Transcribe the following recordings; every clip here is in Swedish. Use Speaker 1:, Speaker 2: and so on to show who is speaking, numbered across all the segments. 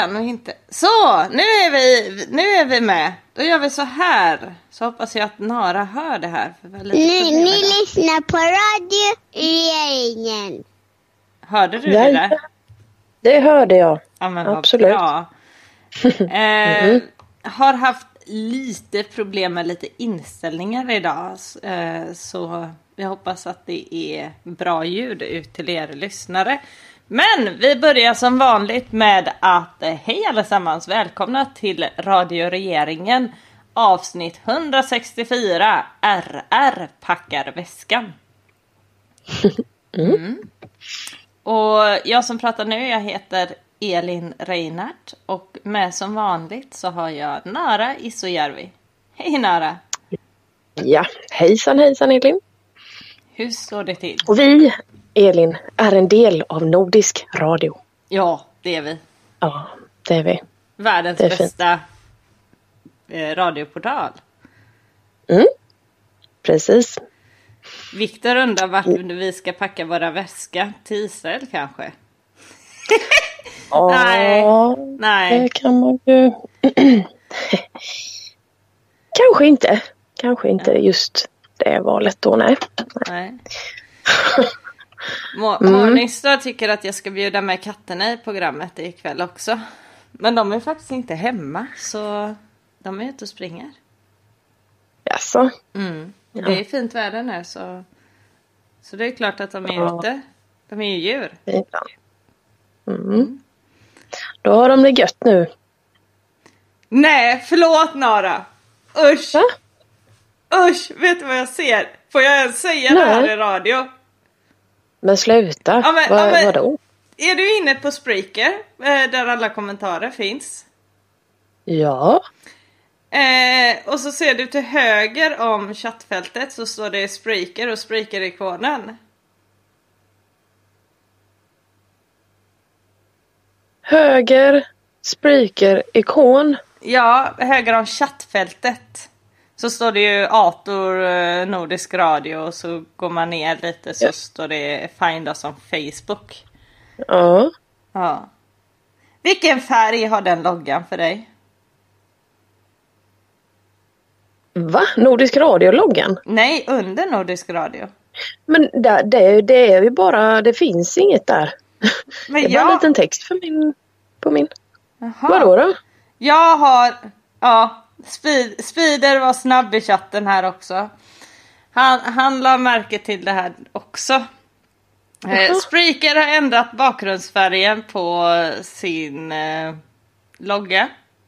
Speaker 1: Kan vi inte. Så, nu är vi med. Då gör vi så här. Så hoppas jag att Nara hör det här. För
Speaker 2: ni lyssnar på Radio Regeringen.
Speaker 1: Hörde du det där?
Speaker 3: Det hörde jag.
Speaker 1: Ja, men
Speaker 3: absolut.
Speaker 1: Har haft lite problem med lite inställningar idag. Så jag hoppas att det är bra ljud ut till er lyssnare. Men vi börjar som vanligt med att hej allesammans, välkomna till Radio Regeringen avsnitt 164 RR packar väskan. Och jag som pratar nu, jag heter Elin Reinhardt och med som vanligt så har jag Nara Isojärvi. Hej Nara!
Speaker 3: Ja, hejsan Elin.
Speaker 1: Hur står det till?
Speaker 3: Och vi, Elin, är en del av Nordisk Radio.
Speaker 1: Ja, det är vi.
Speaker 3: Ja, det är vi.
Speaker 1: Världens
Speaker 3: det är
Speaker 1: bästa radioportal.
Speaker 3: Precis.
Speaker 1: Viktor undrar vart vi ska packa våra väska. Till Israel kanske? Nej.
Speaker 3: Det kan man ju... Kanske inte just det valet då, nej.
Speaker 1: Morningstar tycker att jag ska bjuda med katterna i programmet ikväll också. Men de är faktiskt inte hemma, så de är ute och springer.
Speaker 3: Jaså?
Speaker 1: Ja. Det är fint väder nu, så det är klart att de är ute. De är ju djur.
Speaker 3: Då har de det gött nu.
Speaker 1: Nej, förlåt Nara. Usch.
Speaker 3: Va?
Speaker 1: Usch, vet du vad jag ser? Får jag ens säga det här i radio?
Speaker 3: Men sluta. Vadå?
Speaker 1: Är du inne på Spreaker där alla kommentarer finns?
Speaker 3: Ja.
Speaker 1: Och så ser du till höger om chattfältet så står det Spreaker och Spreaker-ikonen.
Speaker 3: Höger, Spreaker-ikon.
Speaker 1: Ja, höger om chattfältet. Så står det ju Ator Nordisk Radio och så går man ner lite så står det Find us on Facebook. Ja. Vilken färg har den loggan för dig?
Speaker 3: Va? Nordisk Radio-loggan?
Speaker 1: Nej, under Nordisk Radio.
Speaker 3: Men det är ju bara, det finns inget där. Men det är bara en liten text på min.
Speaker 1: Jaha.
Speaker 3: Vadå då?
Speaker 1: Jag har, Spider var snabb i chatten här också. Han la märke till det här också. Spreaker har ändrat bakgrundsfärgen på sin logga.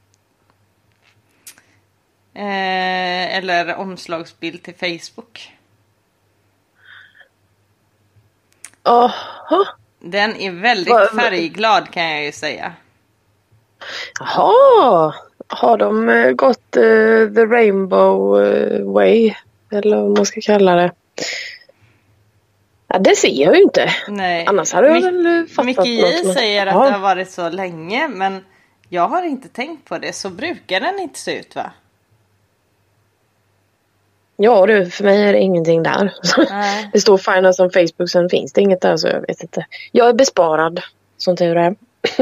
Speaker 1: Eller omslagsbild till Facebook.
Speaker 3: Jaha.
Speaker 1: Den är väldigt färgglad kan jag ju säga.
Speaker 3: Jaha. Har de gått the rainbow way? Eller vad man ska kalla det. Ja, det ser jag ju inte.
Speaker 1: Nej.
Speaker 3: Annars hade jag väl fattat
Speaker 1: Micke J säger att det har varit så länge. Men jag har inte tänkt på det. Så brukar den inte se ut, va?
Speaker 3: Ja du, för mig är det ingenting där. Det står Find us on Facebook, sen finns det inget där så jag vet inte. Jag är besparad, som tur är.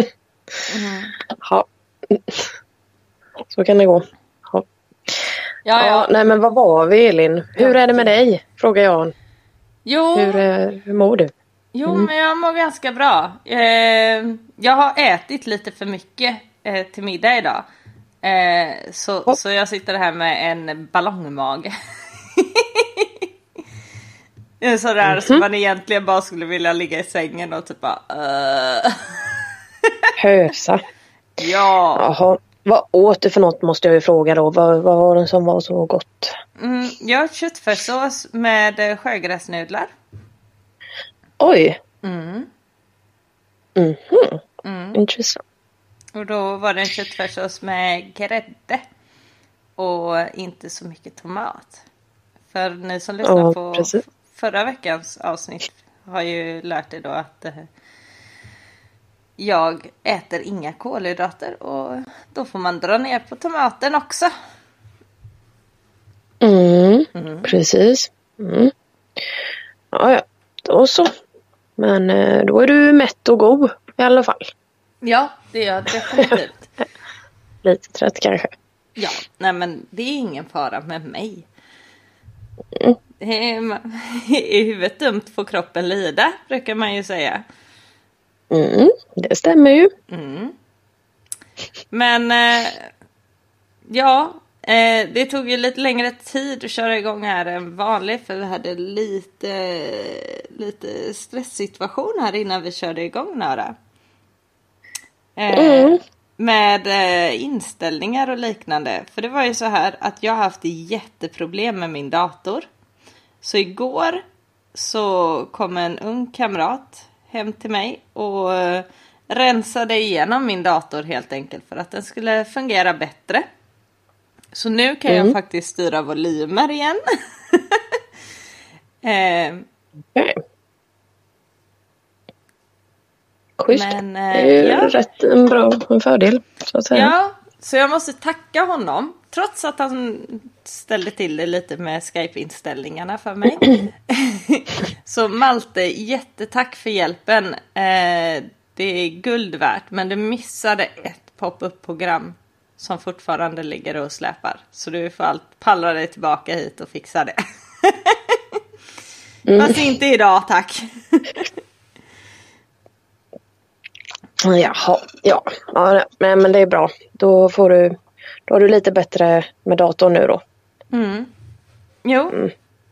Speaker 3: Ja. Så kan det gå. Ja. Nej men vad var vi Elin? Hur är det med dig? Frågar jag.
Speaker 1: Jo.
Speaker 3: Hur mår du?
Speaker 1: Jo men jag mår ganska bra. Jag har ätit lite för mycket till middag idag. Så jag sitter här med en ballongmage. Sådär som man egentligen bara skulle vilja ligga i sängen och typ bara
Speaker 3: Hösa.
Speaker 1: Ja.
Speaker 3: Jaha. Vad åt du för något måste jag ju fråga då. Vad var det som var så gott?
Speaker 1: Jag har köttfärssås med sjögräsnudlar.
Speaker 3: Oj. Intressant.
Speaker 1: Och då var det en köttfärssås med grädde. Och inte så mycket tomat. För ni som lyssnar på förra veckans avsnitt har ju lärt er då att jag äter inga kolhydrater. Och då får man dra ner på tomaten också.
Speaker 3: Precis. Ja, då så. Men då är du mätt och god i alla fall.
Speaker 1: Ja, det är jag definitivt.
Speaker 3: Lite trött kanske.
Speaker 1: Ja, nej men det är ingen fara med mig. Är huvudet dumt får kroppen lida, brukar man ju säga.
Speaker 3: Det stämmer ju.
Speaker 1: Men det tog ju lite längre tid att köra igång här än vanligt. För vi hade lite stresssituation här innan vi körde igång några. Med inställningar och liknande. För det var ju så här att jag har haft jätteproblem med min dator. Så igår så kom en ung kamrat hem till mig och rensade igenom min dator helt enkelt för att den skulle fungera bättre. Så nu kan jag faktiskt styra volymer igen.
Speaker 3: Okay. Schysst.
Speaker 1: Men,
Speaker 3: det är ju en fördel så att säga.
Speaker 1: Ja, så jag måste tacka honom. Trots att han ställde till det lite med Skype-inställningarna för mig. Så Malte, jättetack för hjälpen. Det är guld värt. Men du missade ett pop-up-program som fortfarande ligger och släpar. Så du får pallra dig tillbaka hit och fixa det. Fast inte idag, tack.
Speaker 3: Jaha, ja, men det är bra. Då har du lite bättre med datorn nu då.
Speaker 1: Jo.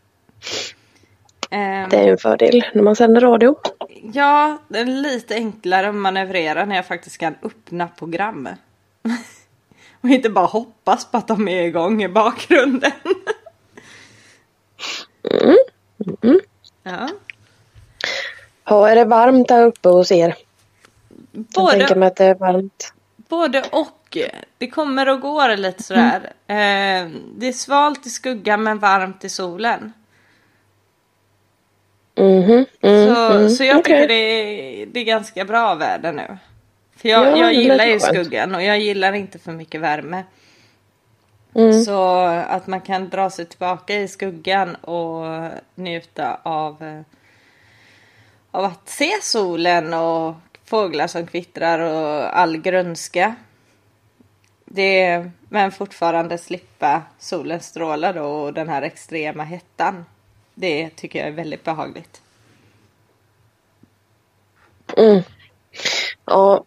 Speaker 3: Det är en fördel när man sänder radio.
Speaker 1: Ja, det är lite enklare att manövrera när jag faktiskt kan öppna program. Och inte bara hoppas på att de är igång i bakgrunden. Ja.
Speaker 3: Ja, är det varmt där uppe hos er? Jag tänker mig att det är varmt.
Speaker 1: Både och. Det kommer och går lite sådär. Det är svalt i skuggan men varmt i solen. Så jag tycker det är ganska bra väder nu. För jag gillar ju skuggan och jag gillar inte för mycket värme. Så att man kan dra sig tillbaka i skuggan och njuta av att se solen och fåglar som kvittrar och all grönska. Men fortfarande slippa solens strålar och den här extrema hettan. Det tycker jag är väldigt behagligt.
Speaker 3: Ja,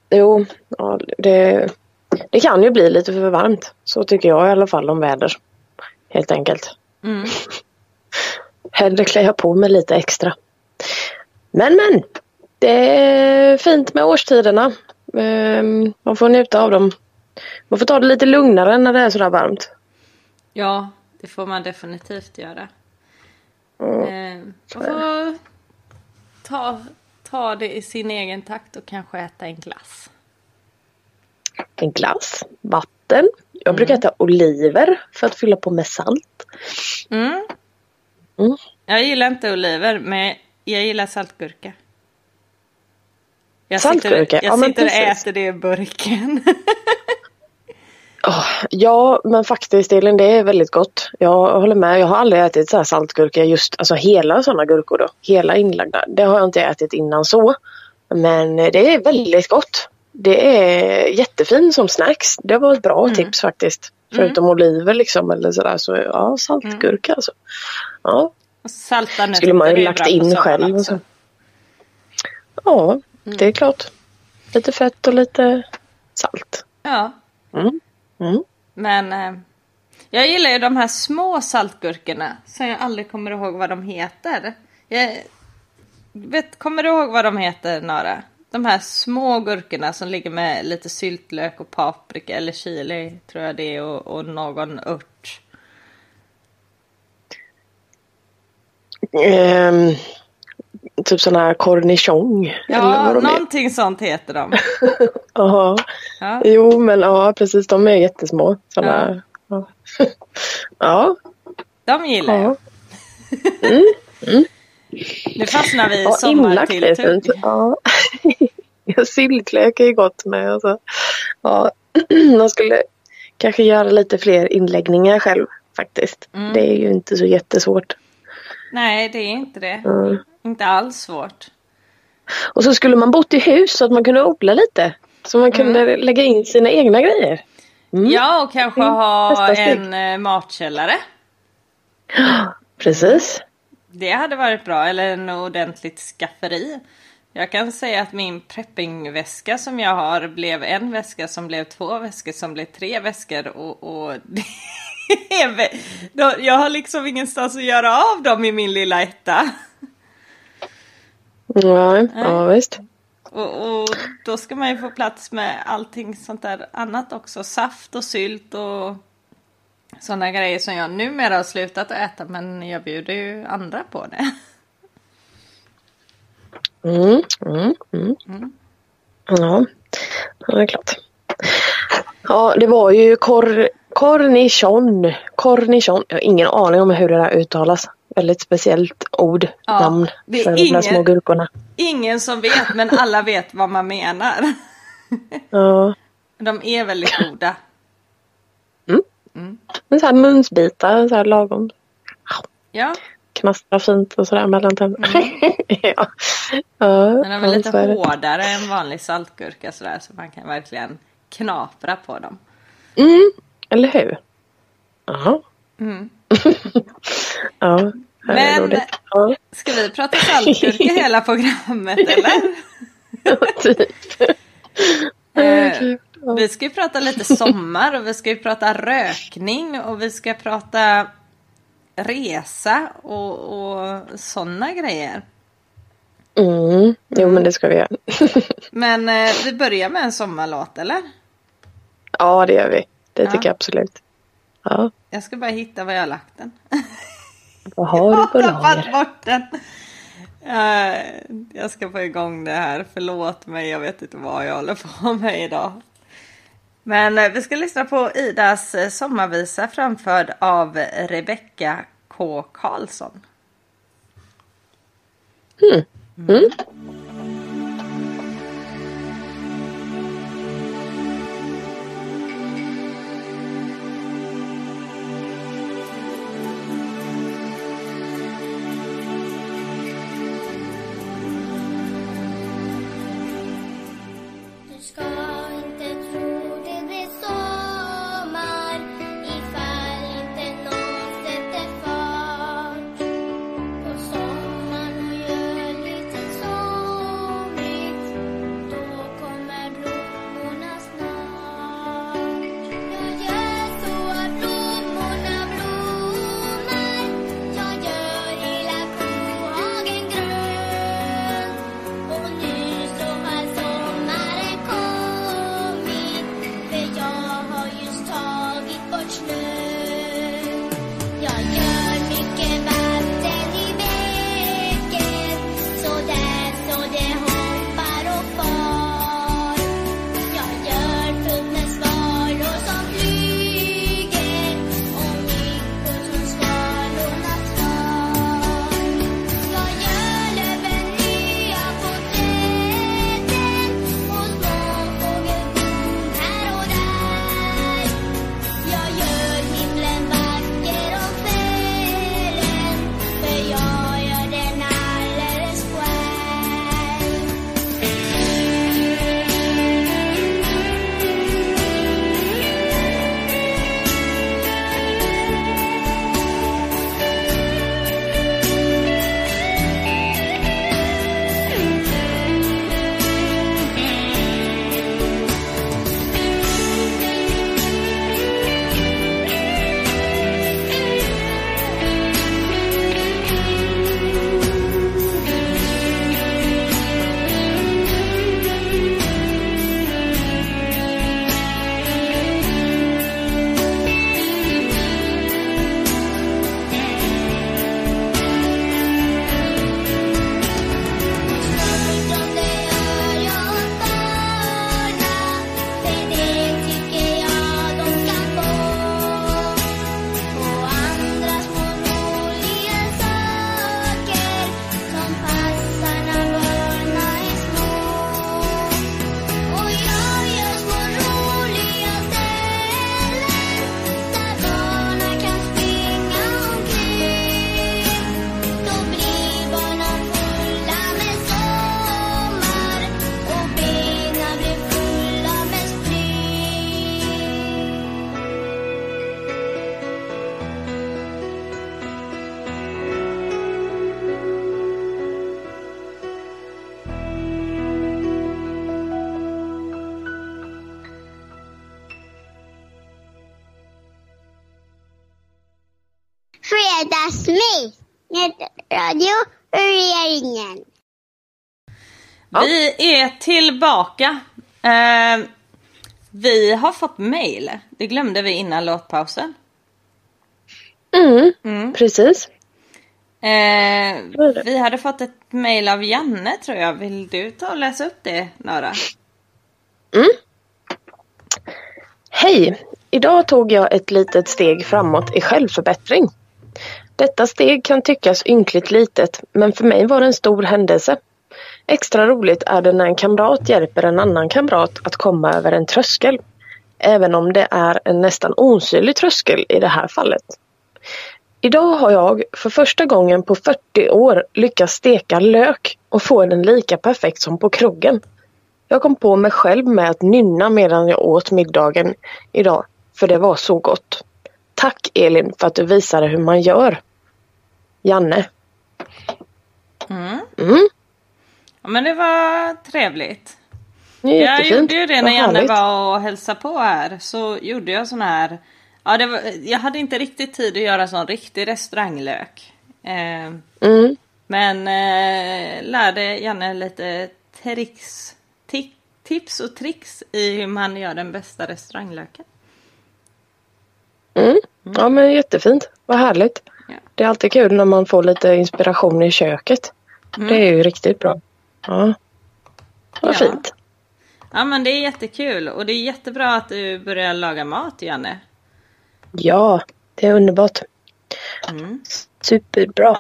Speaker 3: det kan ju bli lite för varmt. Så tycker jag i alla fall om väder. Helt enkelt. Hellre klä jag på mig lite extra. Men. Det är fint med årstiderna. Man får njuta av dem. Man får ta det lite lugnare när det är sådär varmt.
Speaker 1: Ja, det får man definitivt göra. Man får ta det i sin egen takt och kanske äta en glass.
Speaker 3: En glass, vatten. Jag brukar äta oliver för att fylla på med salt.
Speaker 1: Jag gillar inte oliver, men jag gillar saltgurka. Jag sitter och äter det i burken.
Speaker 3: Ja, men faktiskt Elin, det är väldigt gott. Jag håller med. Jag har aldrig ätit så här saltgurka, alltså hela sådana gurkor då. Hela inlagda. Det har jag inte ätit innan så. Men det är väldigt gott. Det är jättefint som snacks. Det var ett bra tips faktiskt. Förutom oliver liksom eller sådär. Så ja, saltgurka alltså. Ja.
Speaker 1: Och salta nötter.
Speaker 3: Skulle man ju lagt in själv. Och så. Ja, det är klart. Lite fett och lite salt.
Speaker 1: Ja. Men jag gillar ju de här små saltgurkorna som jag aldrig kommer ihåg vad de heter. Kommer du ihåg vad de heter, Nara? De här små gurkorna som ligger med lite syltlök och paprika eller chili tror jag det är och någon ört.
Speaker 3: Typ sån här cornichon.
Speaker 1: Ja, någonting sånt heter de.
Speaker 3: Aha. Ja. Jo, men ja, precis. De är jättesmå. Såna, ja. Ja.
Speaker 1: De gillar jag. Nu fastnar vi i sommartilltugg.
Speaker 3: Ja. Syltlök är gott med. Alltså. Ja. Man skulle kanske göra lite fler inläggningar själv faktiskt. Det är ju inte så jättesvårt.
Speaker 1: Nej, det är inte det. Inte alls svårt.
Speaker 3: Och så skulle man bott i hus så att man kunde odla lite. Så man kunde lägga in sina egna grejer.
Speaker 1: Ja, och kanske ha
Speaker 3: Nästa steg.
Speaker 1: en matkällare.
Speaker 3: Precis.
Speaker 1: Det hade varit bra, eller en ordentligt skafferi. Jag kan säga att min preppingväska som jag har blev en väska som blev 2 väskor som blev 3 väskor. Och det jag har liksom ingenstans att göra av dem i min lilla etta.
Speaker 3: Ja, visst.
Speaker 1: Och då ska man ju få plats med allting sånt där annat också. Saft och sylt och sådana grejer som jag numera har slutat att äta. Men jag bjuder ju andra på det.
Speaker 3: Ja, det är klart. Ja, det var ju cornichon. Jag har ingen aning om hur det där uttalas. Väldigt speciellt ord, namn
Speaker 1: det
Speaker 3: för
Speaker 1: är
Speaker 3: de där små gurkorna.
Speaker 1: Ingen som vet, men alla vet vad man menar.
Speaker 3: Ja.
Speaker 1: De är väldigt goda.
Speaker 3: Men så här munsbitar, så här lagom.
Speaker 1: Ja.
Speaker 3: Knastra fint och sådär mellan tänderna. Ja.
Speaker 1: Men de är lite hårdare än vanlig saltgurka sådär, så man kan verkligen knapra på dem.
Speaker 3: Eller hur? Ja. Ja.
Speaker 1: Men ska vi prata saltgurka hela programmet eller?
Speaker 3: Typ.
Speaker 1: Vi ska ju prata lite sommar och vi ska ju prata rökning och vi ska prata resa och sådana grejer.
Speaker 3: Jo, men det ska vi göra.
Speaker 1: Men vi börjar med en sommarlåt, eller?
Speaker 3: Ja, det gör vi. Det tycker jag absolut. Ja.
Speaker 1: Jag ska bara hitta var jag har lagt den.
Speaker 3: Vad har du på
Speaker 1: Jag har tappat
Speaker 3: lager?
Speaker 1: bort den. Jag ska få igång det här. Förlåt mig, jag vet inte vad jag håller på med idag. Men vi ska lyssna på Idas sommarvisa framförd av Rebecca K. Karlsson.
Speaker 4: Du ska inte tro det blir sommar ifall inte någon sätter fart på sommaren och gör lite somrigt. Då kommer blommorna snart. Jag gör så att blommorna blommar. Jag gör hela kohagen grön. Och nu så har sommaren kommit, för jag har just tagit bort snön. Jag gör mycket vatten i bäcken, så där så det hoppar och far. Jag gör tunnelsvalor som flyger och myggor som svalornas svar. Jag gör löven nya på träden och småfågelbon här och där. Jag gör
Speaker 2: Fredagsmys med Radio Regeringen.
Speaker 3: Ja.
Speaker 1: Vi är tillbaka. Vi har fått mejl. Det glömde vi innan låtpausen.
Speaker 3: Precis.
Speaker 1: Vi hade fått ett mejl av Janne, tror jag. Vill du ta och läsa upp det, Nora?
Speaker 3: Hej! Idag tog jag ett litet steg framåt i självförbättring. Detta steg kan tyckas ynkligt litet, men för mig var det en stor händelse. Extra roligt är det när en kamrat hjälper en annan kamrat att komma över en tröskel. Även om det är en nästan osynlig tröskel i det här fallet. Idag har jag för första gången på 40 år lyckats steka lök och få den lika perfekt som på krogen. Jag kom på mig själv med att nynna medan jag åt middagen idag, för det var så gott. Tack Elin för att du visade hur man gör. Janne.
Speaker 1: Ja, men det var trevligt.
Speaker 3: Det är
Speaker 1: Jag
Speaker 3: jättefint.
Speaker 1: gjorde ju det när
Speaker 3: Vad
Speaker 1: Janne
Speaker 3: härligt.
Speaker 1: var och hälsade på här. Så gjorde jag sån här. Ja, jag hade inte riktigt tid att göra sån riktig restauranglök. Men lärde Janne lite tips och tricks i hur man gör den bästa restauranglöken.
Speaker 3: Ja, men jättefint. Vad härligt.
Speaker 1: Ja.
Speaker 3: Det är alltid kul när man får lite inspiration i köket. Det är ju riktigt bra. Ja. Vad
Speaker 1: Ja.
Speaker 3: fint.
Speaker 1: Ja, men det är jättekul. Och det är jättebra att du börjar laga mat, Janne.
Speaker 3: Ja, det är underbart. Superbra.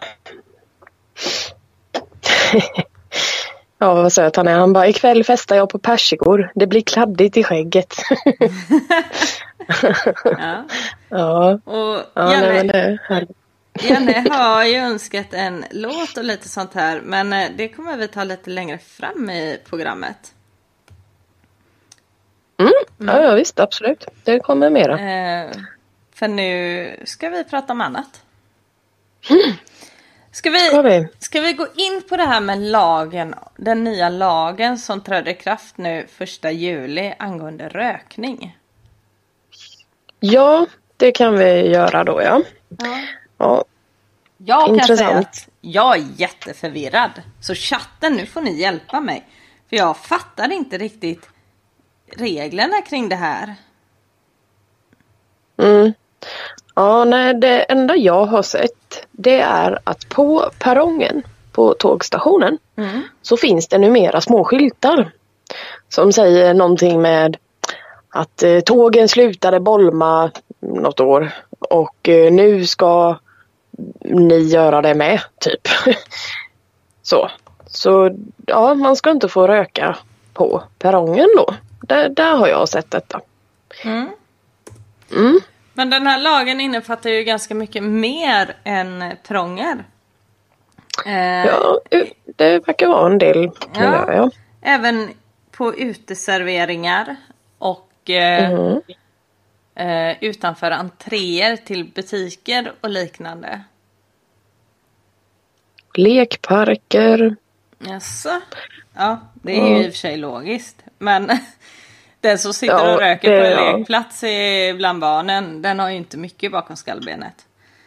Speaker 3: Ja, vad söt han är. Han bara, ikväll festar jag på persikor. Det blir kladdigt i skägget.
Speaker 1: Ja.
Speaker 3: Ja,
Speaker 1: Och
Speaker 3: ja nej, men
Speaker 1: Janne,
Speaker 3: det är härligt.
Speaker 1: Janne har ju önskat en låt och lite sånt här. Men det kommer vi ta lite längre fram i programmet.
Speaker 3: Ja, visst, absolut. Det kommer mera.
Speaker 1: För nu ska vi prata om annat. Ska vi gå in på det här med lagen, den nya lagen som trädde i kraft nu 1 juli angående rökning?
Speaker 3: Ja, det kan vi göra då, ja. Ja,
Speaker 1: Jag kan
Speaker 3: intressant.
Speaker 1: säga att jag är jätteförvirrad. Så chatten, nu får ni hjälpa mig. För jag fattar inte riktigt reglerna kring det här.
Speaker 3: Ja, nej, det enda jag har sett, det är att på perrongen på tågstationen så finns det numera små skyltar som säger någonting med att tågen slutade bolma något år och nu ska ni göra det med, typ. Så ja, man ska inte få röka på perrongen då. Där har jag sett detta.
Speaker 1: Men den här lagen innefattar ju ganska mycket mer än perronger.
Speaker 3: Ja, det verkar vara en del. Ja.
Speaker 1: Även på uteserveringar och utanför entréer till butiker och liknande.
Speaker 3: Lekparker.
Speaker 1: Jaså? Ja, det är ju i och för sig logiskt. Men den som sitter och röker på en lekplats bland barnen, den har ju inte mycket bakom skallbenet.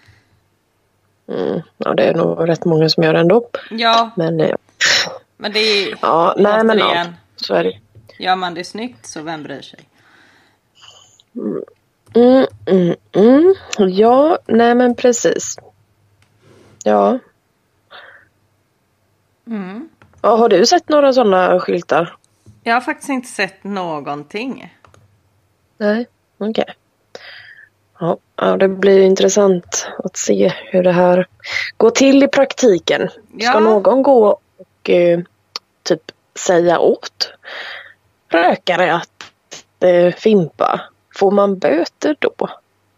Speaker 3: Ja, det är nog rätt många som gör det ändå.
Speaker 1: Ja,
Speaker 3: men
Speaker 1: det är ju...
Speaker 3: Ja, nej men ja, så är det.
Speaker 1: Gör man det snyggt så vem bryr sig?
Speaker 3: Ja, nej men precis. Ja. Ja, har du sett några sådana skyltar?
Speaker 1: Jag har faktiskt inte sett någonting.
Speaker 3: Nej, okej. Ja, det blir intressant att se hur det här går till i praktiken.
Speaker 1: Ja.
Speaker 3: Ska någon gå och typ säga åt rökare att fimpa? Får man böter då?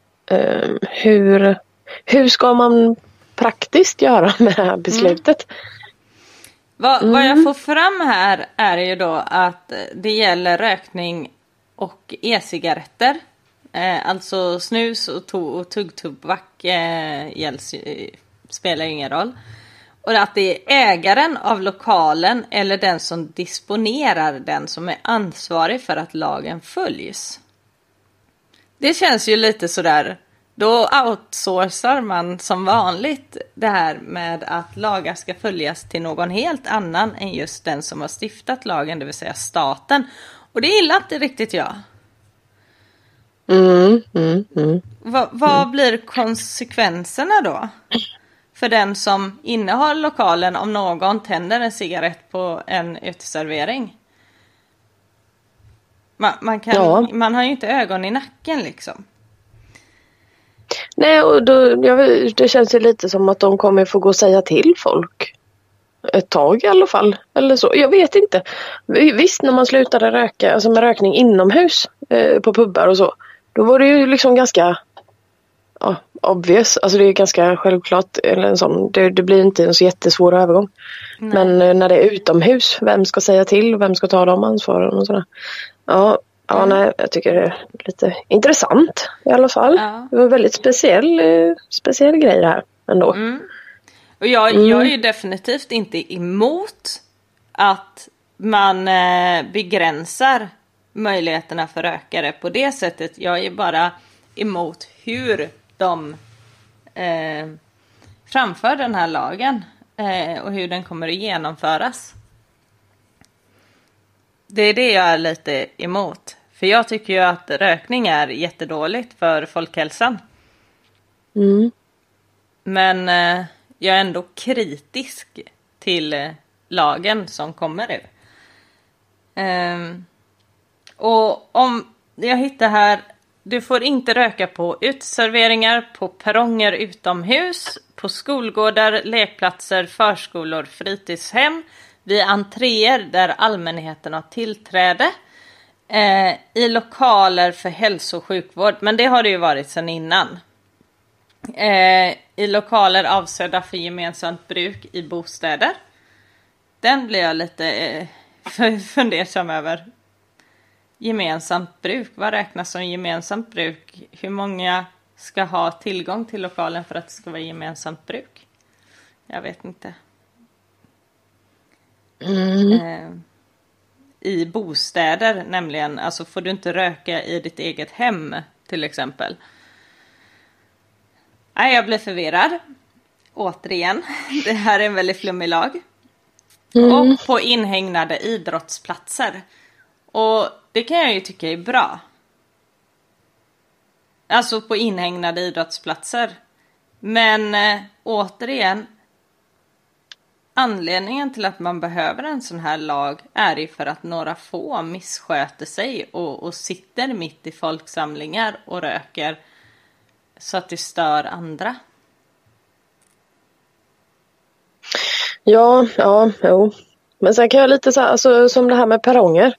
Speaker 3: Hur ska man praktiskt göra med det här beslutet?
Speaker 1: Vad jag får fram här är ju då att det gäller rökning och e-cigaretter. Alltså snus och tuggtobak spelar ingen roll. Och att det är ägaren av lokalen eller den som disponerar den som är ansvarig för att lagen följs. Det känns ju lite sådär Då outsourcar man som vanligt det här med att lagar ska följas till någon helt annan än just den som har stiftat lagen, det vill säga staten. Och det gillar inte riktigt jag. Vad blir konsekvenserna då? För den som innehar lokalen om någon tänder en cigarett på en uteservering. Man har ju inte ögon i nacken liksom.
Speaker 3: Nej, och det känns ju lite som att de kommer få gå och säga till folk. Ett tag i alla fall. Eller så. Jag vet inte. Visst, när man slutade röka, alltså med rökning inomhus på pubbar och så. Då var det ju liksom ganska obvious. Alltså det är ganska självklart. Eller en sån, det blir inte en så jättesvår övergång. Nej. Men när det är utomhus, vem ska säga till? Vem ska ta de ansvaren och sådär? Ja, nej, jag tycker det är lite intressant i alla fall. Ja. Det var en väldigt speciell grej det här ändå.
Speaker 1: Och jag är ju definitivt inte emot att man begränsar möjligheterna för rökare på det sättet. Jag är bara emot hur de framför den här lagen och hur den kommer att genomföras. Det är det jag är lite emot. För jag tycker ju att rökning är jättedåligt för folkhälsan. Men jag är ändå kritisk till lagen som kommer nu. Och om jag hittar här, du får inte röka på uteserveringar, på perronger utomhus, på skolgårdar, lekplatser, förskolor, fritidshem, vid entréer där allmänheten har tillträde, i lokaler för hälso- och sjukvård, men det har det ju varit sedan innan. I lokaler avsedda för gemensamt bruk i bostäder. Den blir jag lite fundersam över. Gemensamt bruk, vad räknas som gemensamt bruk? Hur många ska ha tillgång till lokalen för att det ska vara gemensamt bruk? Jag vet inte. I bostäder nämligen, alltså får du inte röka i ditt eget hem till exempel. Nej, jag blir förvirrad. Återigen, det här är en väldigt flummig lag. Och på inhägnade idrottsplatser. Och det kan jag ju tycka är bra. Alltså på inhägnade idrottsplatser. Men återigen, anledningen till att man behöver en sån här lag är ju för att några få missköter sig och sitter mitt i folksamlingar och röker så att det stör andra. Ja. Men sen kan jag lite så här, alltså, som det här med perronger.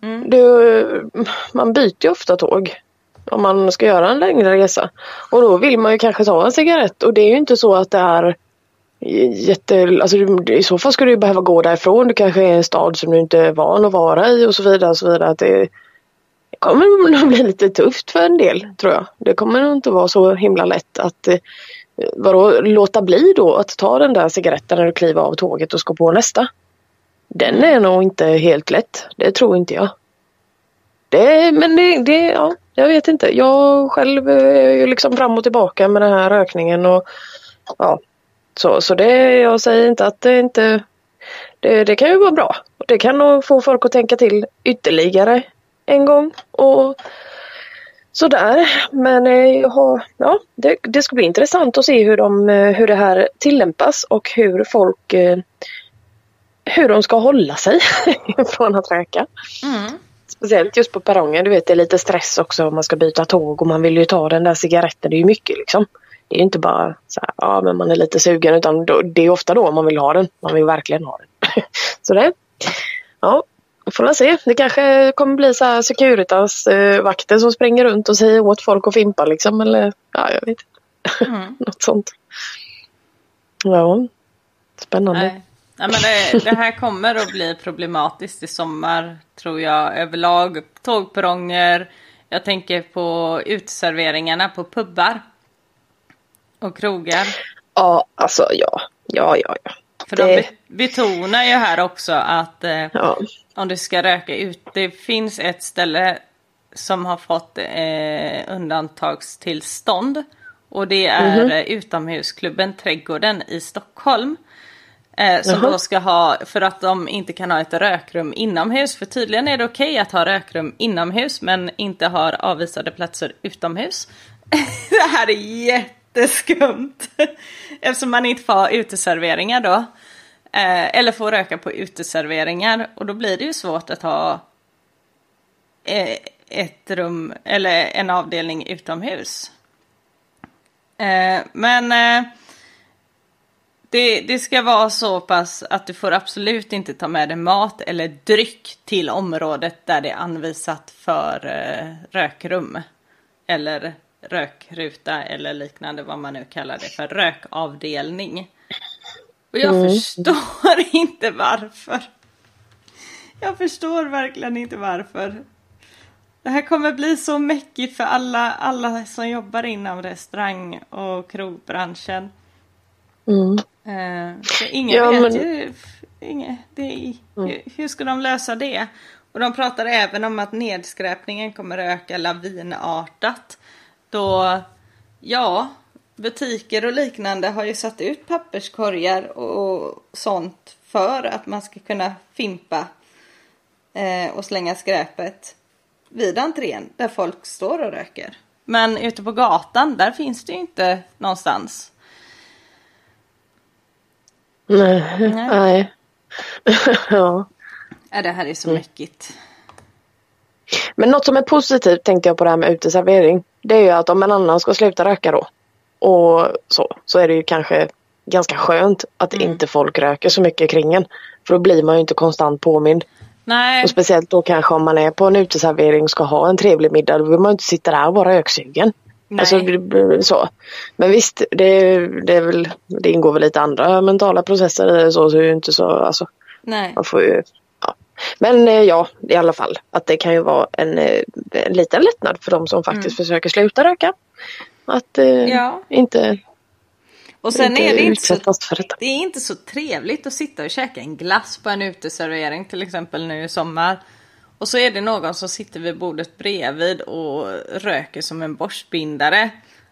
Speaker 1: Man byter ju ofta tåg om man ska göra en längre resa. Och då vill man ju kanske ta en cigarett. Och det är ju inte så att det är alltså i så fall skulle du behöva gå därifrån. Det kanske är en stad som du inte är van att vara i och så vidare. Och så vidare. Att det kommer nog bli lite tufft för en del, tror jag. Det kommer nog inte vara så himla lätt att låta bli då att ta den där cigaretten när du kliver av tåget och ska på nästa. Den är nog inte helt lätt. Det tror inte jag. Jag vet inte. Jag själv är ju liksom fram och tillbaka med den här rökningen och ja. Så jag säger inte att det inte... Det kan ju vara bra. Det kan nog få folk att tänka till ytterligare en gång. Och sådär. Men det ska bli intressant att se hur det här tillämpas och hur folk... hur de ska hålla sig från att röka. Speciellt just på perrongen. Du vet, det är lite stress också om man ska byta tåg och man vill ju ta den där cigaretten. Det är ju mycket liksom. Det är inte bara så här, men man är lite sugen, utan det är ofta då man vill ha den. Man vill verkligen ha den. Så det, får man se. Det kanske kommer bli så här Securitas vakter som springer runt och säger åt folk att fimpa liksom. Eller, jag vet inte. Något sånt. Ja, spännande. Nej, men det här kommer att bli problematiskt i sommar, tror jag, överlag. Tågperronger, jag tänker på uteserveringarna på pubbar och krogar.
Speaker 3: Ja, alltså ja.
Speaker 1: För de betonar ju här också att om du ska röka ut, det finns ett ställe som har fått undantagstillstånd Och det är utomhusklubben Trädgården i Stockholm. Som då ska ha, för att de inte kan ha ett rökrum inomhus. För tydligen är det okej att ha rökrum inomhus men inte ha avvisade platser utomhus. Det här är jätteskumt. Eftersom man inte får ha uteserveringar då. Eller får röka på uteserveringar. Och då blir det ju svårt att ha ett rum eller en avdelning utomhus. Men det ska vara så pass att du får absolut inte ta med dig mat eller dryck till området där det är anvisat för rökrum. Eller rökruta eller liknande, vad man nu kallar det för, rökavdelning. Och jag förstår inte varför. Jag förstår verkligen inte varför. Det här kommer bli så mäckigt för alla som jobbar inom restaurang- och krogbranschen. För ingen vet ju hur ska de lösa det? Och de pratar även om att nedskräpningen kommer öka lavinartat. Då, butiker och liknande har ju satt ut papperskorgar och sånt för att man ska kunna fimpa och slänga skräpet vid entrén där folk står och röker. Men ute på gatan, där finns det ju inte någonstans.
Speaker 3: Nej. Ja.
Speaker 1: Det här är så mäckigt.
Speaker 3: Men något som är positivt tänkte jag på det här med uteservering. Det är ju att om en annan ska sluta röka då. Och så är det ju kanske ganska skönt att inte folk röker så mycket kring en. För då blir man ju inte konstant påmind.
Speaker 1: Nej.
Speaker 3: Och speciellt då kanske om man är på en uteservering och ska ha en trevlig middag. Då vill man ju inte sitta där och vara röksugen.
Speaker 1: Nej.
Speaker 3: Alltså så. Men visst, det ingår väl lite andra mentala processer i det, så är det ju inte så, alltså.
Speaker 1: Nej.
Speaker 3: Man får ju, Men i alla fall att det kan ju vara en liten lättnad för de som faktiskt försöker sluta röka. Att inte.
Speaker 1: Och sen
Speaker 3: inte
Speaker 1: är
Speaker 3: det
Speaker 1: är inte så trevligt att sitta och käka en glass på en uteservering till exempel nu i sommar. Och så är det någon som sitter vid bordet bredvid och röker som en borstbindare.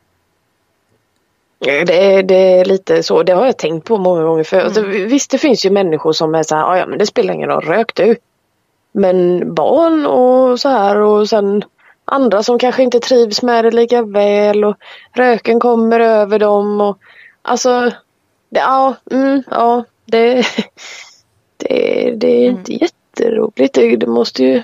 Speaker 3: Det är lite så. Det har jag tänkt på många gånger för. Alltså, visst, det finns ju människor som är så här, men det spelar ingen roll, rök du. Men barn och så här, och sen andra som kanske inte trivs med det lika väl och röken kommer över dem och alltså det är inte jätteroligt. Det måste ju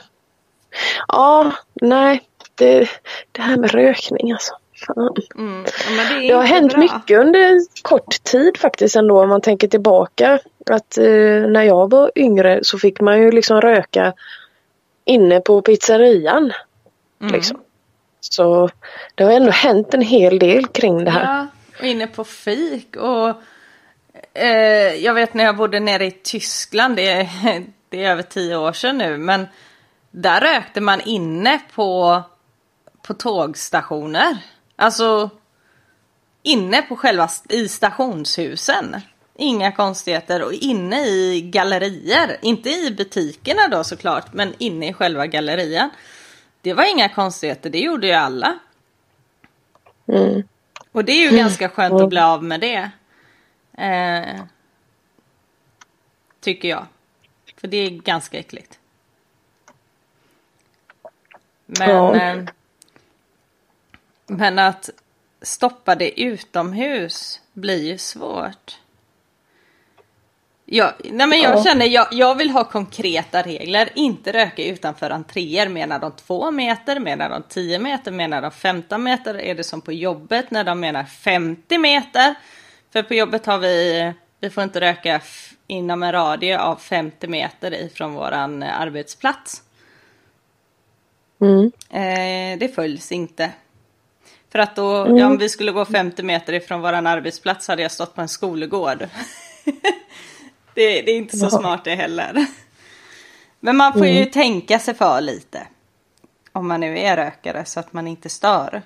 Speaker 3: det här med rökning alltså. Fan. Det har hänt mycket under kort tid faktiskt ändå, om man tänker tillbaka att när jag var yngre så fick man ju liksom röka inne på pizzerian liksom. Så det har ändå hänt en hel del kring det här.
Speaker 1: Ja, och inne på fik och jag vet när jag bodde nere i Tyskland, det är över 10 år sedan nu, men där rökte man inne på tågstationer. Alltså inne på i stationshusen. Inga konstigheter. Och inne i gallerier. Inte i butikerna då såklart, men inne i själva gallerian. Det var inga konstigheter, det gjorde ju alla. Och det är ju ganska skönt att bli av med det. Tycker jag. För det är ganska äckligt. Men att stoppa det utomhus blir ju svårt. Jag känner, jag vill ha konkreta regler. Inte röka utanför entréer. Menar de 2 meter? Menar de 10 meter? Menar de 15 meter? Är det som på jobbet när de menar 50 meter? För på jobbet har vi får inte röka inom en radie av 50 meter ifrån våran arbetsplats. Det följs inte. För att då, om vi skulle gå 50 meter ifrån våran arbetsplats hade jag stått på en skolgård. Det är inte så smart det heller. Men man får ju tänka sig för lite. Om man nu är rökare så att man inte stör.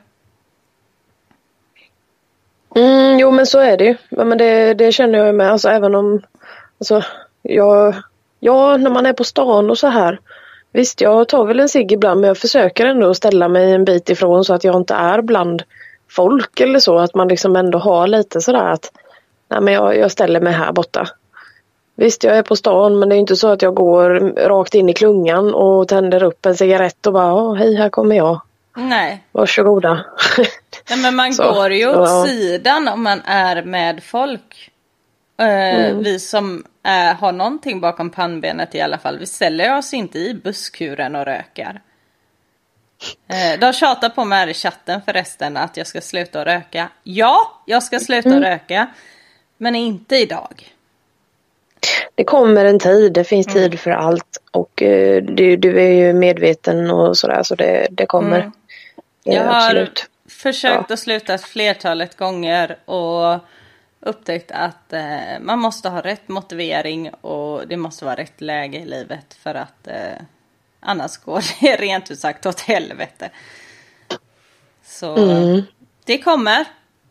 Speaker 3: Jo men så är det ju. Men det känner jag med. Alltså även om när man är på stan och så här. Visst, jag tar väl en cigg ibland, men jag försöker ändå ställa mig en bit ifrån så att jag inte är bland folk eller så. Att man liksom ändå har lite sådär att nej, men jag ställer mig här borta. Visst, jag är på stan, men det är inte så att jag går rakt in i klungan och tänder upp en cigarett och bara hej, här kommer jag.
Speaker 1: Nej.
Speaker 3: Varsågoda.
Speaker 1: Nej, men man går ju åt sidan om man är med folk. Vi som har någonting bakom pannbenet i alla fall. Vi ställer oss inte i busskuren och rökar. De tjatar på mig här i chatten förresten att jag ska sluta att röka. Ja, jag ska sluta röka. Men inte idag.
Speaker 3: Det kommer en tid, det finns tid för allt. Och du är ju medveten och sådär, så det kommer.
Speaker 1: Jag har
Speaker 3: absolut
Speaker 1: försökt att sluta flertalet gånger och upptäckt att man måste ha rätt motivering och det måste vara rätt läge i livet för att annars går det rent ut sagt åt helvete. Så det kommer.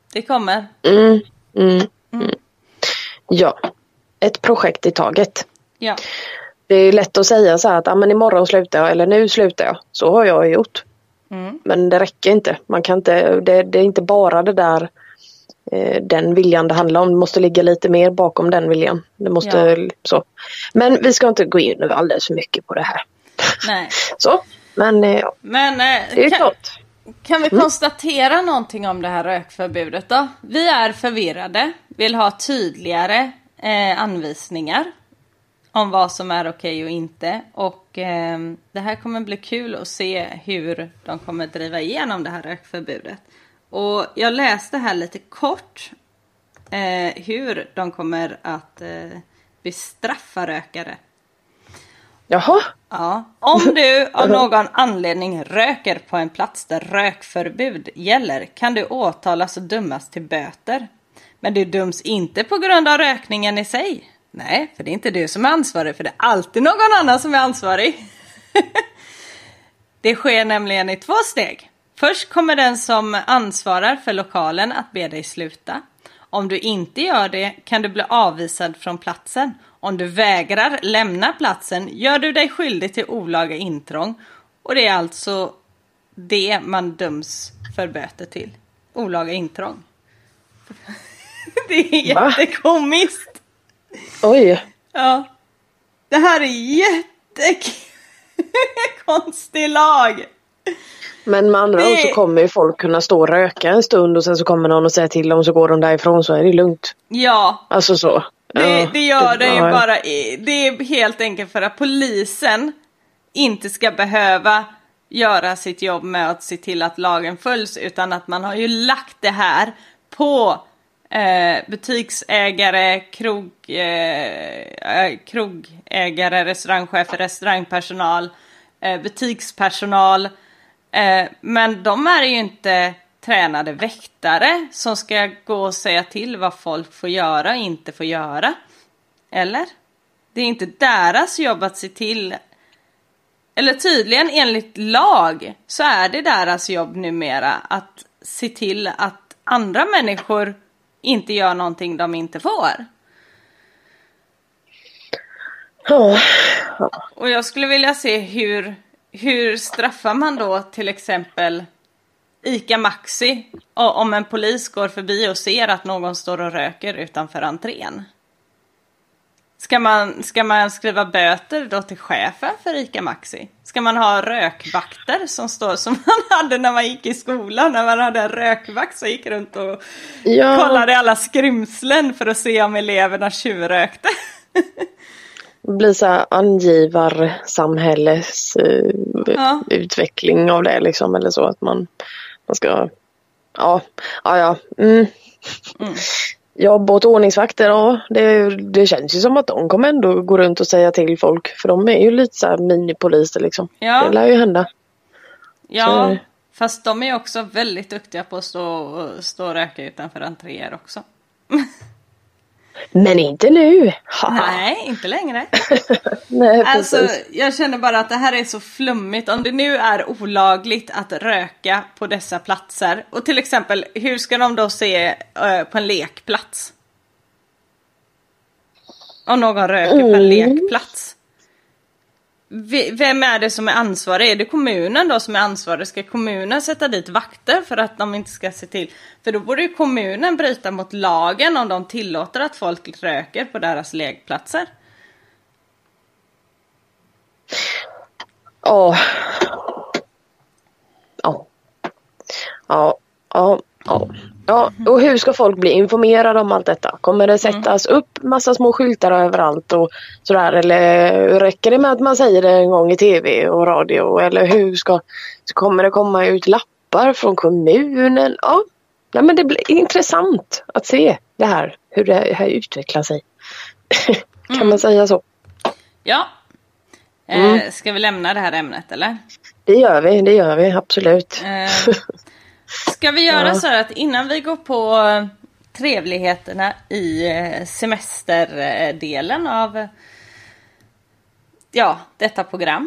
Speaker 3: Ja, ett projekt i taget.
Speaker 1: Ja.
Speaker 3: Det är lätt att säga så här att men imorgon slutar jag eller nu slutar jag. Så har jag gjort. Men det räcker inte. Man kan inte, det är inte bara det där den viljan det handlar om. Det måste ligga lite mer bakom den viljan. Det måste så. Men vi ska inte gå in över alldeles för mycket på det här.
Speaker 1: Nej.
Speaker 3: Så, men det är klart.
Speaker 1: Kan vi konstatera någonting om det här rökförbudet då? Vi är förvirrade. Vill ha tydligare anvisningar om vad som är okej och inte. Och det här kommer bli kul att se hur de kommer driva igenom det här rökförbudet. Och jag läste här lite kort hur de kommer att bestraffa rökare.
Speaker 3: Jaha.
Speaker 1: Ja. Om du av någon anledning röker på en plats där rökförbud gäller kan du åtalas och dömas till böter. Men du döms inte på grund av rökningen i sig. Nej, för det är inte du som är ansvarig, för det är alltid någon annan som är ansvarig. Det sker nämligen i 2 steg. Först kommer den som ansvarar för lokalen att be dig sluta. Om du inte gör det kan du bli avvisad från platsen. Om du vägrar lämna platsen gör du dig skyldig till olaga intrång. Och det är alltså det man döms för böter till. Olaga intrång. Det är jättekomiskt.
Speaker 3: Oj.
Speaker 1: Ja. Det här är jättekonstig lag.
Speaker 3: Men med andra ord så kommer ju folk kunna stå och röka en stund och sen så kommer någon och säga till dem så går de därifrån, så är det lugnt.
Speaker 1: Ja.
Speaker 3: Alltså så.
Speaker 1: Det gör det ju bara. Det är helt enkelt för att polisen inte ska behöva göra sitt jobb med att se till att lagen följs, utan att man har ju lagt det här på butiksägare, krogägare, restaurangchefer, restaurangpersonal, butikspersonal. Men de är ju inte tränade väktare som ska gå och säga till vad folk får göra och inte får göra. Eller? Det är inte deras jobb att se till. Eller tydligen enligt lag så är det deras jobb numera att se till att andra människor inte gör någonting de inte får. Och jag skulle vilja se hur straffar man då till exempel Ica Maxi om en polis går förbi och ser att någon står och röker utanför entrén. Ska man skriva böter då till chefen för Ica Maxi? Ska man ha rökvakter som står som man hade när man gick i skolan? När man hade en rökvakt som gick runt och kollade alla skrymslen för att se om eleverna tjuvrökte.
Speaker 3: Det blir så här angivarsamhälles utveckling av det liksom, eller så att man ska jobb åt ordningsvakter, det känns ju som att de kommer ändå gå runt och säga till folk, för de är ju lite så här minipoliser liksom. Det lär ju hända.
Speaker 1: Ja,
Speaker 3: så.
Speaker 1: Fast de är också väldigt duktiga på att stå och röka utanför entréer också.
Speaker 3: Men inte nu.
Speaker 1: Nej, inte längre.
Speaker 3: Nej,
Speaker 1: alltså, jag känner bara att det här är så flummigt. Om det nu är olagligt att röka på dessa platser. Och till exempel, hur ska de då se på en lekplats? Om någon röker på en lekplats. vem är det som är ansvarig? Är det kommunen då som är ansvarig? Ska kommunen sätta dit vakter för att de inte ska se till? För då borde ju kommunen bryta mot lagen om de tillåter att folk röker på deras lekplatser.
Speaker 3: Ja. Och hur ska folk bli informerade om allt detta? Kommer det sättas upp massa små skyltar överallt och sådär? Eller räcker det med att man säger det en gång i tv och radio? Eller kommer det komma ut lappar från kommunen? Ja, nej, men det blir intressant att se det här. Hur det här utvecklar sig. Kan man säga så?
Speaker 1: Ja. Ska vi lämna det här ämnet eller?
Speaker 3: Det gör vi absolut.
Speaker 1: Ska vi göra så att innan vi går på trevligheterna i semesterdelen av detta program.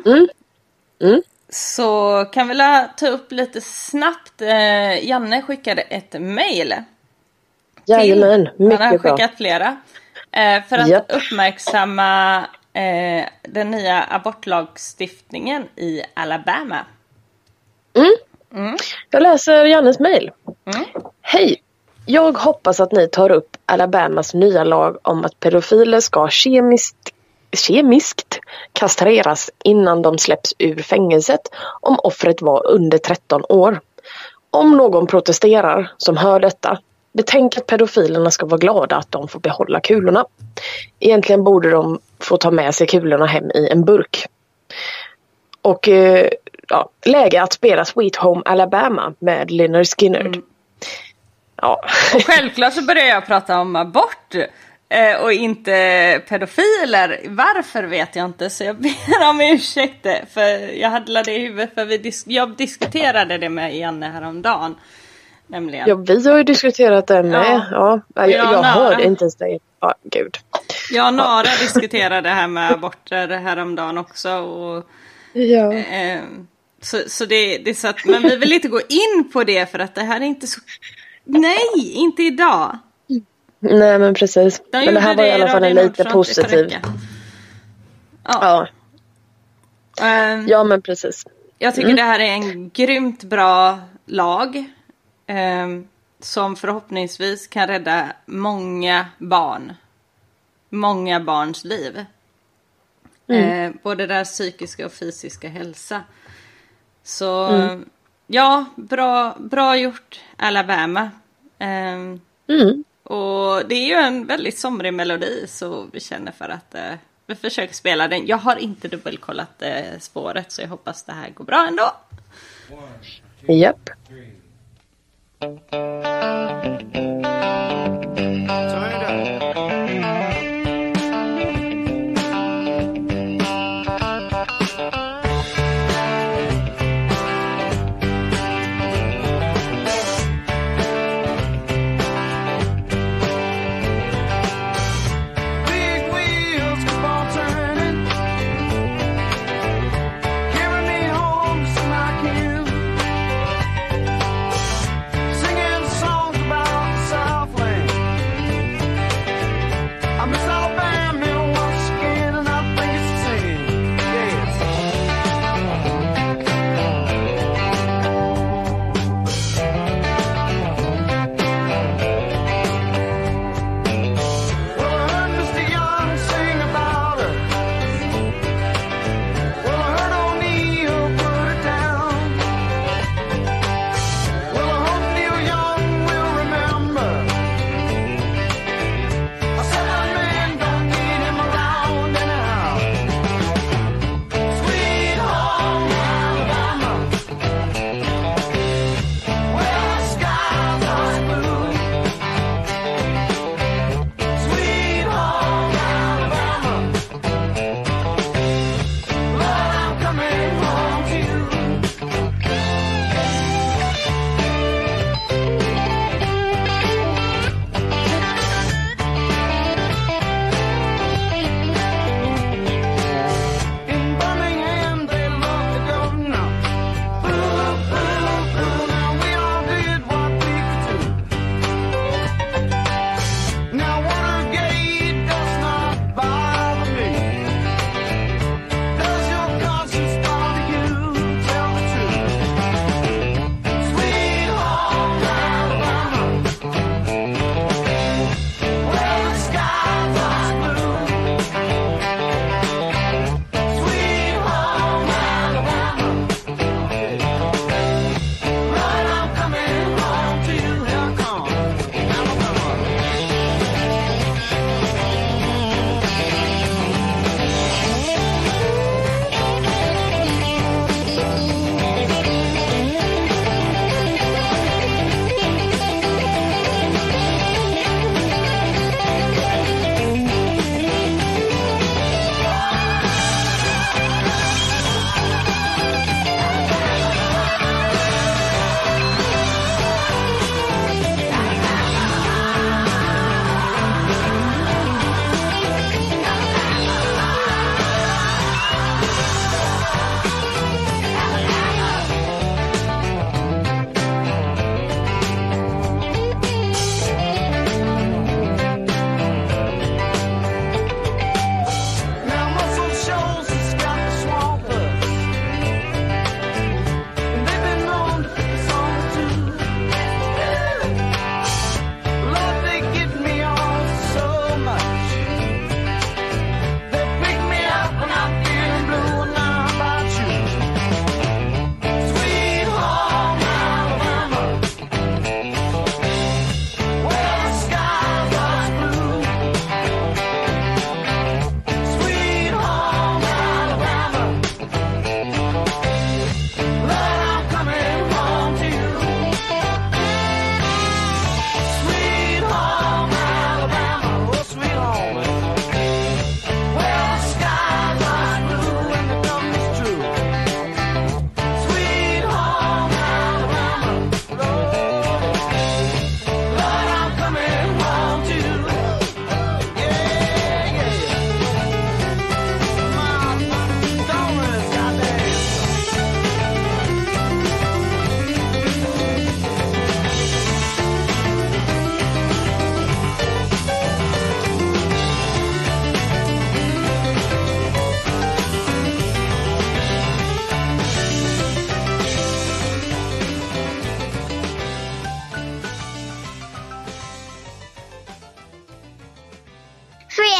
Speaker 1: Så kan vi ta upp lite snabbt. Janne skickade ett mejl.
Speaker 3: Jajamän, mycket bra.
Speaker 1: Han har skickat flera. För att uppmärksamma den nya abortlagstiftningen i Alabama.
Speaker 3: Jag läser Jannes mejl. Hej, jag hoppas att ni tar upp Alabamas nya lag om att pedofiler ska kemiskt kastreras innan de släpps ur fängelset om offret var under 13 år. Om någon protesterar som hör detta, betänk att pedofilerna ska vara glada att de får behålla kulorna. Egentligen borde de få ta med sig kulorna hem i en burk. Och läge att spela Sweet Home Alabama med Lynyrd Skynyrd. Ja.
Speaker 1: Och självklart så börjar jag prata om abort och inte pedofiler. Varför vet jag inte, så jag ber om ursäkt. För jag hade det i huvudet för jag diskuterade det med Janne häromdagen. Nämligen.
Speaker 3: Ja, vi har ju diskuterat det med. Jag hörde inte ens det. Ja, gud.
Speaker 1: Jag och Nara diskuterade det här med aborter häromdagen också. Och, så det är så att, men vi vill inte gå in på det för att det här är inte så... Nej, inte idag.
Speaker 3: Nej, men precis. Men det här var i alla fall en lite positiv. Ja, men precis.
Speaker 1: Jag tycker det här är en grymt bra lag. Som förhoppningsvis kan rädda många barns liv. Både deras psykiska och fysiska hälsa. Så bra gjort Alabama. Och det är ju en väldigt somrig melodi, så vi känner för att vi försöker spela den. Jag har inte dubbelkollat spåret, så jag hoppas det här går bra ändå.
Speaker 3: Japp.
Speaker 5: Singing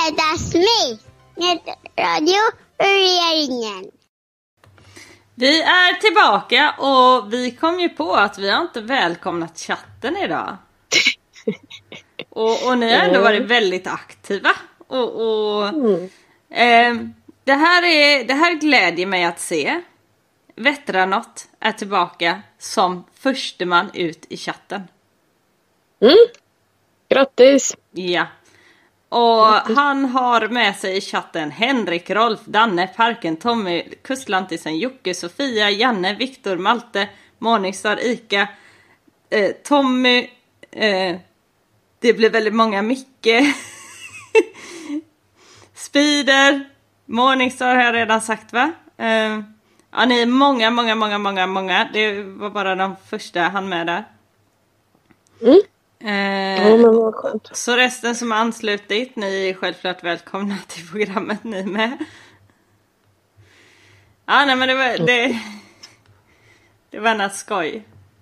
Speaker 2: That's me. Radio regeringen.
Speaker 1: Vi är tillbaka och vi kom ju på att vi har inte välkomnat chatten idag. Och ni har ändå varit väldigt aktiva. Det här glädjer mig att se. Veteranot är tillbaka som förste man ut i chatten.
Speaker 3: Grattis!
Speaker 1: Ja. Och han har med sig i chatten Henrik, Rolf, Danne, Parken, Tommy, Kustlantisen, Jocke, Sofia, Janne, Viktor, Malte, Morningstar, Ika, Tommy, det blir väldigt många, Micke, Spider, Morningstar har jag redan sagt, va? Ja, ni är många. Det var bara de första han med där.
Speaker 3: Ja, men vad skönt.
Speaker 1: Så resten som har anslutit, ni är självklart välkomna till programmet ni med. Ja, nej, men det var en skoj.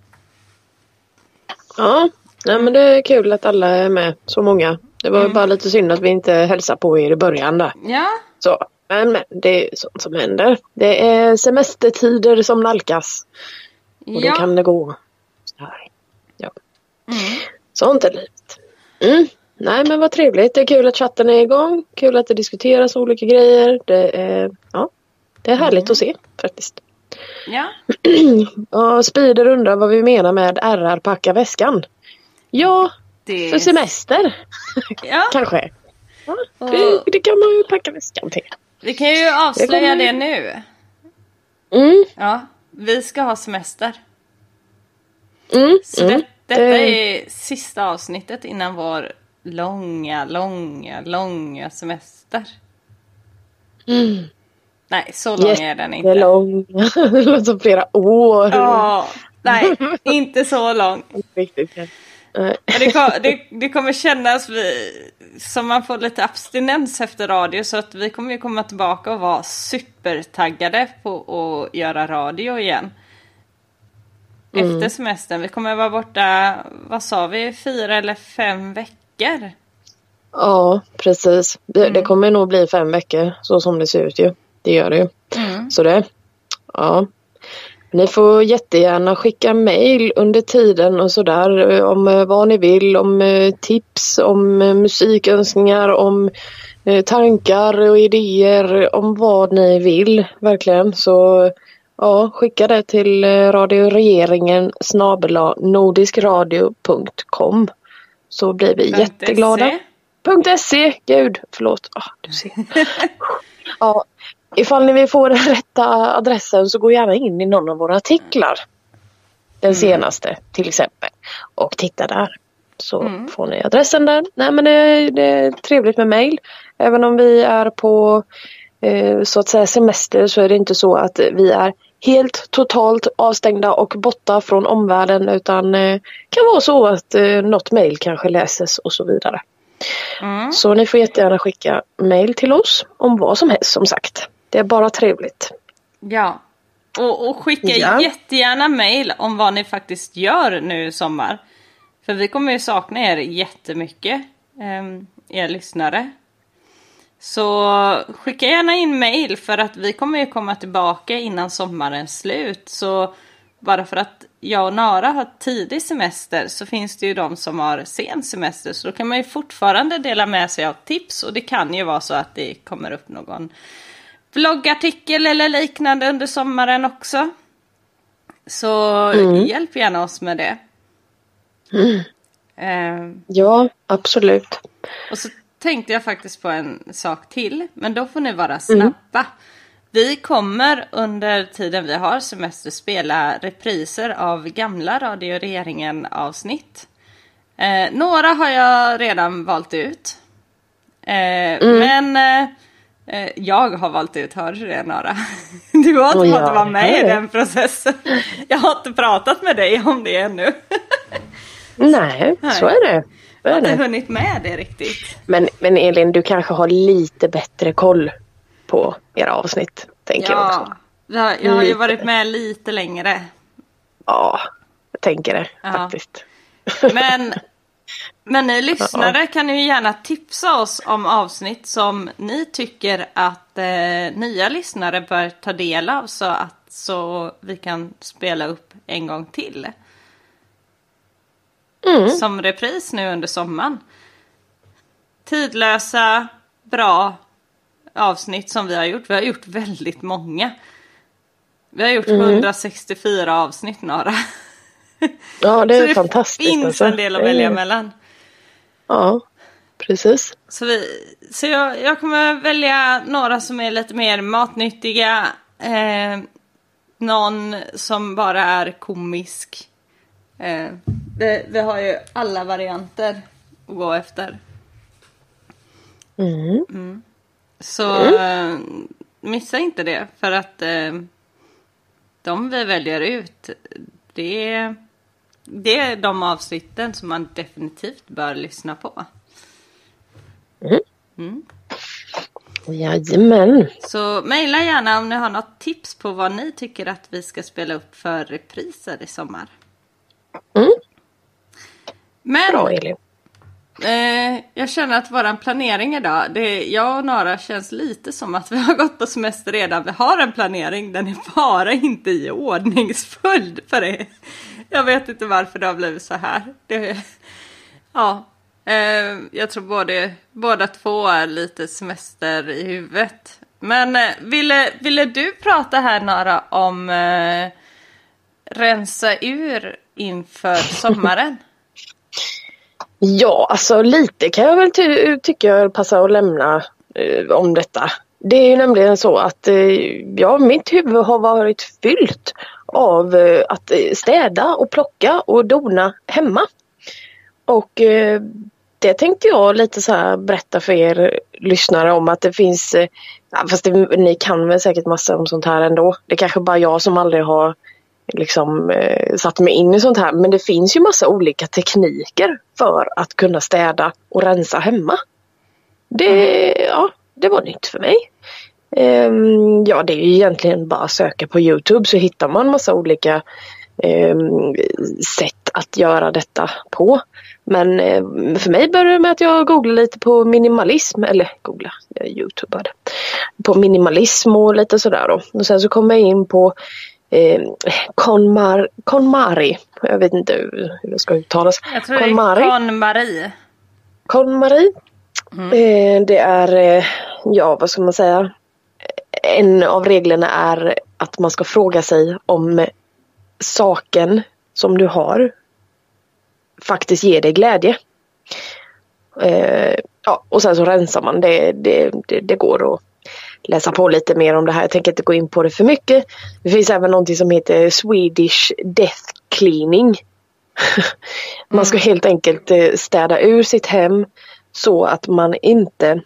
Speaker 3: Ja, nej, men det är kul att alla är med, så många. Det var bara lite synd att vi inte hälsade på er i början där.
Speaker 1: Ja.
Speaker 3: Så, men det är sånt som händer. Det är semestertider som nalkas. Och då kan det gå så här. Ja. Sånt är livet. Nej, men vad trevligt. Det är kul att chatten är igång. Kul att det diskuteras olika grejer. Det är härligt att se faktiskt.
Speaker 1: Ja.
Speaker 3: Och Spider undrar vad vi menar med RR packa väskan. Ja, för semester.
Speaker 1: Ja.
Speaker 3: Kanske. Ja, det kan man ju packa väskan till.
Speaker 1: Vi kan ju avslöja det nu. Ja, vi ska ha semester. Så detta är sista avsnittet innan vår långa semester. Nej, så lång är den inte.
Speaker 3: Det är lång. Det låter som flera år.
Speaker 1: Ja, nej, inte så lång.
Speaker 3: Riktigt.
Speaker 1: Det kommer kännas som man får lite abstinens efter radio, så att vi kommer ju komma tillbaka och vara supertaggade på att göra radio igen. Efter semestern. Vi kommer vara borta, vad sa vi, 4 eller 5 veckor? Ja,
Speaker 3: precis. Det kommer nog bli 5 veckor, så som det ser ut ju. Det gör det ju. Så det, ja. Ni får jättegärna skicka mejl under tiden och sådär om vad ni vill, om tips, om musikönskningar, om tankar och idéer, om vad ni vill, verkligen. Så ja, skicka det till radioregeringen@nordiskradio.com, så blir vi jätteglada. .se, gud, förlåt. Du ser. Ja, ifall ni vill få den rätta adressen så gå gärna in i någon av våra artiklar. Den senaste till exempel. Och titta där. Så får ni adressen där. Nej, men det är trevligt med mejl. Även om vi är på så att säga semester, så är det inte så att vi är helt totalt avstängda och borta från omvärlden. Utan kan vara så att något mejl kanske läses och så vidare. Så ni får jättegärna skicka mejl till oss om vad som helst, som sagt. Det är bara trevligt.
Speaker 1: Ja, och skicka jättegärna mejl om vad ni faktiskt gör nu i sommar. För vi kommer ju sakna er jättemycket, er lyssnare. Så skicka gärna in mejl, för att vi kommer ju komma tillbaka innan sommarens slut. Så bara för att jag och Nara har tidig semester, så finns det ju de som har sen semester. Så då kan man ju fortfarande dela med sig av tips. Och det kan ju vara så att det kommer upp någon bloggartikel eller liknande under sommaren också. Så hjälp gärna oss med det.
Speaker 3: Ja, absolut.
Speaker 1: Och så tänkte jag faktiskt på en sak till. Men då får ni vara snabba. Vi kommer under tiden vi har semester spela repriser av gamla Radio Regeringen avsnitt. Några har jag redan valt ut. Men jag har valt ut, hör du det, Nora? Du har inte fått vara med i den processen. Jag har inte pratat med dig om det ännu.
Speaker 3: Nej, så är det.
Speaker 1: Jag har inte hunnit med det riktigt.
Speaker 3: Men Elin, du kanske har lite bättre koll på era avsnitt, tänker jag också.
Speaker 1: Jag har ju varit med lite längre.
Speaker 3: Ja, jag tänker det faktiskt.
Speaker 1: Men Men ni lyssnare kan ju gärna tipsa oss om avsnitt som ni tycker att nya lyssnare bör ta del av så vi kan spela upp en gång till. Som repris nu under sommaren. Tidlösa, bra avsnitt som vi har gjort. Vi har gjort väldigt många. Vi har gjort 164 avsnitt, Nara.
Speaker 3: Ja, det är
Speaker 1: så
Speaker 3: fantastiskt.
Speaker 1: Det finns en del att välja mellan.
Speaker 3: Ja, precis.
Speaker 1: Så jag kommer välja några som är lite mer matnyttiga. Någon som bara är komisk. Vi har ju alla varianter att gå efter. Så missa inte det. För att de vi väljer ut, det är de avsnitten som man definitivt bör lyssna på.
Speaker 3: Jajamän.
Speaker 1: Så mejla gärna om ni har något tips på vad ni tycker att vi ska spela upp för repriser i sommar. Men
Speaker 3: Bra, Elin.
Speaker 1: Jag känner att våran planering idag, jag och Nara känns lite som att vi har gått på semester redan. Vi har en planering, den är bara inte i ordningsföljd för det. Jag vet inte varför det har blivit så här. Jag tror båda två är lite semester i huvudet. Men ville du prata här, Nara, om rensa ur inför sommaren?
Speaker 3: Ja, alltså lite kan jag väl tycka jag passar att lämna om detta. Det är ju nämligen så att mitt huvud har varit fyllt av att städa och plocka och dona hemma. Och det tänkte jag lite så här berätta för er lyssnare om, att det finns, ni kan väl säkert massa om sånt här ändå. Det är kanske bara jag som aldrig har liksom satt mig in i sånt här, men det finns ju massa olika tekniker för att kunna städa och rensa hemma. Det var nytt för mig. Det är ju egentligen bara att söka på YouTube så hittar man massa olika sätt att göra detta på. Men för mig började det med att jag googlade lite på minimalism, eller YouTubade på minimalism och lite sådär då. Och sen så kom jag in på KonMari. Jag vet inte hur det ska uttalas.
Speaker 1: Jag tror KonMari. Det är KonMari.
Speaker 3: KonMari. Det är, vad ska man säga? En av reglerna är att man ska fråga sig om saken som du har faktiskt ger dig glädje. Och sen så rensar man. Det går att läsa på lite mer om det här. Jag tänker inte gå in på det för mycket. Det finns även någonting som heter Swedish Death Cleaning. Man ska helt enkelt städa ur sitt hem så att man inte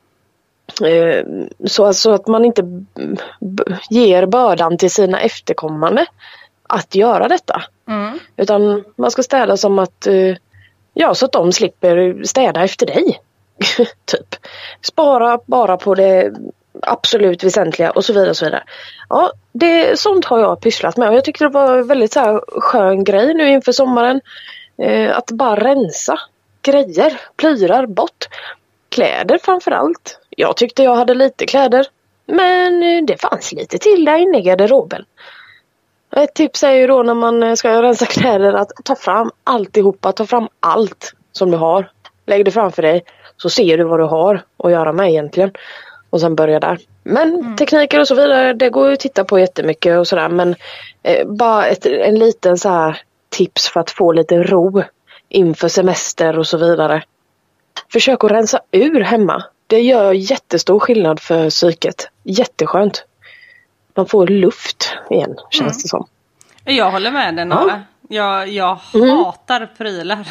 Speaker 3: så att man inte ger bördan till sina efterkommande att göra detta. Utan man ska städa som att så att de slipper städa efter dig. Typ. Spara bara på det absolut väsentliga och så vidare och så vidare. Ja, sånt har jag pysslat med och jag tyckte det var en väldigt så här skön grej nu inför sommaren. Att bara rensa grejer, plyrar bort. Kläder framförallt. Jag tyckte jag hade lite kläder, men det fanns lite till där inne i garderoben. Ett tips är ju då när man ska rensa kläder att ta fram alltihopa, ta fram allt som du har. Lägg det framför dig så ser du vad du har att göra med egentligen. Och sen börja där. Men tekniker och så vidare, det går ju att titta på jättemycket och sådär. Men bara en liten så här tips för att få lite ro inför semester och så vidare. Försök att rensa ur hemma. Det gör jättestor skillnad för psyket. Jätteskönt. Man får luft igen, känns det som.
Speaker 1: Jag håller med dig, Nora. Jag hatar prylar.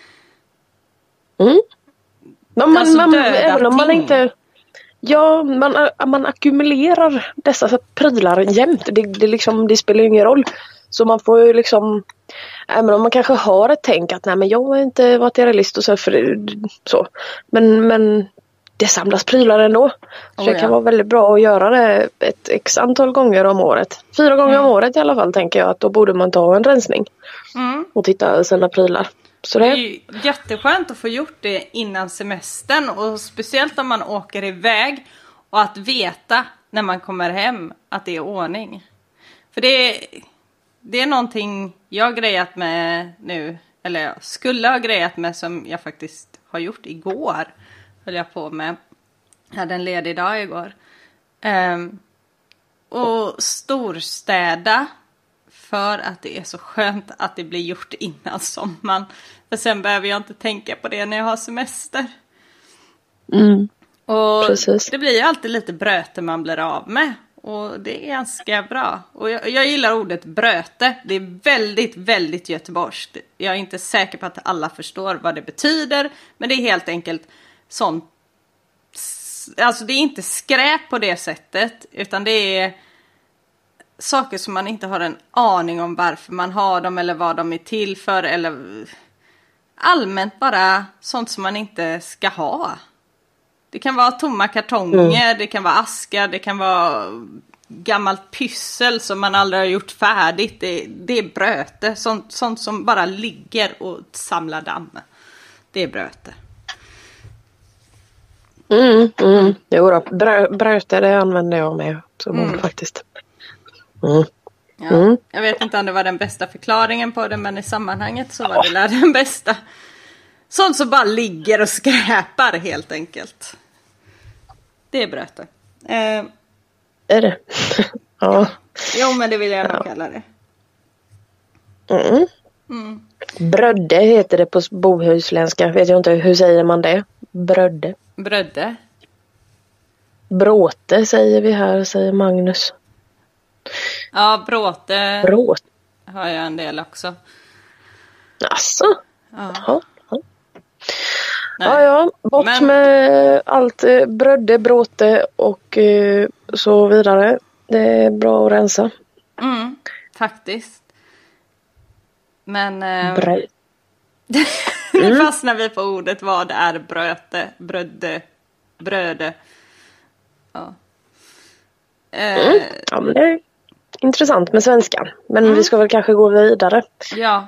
Speaker 3: Även om man inte... Ja, man ackumulerar dessa prylar jämt. Det spelar ju ingen roll. Så man får ju liksom... Även om man kanske har ett tänk att nej, men jag har inte varit realist och så. Men det samlas prylar ändå. Så det kan vara väldigt bra att göra det ett x antal gånger om året. 4 gånger om året i alla fall tänker jag att då borde man ta en rensning. Och titta sina prylar. Så
Speaker 1: det är ju jätteskönt att få gjort det innan semestern. Och speciellt om man åker iväg. Och att veta när man kommer hem att det är ordning. För det är någonting jag har grejat med nu. Eller jag skulle ha grejat med som jag faktiskt har gjort igår. Höll jag på med. Jag hade en ledig dag igår. Och storstäda. För att det är så skönt att det blir gjort innan sommaren. För sen behöver jag inte tänka på det när jag har semester. Och
Speaker 3: precis.
Speaker 1: Det blir ju alltid lite bröte man blir av med. Och det är ganska bra. Och jag gillar ordet bröte. Det är väldigt, väldigt göteborgskt. Jag är inte säker på att alla förstår vad det betyder. Men det är helt enkelt sånt. Alltså det är inte skräp på det sättet. Utan det är saker som man inte har en aning om varför man har dem. Eller vad de är till för. Eller allmänt bara sånt som man inte ska ha. Det kan vara tomma kartonger, det kan vara askar, det kan vara gammalt pyssel som man aldrig har gjort färdigt. Det är bröte, sånt som bara ligger och samlar damm. Det är bröte.
Speaker 3: Jo då, bröte det använder jag med så faktiskt.
Speaker 1: Ja, jag vet inte om det var den bästa förklaringen på det, men i sammanhanget så var det den bästa. Sånt som bara ligger och skräpar helt enkelt. Det är bröte.
Speaker 3: Är det? Ja.
Speaker 1: Jo, men det vill jag nog kalla det.
Speaker 3: Brödde heter det på bohuslänska. Vet jag inte, hur säger man det? Brödde.
Speaker 1: Brödde.
Speaker 3: Bråte säger vi här, säger Magnus.
Speaker 1: Ja, bråte.
Speaker 3: Bråte.
Speaker 1: Har jag en del också.
Speaker 3: Asså?
Speaker 1: Ja.
Speaker 3: Ja, bort med allt brödde, bråte och så vidare. Det är bra att rensa.
Speaker 1: Faktiskt. Men
Speaker 3: Bröd.
Speaker 1: nu fastnar vi på ordet. Vad är bröte? Bröde. Ja.
Speaker 3: Ja, men det är intressant med svenskan. Men vi ska väl kanske gå vidare.
Speaker 1: Ja.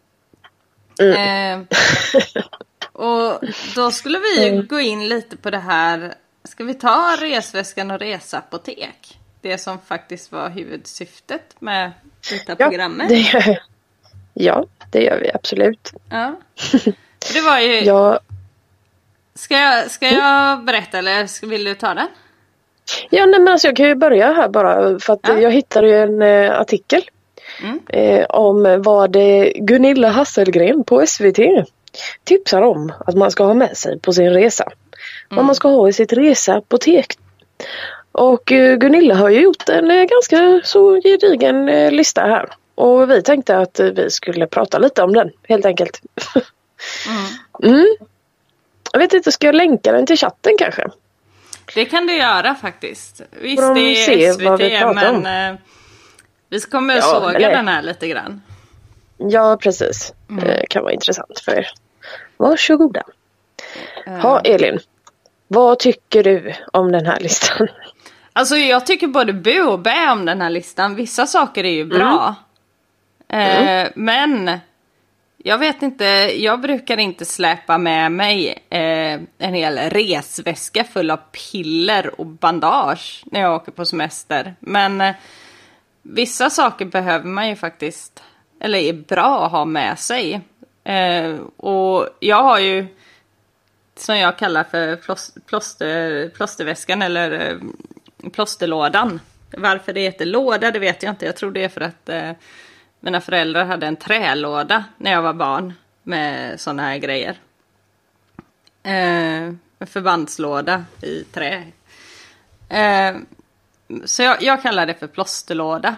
Speaker 1: Och då skulle vi gå in lite på det här. Ska vi ta resväskan och resapotek? Det som faktiskt var huvudsyftet med detta programmet.
Speaker 3: Det gör vi absolut.
Speaker 1: Ja. Det var ju...
Speaker 3: Ja.
Speaker 1: Ska jag berätta eller vill du ta den?
Speaker 3: Ja, nej, men alltså jag kan ju börja här bara. För att jag hittade ju en artikel. Om vad Gunilla Hasselgren på SVT tipsar om att man ska ha med sig på sin resa. Vad man ska ha i sitt resapotek. Och Gunilla har ju gjort en ganska så gedigen lista här. Och vi tänkte att vi skulle prata lite om den, helt enkelt. Jag vet inte, ska jag länka den till chatten kanske?
Speaker 1: Det kan du göra faktiskt. Visst,
Speaker 3: de
Speaker 1: det är SVT, men vi kommer att såga den här lite grann.
Speaker 3: Ja, precis. Det kan vara intressant för er. Varsågoda. Ja, Elin. Vad tycker du om den här listan?
Speaker 1: Alltså jag tycker både bu och bä om den här listan. Vissa saker är ju bra. Men jag vet inte, jag brukar inte släpa med mig en hel resväska full av piller och bandage när jag åker på semester. Men vissa saker behöver man ju faktiskt, eller är bra att ha med sig. Och jag har ju, som jag kallar för plåsterväskan eller plåsterlådan. Varför det heter låda, det vet jag inte. Jag tror det är för att mina föräldrar hade en trälåda när jag var barn med såna här grejer. En förbandslåda i trä. Så jag kallar det för plåsterlåda.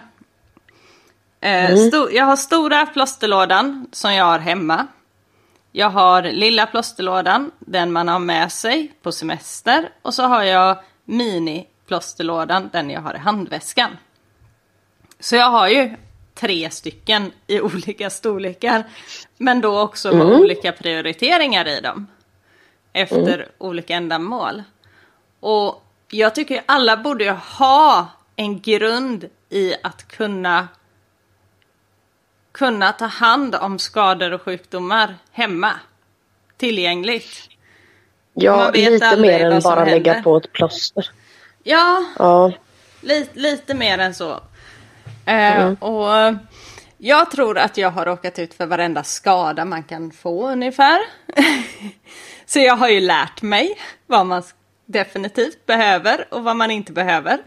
Speaker 1: Jag har stora plåsterlådan som jag har hemma. Jag har lilla plåsterlådan, den man har med sig på semester. Och så har jag mini-plåsterlådan, den jag har i handväskan. Så jag har ju 3 stycken i olika storlekar. Men då också med olika prioriteringar i dem. Efter olika ändamål. Och jag tycker alla borde ha en grund i att kunna kunna ta hand om skador och sjukdomar hemma. Tillgängligt.
Speaker 3: Ja,
Speaker 1: Man vet
Speaker 3: lite
Speaker 1: aldrig
Speaker 3: mer än
Speaker 1: vad som
Speaker 3: bara lägga
Speaker 1: händer.
Speaker 3: på ett plåster.
Speaker 1: Ja,
Speaker 3: Ja.
Speaker 1: lite mer än så. Och jag tror att jag har råkat ut för varenda skada man kan få ungefär. Så jag har ju lärt mig vad man definitivt behöver och vad man inte behöver.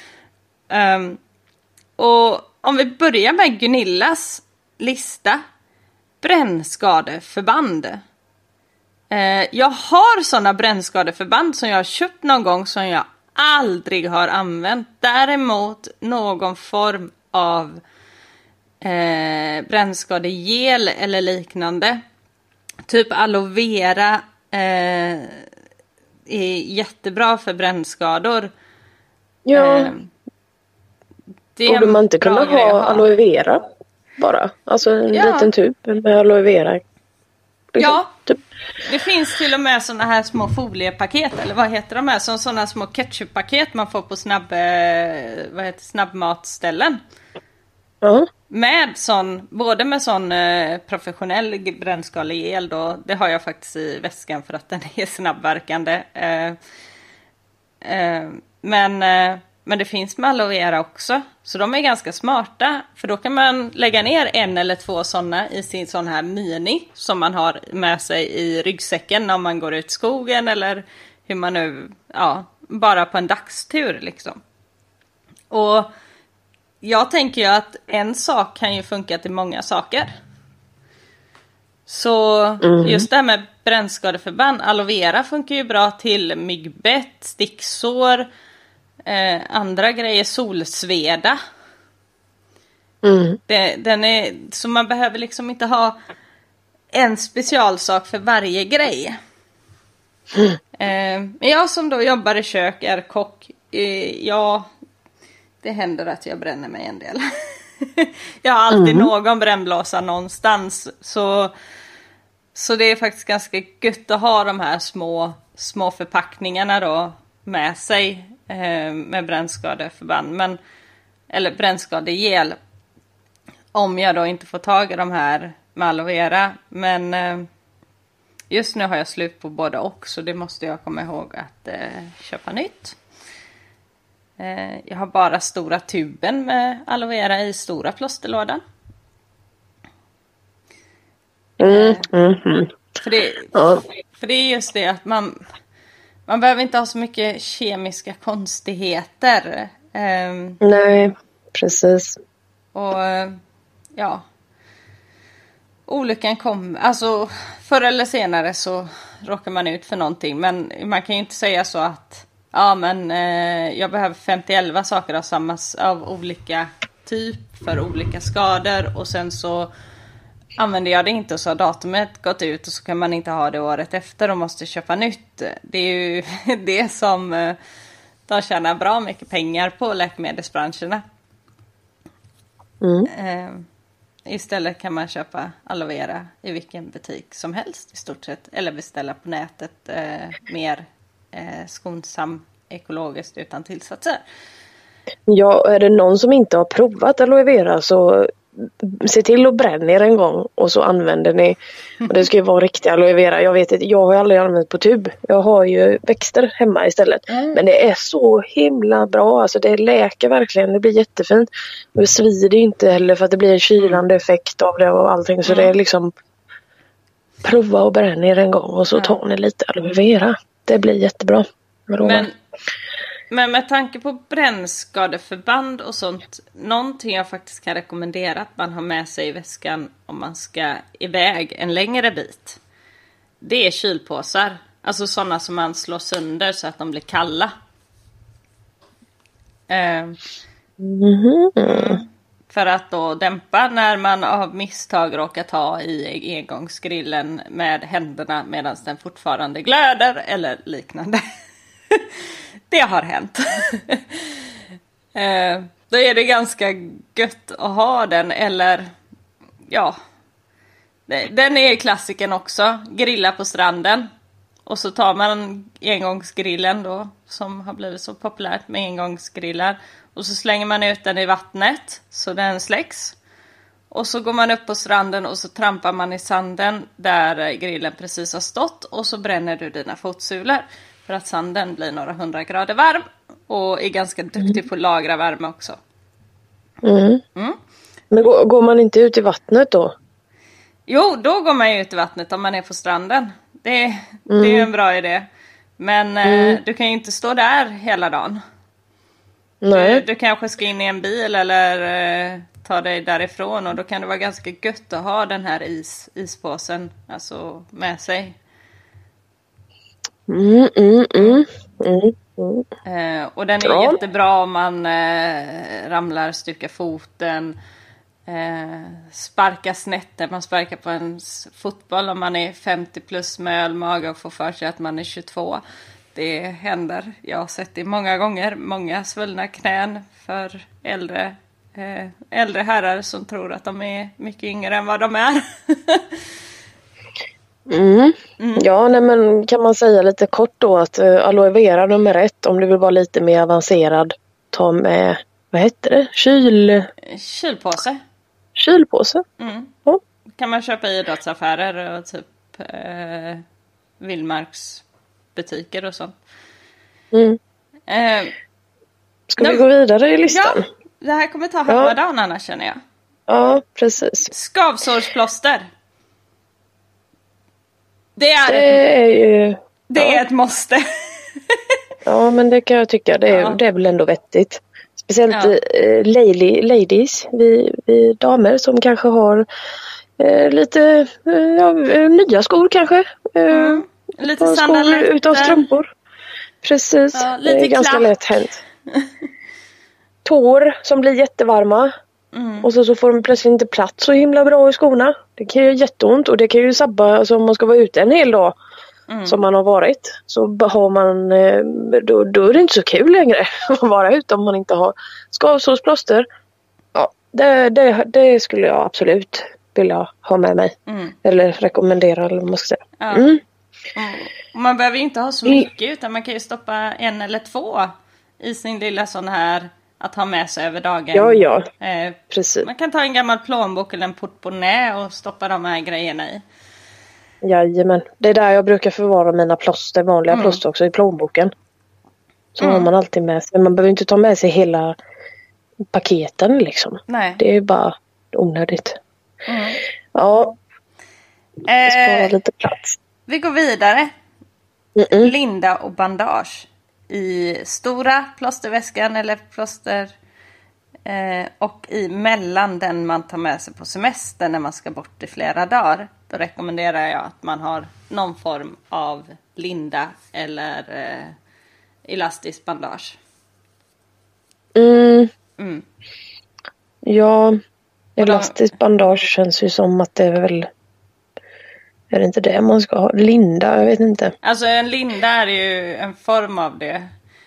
Speaker 1: Och om vi börjar med Gunillas lista. Brännskadeförband. Jag har sådana brännskadeförband som jag har köpt någon gång som jag aldrig har använt. Däremot någon form av brännskadegel eller liknande. Typ aloe vera är jättebra för brännskador.
Speaker 3: Ja,
Speaker 1: Det är
Speaker 3: borde man inte
Speaker 1: en bra
Speaker 3: kunna
Speaker 1: grej att
Speaker 3: ha aloe vera bara? Alltså en liten tub med aloe vera. Liksom,
Speaker 1: Ja,
Speaker 3: typ.
Speaker 1: det finns till och med såna här små foliepaket, eller vad heter de här? Som såna små ketchuppaket man får på snabbmatställen.
Speaker 3: Ja.
Speaker 1: Med sån, både med sån professionell brännskadegel då, det har jag faktiskt i väskan för att den är snabbverkande. Men det finns med aloe vera också. Så de är ganska smarta. För då kan man lägga ner 1 eller 2 sådana i sin sån här mini. Som man har med sig i ryggsäcken om man går ut i skogen. Eller hur man nu, ja, bara på en dagstur liksom. Och jag tänker ju att en sak kan ju funka till många saker. Så just det här med brännskadeförband. Aloe vera funkar ju bra till myggbett, sticksår. Andra grejer, solsveda. Den är, så man behöver liksom inte ha en specialsak för varje grej. Men jag som då jobbar i kök, är kock, ja, det händer att jag bränner mig en del. Jag har alltid någon brännblåsa någonstans. Så det är faktiskt ganska gött att ha de här små förpackningarna då med sig med brännskadeförband. Eller brännskadegel. Om jag då inte får tag i de här med aloe vera. Men just nu har jag slut på både och. Så det måste jag komma ihåg att köpa nytt. Jag har bara stora tuben med aloe vera i stora plåsterlådan. För det är just det att man behöver inte ha så mycket kemiska konstigheter.
Speaker 3: Nej, precis.
Speaker 1: Och ja, olyckan kommer, alltså förr eller senare så råkar man ut för någonting. Men man kan ju inte säga så att ja, men jag behöver 51 saker av olika typ för olika skador. Och sen så använder jag det inte och så har datumet gått ut och så kan man inte ha det året efter och måste köpa nytt. Det är ju det som de tjänar bra mycket pengar på, läkemedelsbranscherna. Istället kan man köpa aloe vera i vilken butik som helst i stort sett. Eller beställa på nätet mer skonsam, ekologiskt utan tillsatser.
Speaker 3: Ja, är det någon som inte har provat aloe vera så se till att bränna er en gång och så använder ni, och det ska ju vara riktig aloe vera. Jag vet inte, jag har aldrig använt på tub. Jag har ju växter hemma istället. Men det är så himla bra, alltså det läker verkligen, det blir jättefint. Och det svider inte heller för att det blir en kylande effekt av det och allting, så det är liksom prova och bränna er en gång och så tar ni lite aloe vera. Det blir jättebra. Men
Speaker 1: med tanke på brännskadeförband och sånt, någonting jag faktiskt kan rekommendera att man har med sig i väskan om man ska iväg en längre bit. Det är kylpåsar. Alltså sådana som man slår sönder så att de blir kalla. För att då dämpa när man av misstag råkat ha i engångsgrillen med händerna medan den fortfarande glöder eller liknande. Det har hänt. Då är det ganska gött att ha den. Eller ja, den är klassiken också. Grilla på stranden. Och så tar man engångsgrillen då, som har blivit så populärt med engångsgrillar. Och så slänger man ut den i vattnet så den släcks. Och så går man upp på stranden och så trampar man i sanden där grillen precis har stått. Och så bränner du dina fotsulor. För att sanden blir några 100 grader varm. Och är ganska duktig på att lagra värme också.
Speaker 3: Men går man inte ut i vattnet då?
Speaker 1: Jo, då går man ju ut i vattnet om man är på stranden. Det är ju en bra idé. Men du kan ju inte stå där hela dagen.
Speaker 3: Nej.
Speaker 1: Du kanske ska in i en bil eller ta dig därifrån. Och då kan det vara ganska gött att ha den här ispåsen alltså, med sig. Och den är jättebra om man ramlar, stukar foten, sparkar snett när man sparkar på en fotboll om man är 50 plus med ölmage och får för sig att man är 22. Det händer. Jag har sett det många gånger. Många svullna knän för äldre herrar som tror att de är mycket yngre än vad de är.
Speaker 3: Ja, nej, men kan man säga lite kort då att aloe vera nummer 1, om du vill vara lite mer avancerad, ta med, vad heter det?
Speaker 1: Kylpåse.
Speaker 3: Kylpåse? Ja.
Speaker 1: Kan man köpa i idrottsaffärer och typ vildmarksbutiker och sånt.
Speaker 3: Ska vi gå vidare i listan?
Speaker 1: Ja, det här kommer ta halva dagen annars känner jag.
Speaker 3: Ja, precis.
Speaker 1: Skavsårsplåster. Det är ett måste.
Speaker 3: Ja, men det kan jag tycka. Det är väl ändå vettigt. Speciellt ladies, vi damer som kanske har lite nya skor kanske.
Speaker 1: Lite
Speaker 3: skor utan strumpor. Precis,
Speaker 1: ja,
Speaker 3: det är ganska lätt hänt. Tår som blir jättevarma. Och så får de plötsligt inte plats så himla bra i skorna. Det kan ju jätteont och det kan ju sabba alltså, om man ska vara ute en hel dag som man har varit. Så har man, då är det inte så kul längre att vara ute om man inte har skavsårsplåster. Ja, det skulle jag absolut vilja ha med mig. Eller rekommendera eller vad man ska säga.
Speaker 1: Ja. Man behöver ju inte ha så mycket utan man kan ju stoppa 1 eller 2 i sin lilla sån här att ha med sig över dagen.
Speaker 3: Ja, precis.
Speaker 1: Man kan ta en gammal plånbok eller en portmonnä och stoppa de här grejerna i.
Speaker 3: Jajamän. Det är där jag brukar förvara mina plåster, vanliga plåster också, i plånboken. Så har man alltid med sig. Man behöver inte ta med sig hela paketen liksom.
Speaker 1: Nej.
Speaker 3: Det är bara onödigt. Ja. Spara lite plats.
Speaker 1: Vi går vidare. Linda och bandage. I stora plåsterväskan eller plåster och i mellan den man tar med sig på semester när man ska bort i flera dagar. Då rekommenderar jag att man har någon form av linda eller elastisk bandage.
Speaker 3: Ja, elastisk bandage känns ju som att det är väl... Är det inte det man ska ha? Linda, jag vet inte.
Speaker 1: Alltså en linda är ju en form av det.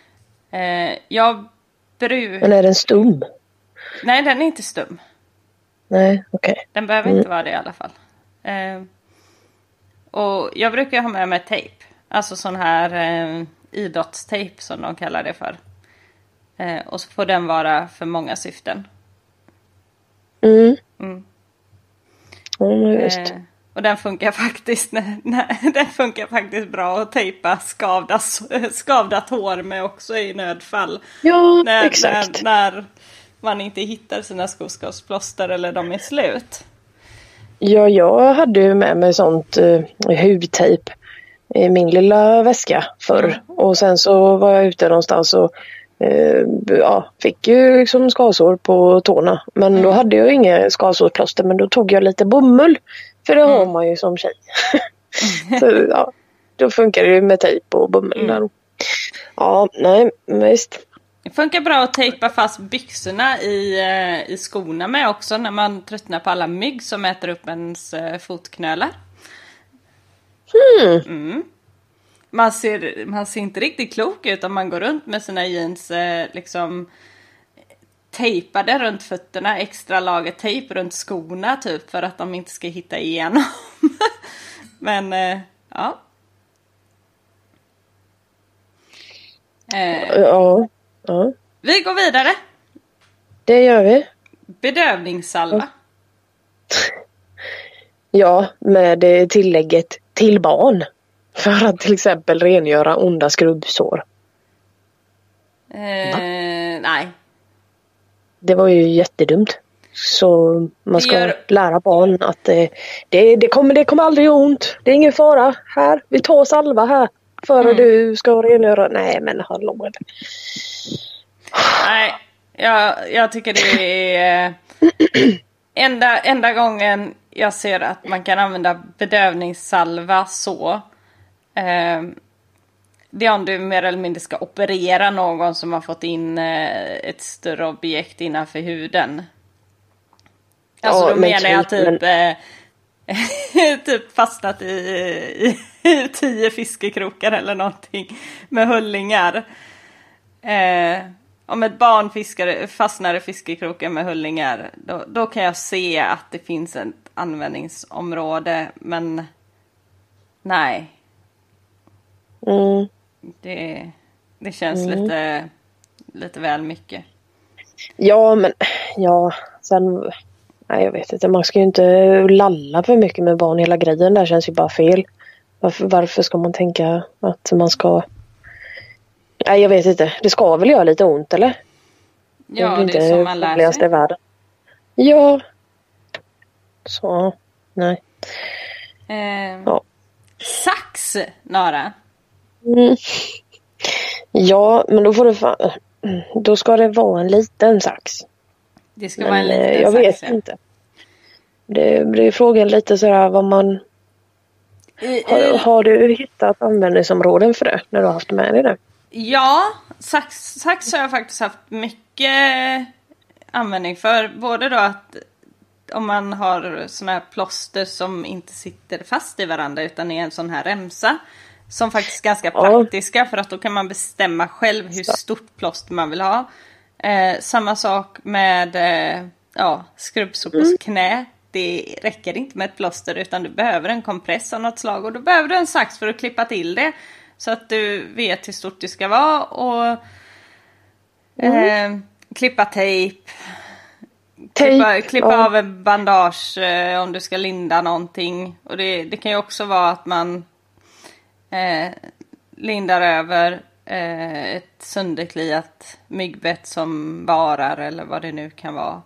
Speaker 3: Men är den stum?
Speaker 1: Nej, den är inte stum.
Speaker 3: Nej, okej.
Speaker 1: Den behöver inte vara det i alla fall. Och jag brukar ha med mig tejp. Alltså sån här idrottstejp som de kallar det för. Och så får den vara för många syften.
Speaker 3: Just.
Speaker 1: Och den funkar faktiskt den funkar faktiskt bra att tejpa skavdat hår med också i nödfall.
Speaker 3: Ja, exakt.
Speaker 1: När man inte hittar sina skoskavsplåster eller de är slut.
Speaker 3: Ja, jag hade ju med mig sånt hudtejp i min lilla väska förr. Och sen så var jag ute någonstans och fick ju liksom skavsår på tårna. Men då hade jag inga skavsårsplåster, men då tog jag lite bomull. För det har man ju som tjej. Så ja, då funkar det ju med tejp och bomull där. Ja, nej, visst.
Speaker 1: Det funkar bra att tejpa fast byxorna i skorna med också när man tröttnar på alla mygg som äter upp ens fotknölar. Man ser inte riktigt klok ut om man går runt med sina jeans liksom tejpade runt fötterna, extra lager tejp runt skorna typ för att de inte ska hitta igenom. Men ja. Vi går vidare.
Speaker 3: Det gör vi.
Speaker 1: Bedövningssalva.
Speaker 3: Ja, med det tillägget till barn. För att till exempel rengöra onda skrubbsår.
Speaker 1: Nej.
Speaker 3: Det var ju jättedumt. Så man ska lära barn att det kommer aldrig göra ont. Det är ingen fara här. Vi tar salva här. För att du ska rengöra. Nej men hallå.
Speaker 1: Nej, jag tycker det är enda gången jag ser att man kan använda bedövningssalva så. Det är om du mer eller mindre ska operera någon som har fått in ett större objekt innanför huden. Alltså
Speaker 3: Ja,
Speaker 1: då menar jag typ,
Speaker 3: men...
Speaker 1: typ fastnat i 10 fiskekrokar eller någonting med hullingar. Om ett barn fastnar i fiskekroken med hullingar, då kan jag se att det finns ett användningsområde, men nej. Det känns lite väl mycket.
Speaker 3: Ja, men sen nej, jag vet inte, man ska ju inte lalla för mycket med barn. Hela grejen där känns ju bara fel. Varför ska man tänka att man ska... Nej, jag vet inte. Det ska väl göra lite ont, eller?
Speaker 1: Ja, det är som man lär sig.
Speaker 3: I världen. Ja. Så, nej. Ja.
Speaker 1: Sax, Nara.
Speaker 3: Ja, men då ska det vara en liten sax.
Speaker 1: Det ska vara en liten
Speaker 3: jag
Speaker 1: sax.
Speaker 3: vet inte. Det är frågan lite sådär vad man... Har du hittat användningsområden för det när du har haft med dig det?
Speaker 1: Ja, sax har jag faktiskt haft mycket användning för. Både då att om man har såna här plåster som inte sitter fast i varandra utan är en sån här remsa. Som faktiskt är ganska praktiska för att då kan man bestämma själv hur stort plåster man vill ha. Samma sak med skrubbsår på knä. Det räcker inte med ett plåster utan du behöver en kompress av något slag. Och då behöver du en sax för att klippa till det. Så att du vet hur stort det ska vara. Och klippa tejp. Klippa av en bandage om du ska linda någonting. Och det kan ju också vara att man lindar över ett sönderkliat myggbett som varar eller vad det nu kan vara.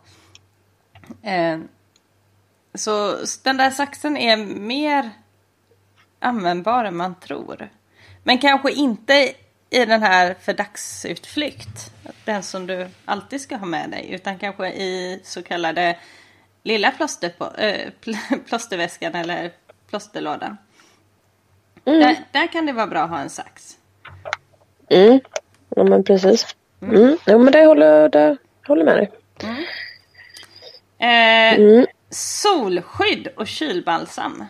Speaker 1: Så den där saxen är mer användbar än man tror. Men kanske inte i den här för dagsutflykt. Den som du alltid ska ha med dig. Utan kanske i så kallade lilla plåsterväskan eller plåsterlådan. Där kan det vara bra att ha en sax.
Speaker 3: Ja men precis. Ja men det håller med dig.
Speaker 1: Solskydd och kylbalsam.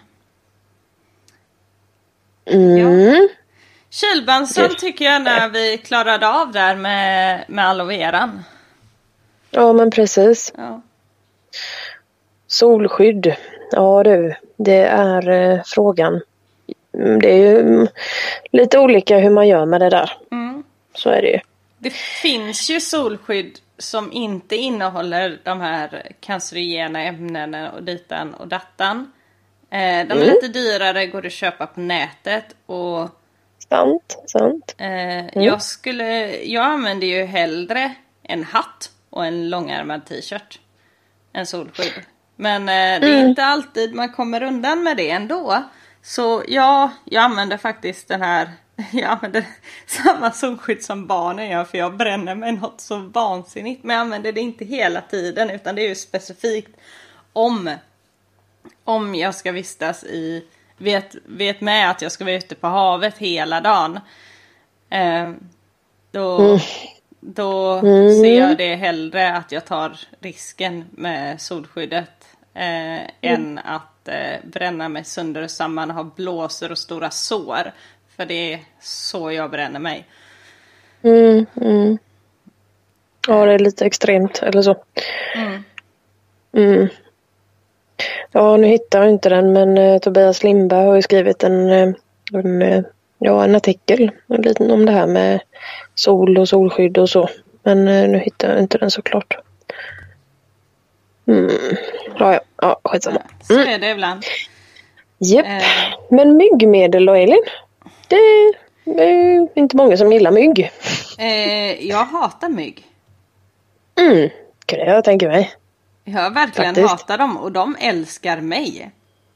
Speaker 3: Ja.
Speaker 1: Kylbalsam tycker jag när vi klarade av där med aloe veran.
Speaker 3: Ja men precis.
Speaker 1: Ja.
Speaker 3: Solskydd. Ja du, det är frågan. Det är ju lite olika hur man gör med det där. Så är det ju.
Speaker 1: Det finns ju solskydd som inte innehåller de här cancerogena ämnena och ditan och dattan. De är lite dyrare, går att köpa på nätet. Och
Speaker 3: Sant.
Speaker 1: Jag använder ju hellre en hatt och en långärmad t-shirt än solskydd. Men det är inte alltid man kommer undan med det ändå. Så ja, jag använder faktiskt den här. Jag använder samma solskydd som barnen gör, för jag bränner mig något så vansinnigt. Men jag använder det inte hela tiden, utan det är ju specifikt om jag ska vistas i, vet med att jag ska vara ute på havet hela dagen. Då ser jag det hellre att jag tar risken med solskyddet än att bränna mig sönder och samman, ha blåsor och stora sår. För det är så jag bränner mig.
Speaker 3: Ja, det är lite extremt eller så. Ja, nu hittar jag inte den, men Tobias Lindberg har ju skrivit en artikel om det här med sol och solskydd och så. Men nu hittar jag inte den såklart. Ja, skitsamma.
Speaker 1: Så är det ibland.
Speaker 3: Japp. Men myggmedel då, Elin? Det är inte många som gillar mygg.
Speaker 1: Jag hatar mygg.
Speaker 3: Kan jag tänka mig.
Speaker 1: Jag verkligen
Speaker 3: Faktiskt.
Speaker 1: hatar dem och de älskar mig.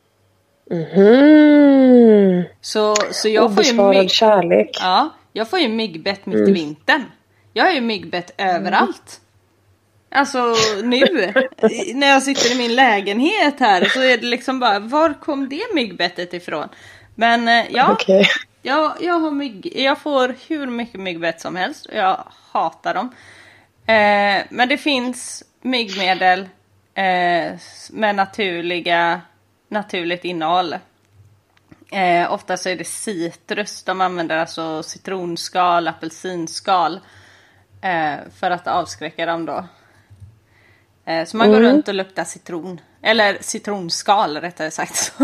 Speaker 1: Så jag får ju
Speaker 3: Obesvarad kärlek.
Speaker 1: Ja, jag får ju myggbett mitt i vintern. Jag har ju myggbett överallt. Alltså nu när jag sitter i min lägenhet här så är det liksom bara, var kom det myggbettet ifrån? Men ja,
Speaker 3: Okej.
Speaker 1: jag har jag får hur mycket myggbett som helst och jag hatar dem. Men det finns myggmedel med naturligt innehåll. Ofta så är det citrus de använder, alltså citronskal, apelsinskal för att avskräcka dem då. Så man går runt och luktar citron, eller citronskal rättare sagt.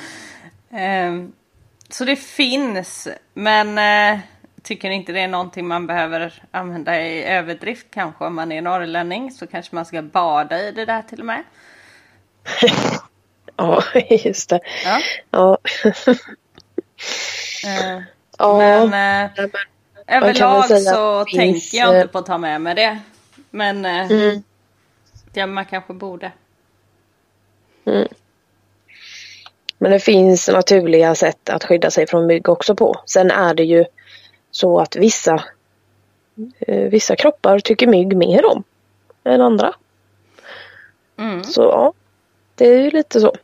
Speaker 1: Så det finns, men tycker inte det är någonting man behöver använda i överdrift kanske. Om man är norrlänning så kanske man ska bada i det där till och med.
Speaker 3: Ja, just det.
Speaker 1: Ja.
Speaker 3: Ja.
Speaker 1: Men överlag
Speaker 3: säga
Speaker 1: så
Speaker 3: att det
Speaker 1: tänker
Speaker 3: finns,
Speaker 1: jag inte på att ta med mig det. Men ja, man kanske borde.
Speaker 3: Men det finns naturliga sätt att skydda sig från mygg också på. Sen är det ju så att vissa kroppar tycker mygg mer om än andra. Så ja, det är ju lite så.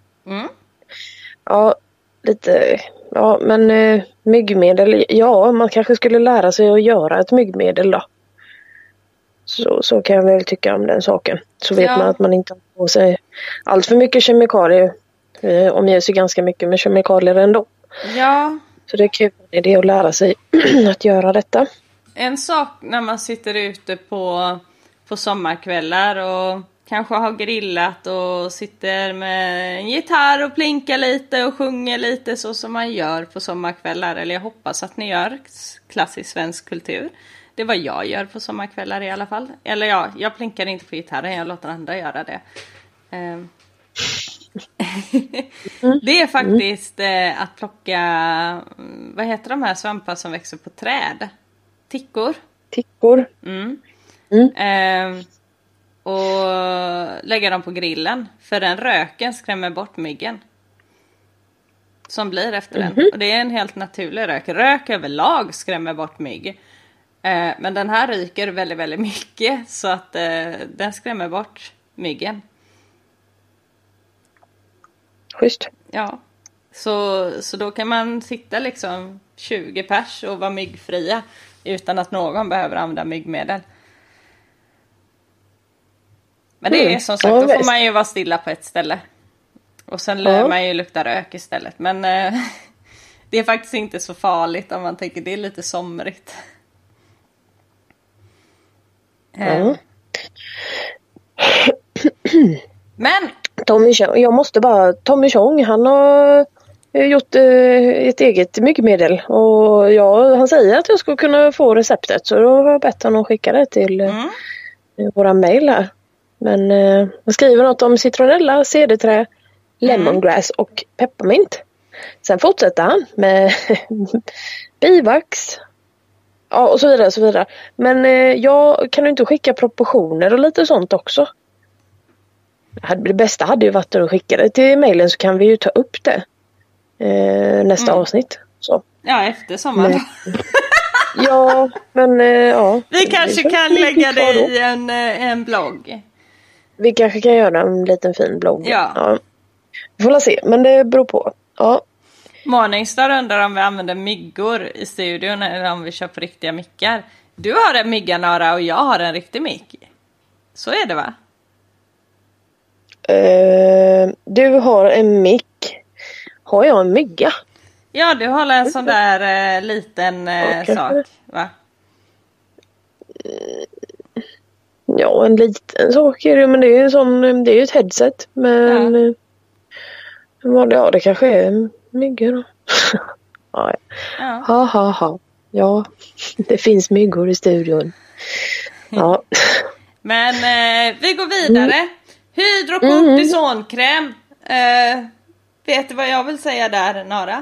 Speaker 3: Ja, lite. Ja, men myggmedel. Ja, man kanske skulle lära sig att göra ett myggmedel då. Så kan jag väl tycka om den saken. Så vet man att man inte har på sig allt för mycket kemikalier. Omger sig ganska mycket med kemikalier ändå.
Speaker 1: Ja.
Speaker 3: Så det är kul idé att lära sig att göra detta.
Speaker 1: En sak när man sitter ute på sommarkvällar och kanske har grillat och sitter med en gitarr och plinkar lite och sjunger lite så som man gör på sommarkvällar. Eller jag hoppas att ni gör klassisk svensk kultur. Det är vad jag gör på sommarkvällar i alla fall. Eller ja, jag plinkar inte på gitarren, jag låter andra göra det. Det är faktiskt att plocka, vad heter de här svampar som växer på träd? Tickor. Och lägga dem på grillen. För den röken skrämmer bort myggen. Som blir efter den. Och det är en helt naturlig rök. Rök överlag skrämmer bort mygg. Men den här ryker väldigt, väldigt mycket. Så att den skrämmer bort myggen.
Speaker 3: Schysst.
Speaker 1: Ja. Så då kan man sitta liksom 20 pers och vara myggfria. Utan att någon behöver använda myggmedel. Men det är som sagt, då får man ju vara stilla på ett ställe. Och sen lär man ju lukta rök istället. Men det är faktiskt inte så farligt om man tänker det är lite somrigt. Men
Speaker 3: Tommy Chong, han har gjort ett eget myggmedel. Och han säger att jag skulle kunna få receptet. Så då har jag bett honom skicka det till våra mejl här. Men han skriver något om citronella, cederträ, lemongrass och pepparmint. Sen fortsätter han med bivax. Ja, och så vidare, så vidare. Men jag kan ju inte skicka proportioner och lite sånt också. Det bästa hade ju varit att skicka det till mejlen, så kan vi ju ta upp det nästa avsnitt. Så.
Speaker 1: Ja, efter sommaren.
Speaker 3: Ja, men ja.
Speaker 1: Vi kanske kan lägga det i en blogg.
Speaker 3: Vi kanske kan göra en liten fin blogg.
Speaker 1: Ja.
Speaker 3: Vi får se, men det beror på. Ja.
Speaker 1: Morningstar undrar om vi använder myggor i studion eller om vi kör på riktiga mickar. Du har en mygganara och jag har en riktig mick. Så är det, va?
Speaker 3: Du har en mick. Har jag en mygga?
Speaker 1: Ja, du har en sån där liten sak, va?
Speaker 3: Ja, en liten sak är det, men det är en sån, det är ju ett headset. Men ja, det kanske är myggor då. Ja, det finns myggor i studion. Ja.
Speaker 1: Men vi går vidare. Hydrokortisonkräm. Vet du vad jag vill säga där, Nara?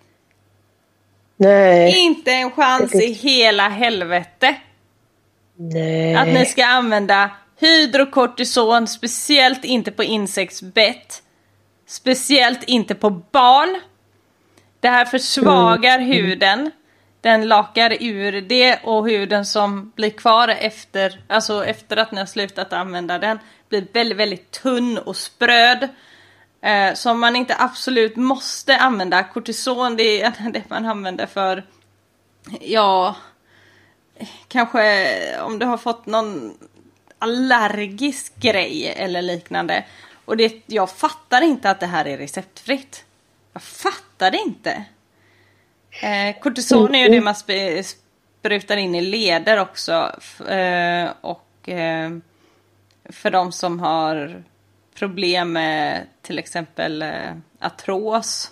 Speaker 3: Nej.
Speaker 1: Inte en chans i hela helvete.
Speaker 3: Nej.
Speaker 1: Att ni ska använda hydrokortison, speciellt inte på insektsbett. Speciellt inte på barn. Det här försvagar huden. Den lakar ur det, och huden som blir kvar efter att ni har slutat använda den blir väldigt, väldigt tunn och spröd. Så om man inte absolut måste använda kortison, det är det man använder för, ja, kanske om du har fått någon allergisk grej eller liknande. Och jag fattar inte att det här är receptfritt. Jag fattar det inte. Kortison är ju det man sprutar in i leder också. Och för de som har problem med till exempel artros.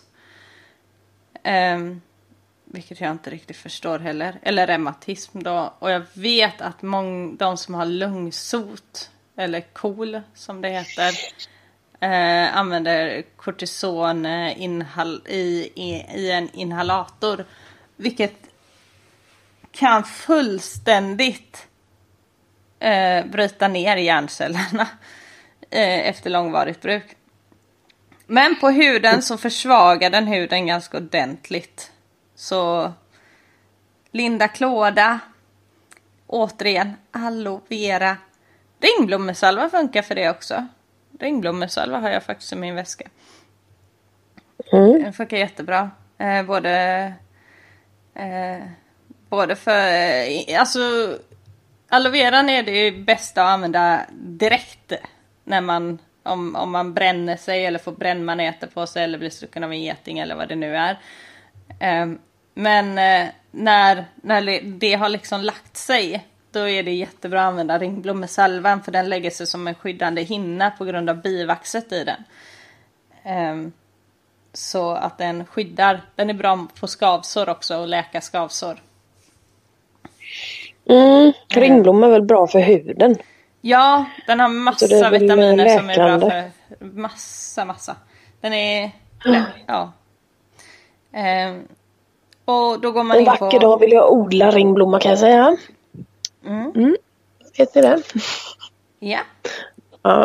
Speaker 1: Vilket jag inte riktigt förstår heller. Eller reumatism då. Och jag vet att de som har lungsot, eller KOL som det heter, använder kortison i en inhalator. Vilket kan fullständigt bryta ner hjärncellerna efter långvarigt bruk. Men på huden så försvagar den huden ganska ordentligt. Så Linda Klåda, återigen aloe vera. Ringblommesalva funkar för det också. Ringblommesalva har jag faktiskt i min väska. Den funkar jättebra. Både för, alltså, aloe veran är det bästa att använda direkt när man, om man bränner sig eller får brännmaneter på sig eller blir stucken av en geting eller vad det nu är. Men när det har liksom lagt sig, då är det jättebra att använda ringblommesalvan, för den lägger sig som en skyddande hinna på grund av bivaxet i den. Så att den skyddar. Den är bra på skavsår också, och läka skavsår.
Speaker 3: Ringblom är väl bra för huden?
Speaker 1: Ja, den har massa vitaminer som är bra för massa. Den är ja. Och då går man
Speaker 3: en
Speaker 1: in på...
Speaker 3: En vacker dag vill jag odla ringblomma, kan jag säga. Vet ni det?
Speaker 1: Ja.
Speaker 3: Ja.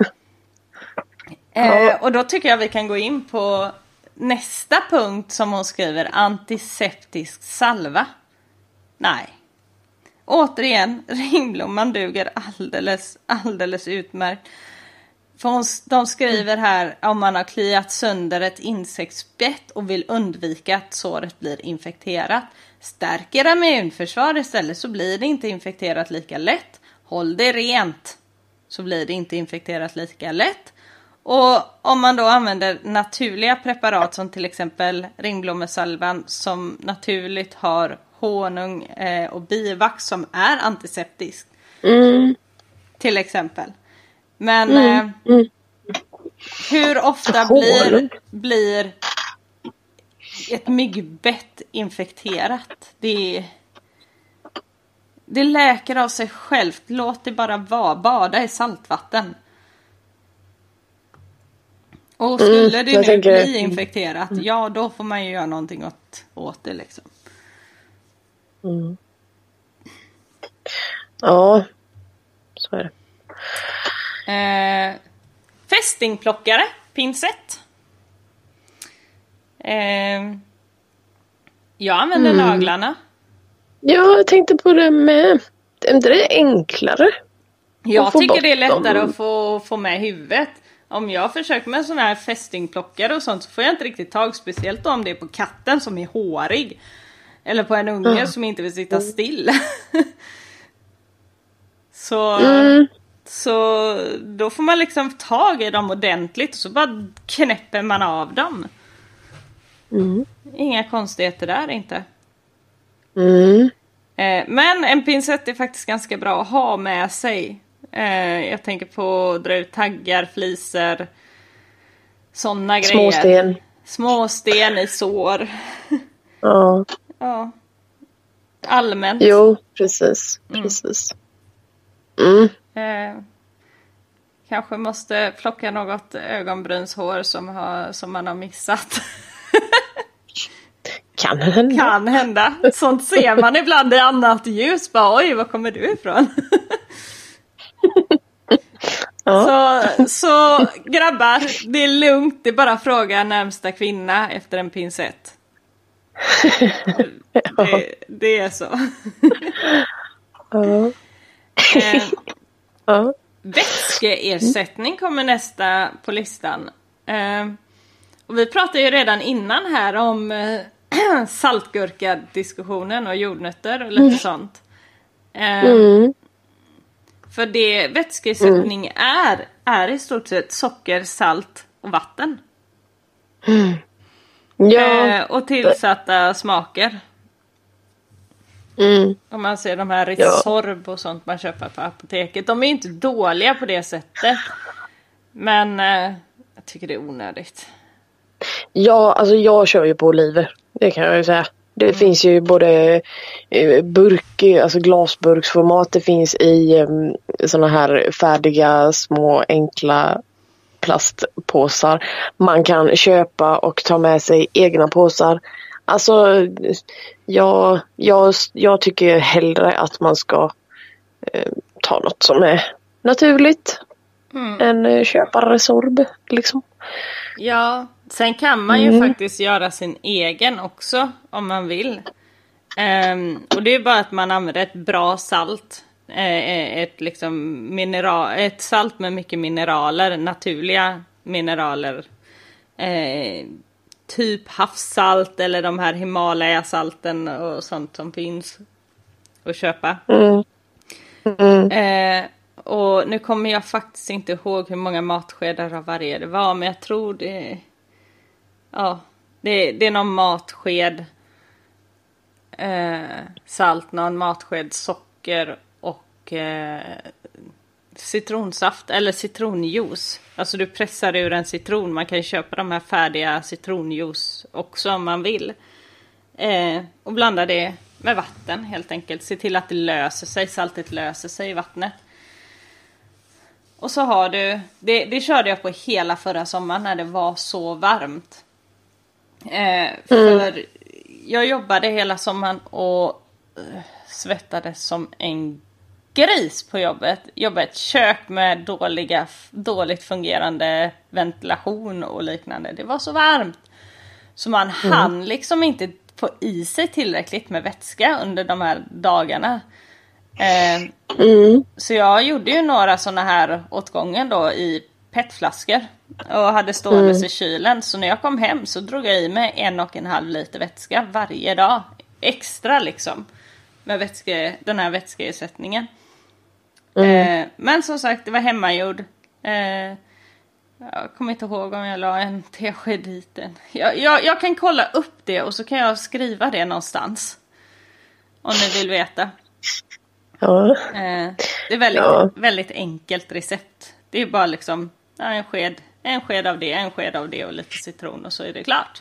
Speaker 1: Och då tycker jag vi kan gå in på nästa punkt som hon skriver. Antiseptisk salva. Nej. Återigen, ringblomman duger alldeles utmärkt. För de skriver här, om man har kliat sönder ett insektsbett och vill undvika att såret blir infekterat. Stärker immunförsvar istället, så blir det inte infekterat lika lätt. Håll det rent, så blir det inte infekterat lika lätt. Och om man då använder naturliga preparat som till exempel ringblommesalvan, som naturligt har honung och bivax som är antiseptisk. Till exempel. Men hur ofta blir ett myggbett infekterat? Det läker av sig självt. Låt det bara vara. Bada i saltvatten. Och skulle det nu bli infekterat, ja, då får man ju göra någonting åt det liksom.
Speaker 3: Ja, så är det.
Speaker 1: Fästingplockare, pincett. Jag använder naglarna.
Speaker 3: Ja, jag tänkte på det med. Är inte det enklare?
Speaker 1: Jag tycker det är lättare att få med huvudet. Om jag försöker med sådana här fästingplockare och sånt, så får jag inte riktigt tag. Speciellt om det är på katten som är hårig. Eller på en unge som inte vill sitta still. Så då får man liksom tag i dem ordentligt. Och så bara knäpper man av dem. Inga konstigheter där inte. Men en pincett är faktiskt ganska bra att ha med sig. Jag tänker på att dra ut taggar, fliser, sådana grejer. Småsten i sår. Ja. Allmänt.
Speaker 3: Jo, precis.
Speaker 1: Kanske måste plocka något ögonbrynshår som man har missat.
Speaker 3: Kan hända.
Speaker 1: Kan hända. Sånt ser man ibland i annat ljus. Bara, oj, var kommer du ifrån?
Speaker 3: Ja.
Speaker 1: Så grabbar, det är lugnt. Det är bara fråga närmsta kvinna efter en pincett. Det är så.
Speaker 3: Ja. Ja.
Speaker 1: Vätskeersättning kommer nästa på listan. Och vi pratade ju redan innan här om saltgurka-diskussionen och jordnötter och lite sånt. För det vätskeersättning är i stort sett socker, salt och vatten.
Speaker 3: Ja.
Speaker 1: Och tillsatta smaker. Om man ser de här Resorb och sånt man köper på apoteket. De är inte dåliga på det sättet. Men jag tycker det är onödigt.
Speaker 3: Ja, alltså jag kör ju på oliver. Det kan jag ju säga. Det finns ju både burk, alltså glasburksformat. Det finns i såna här färdiga små enkla plastpåsar. Man kan köpa och ta med sig egna påsar. Alltså jag tycker hellre att man ska ta något som är naturligt än köpa Resorb liksom.
Speaker 1: Ja, sen kan man ju faktiskt göra sin egen också om man vill. Och det är bara att man använder ett bra salt. Ett salt med mycket mineraler, naturliga mineraler. Typ havssalt eller de här Himalaya-salten och sånt som finns att köpa. Och nu kommer jag faktiskt inte ihåg hur många matskedar av varje det var, men jag tror det är någon matsked salt, någon matsked socker och citronsaft eller citronjuice. Alltså du pressar ur en citron. Man kan ju köpa de här färdiga citronjuice också om man vill. Och blanda det med vatten helt enkelt. Se till att det löser sig. Saltet löser sig i vattnet. Och så har du... Det körde jag på hela förra sommaren när det var så varmt. För jag jobbade hela sommaren och svettades som en gris på jobbet. Jobbade i ett kök med dåligt fungerande ventilation och liknande. Det var så varmt. Så man hann liksom inte få i sig tillräckligt med vätska under de här dagarna. Så jag gjorde ju några såna här åt gången då i petflaskor. Och hade stående i kylen. Så när jag kom hem så drog jag i mig 1,5 liter vätska varje dag. Extra liksom. Med den här vätskeersättningen. Men som sagt, det var hemmagjord. Jag kommer inte ihåg om jag la en tesked dit. Jag kan kolla upp det och så kan jag skriva det någonstans. Om ni vill veta.
Speaker 3: Ja.
Speaker 1: Det är väldigt enkelt recept. Det är bara liksom en sked av det och lite citron och så är det klart.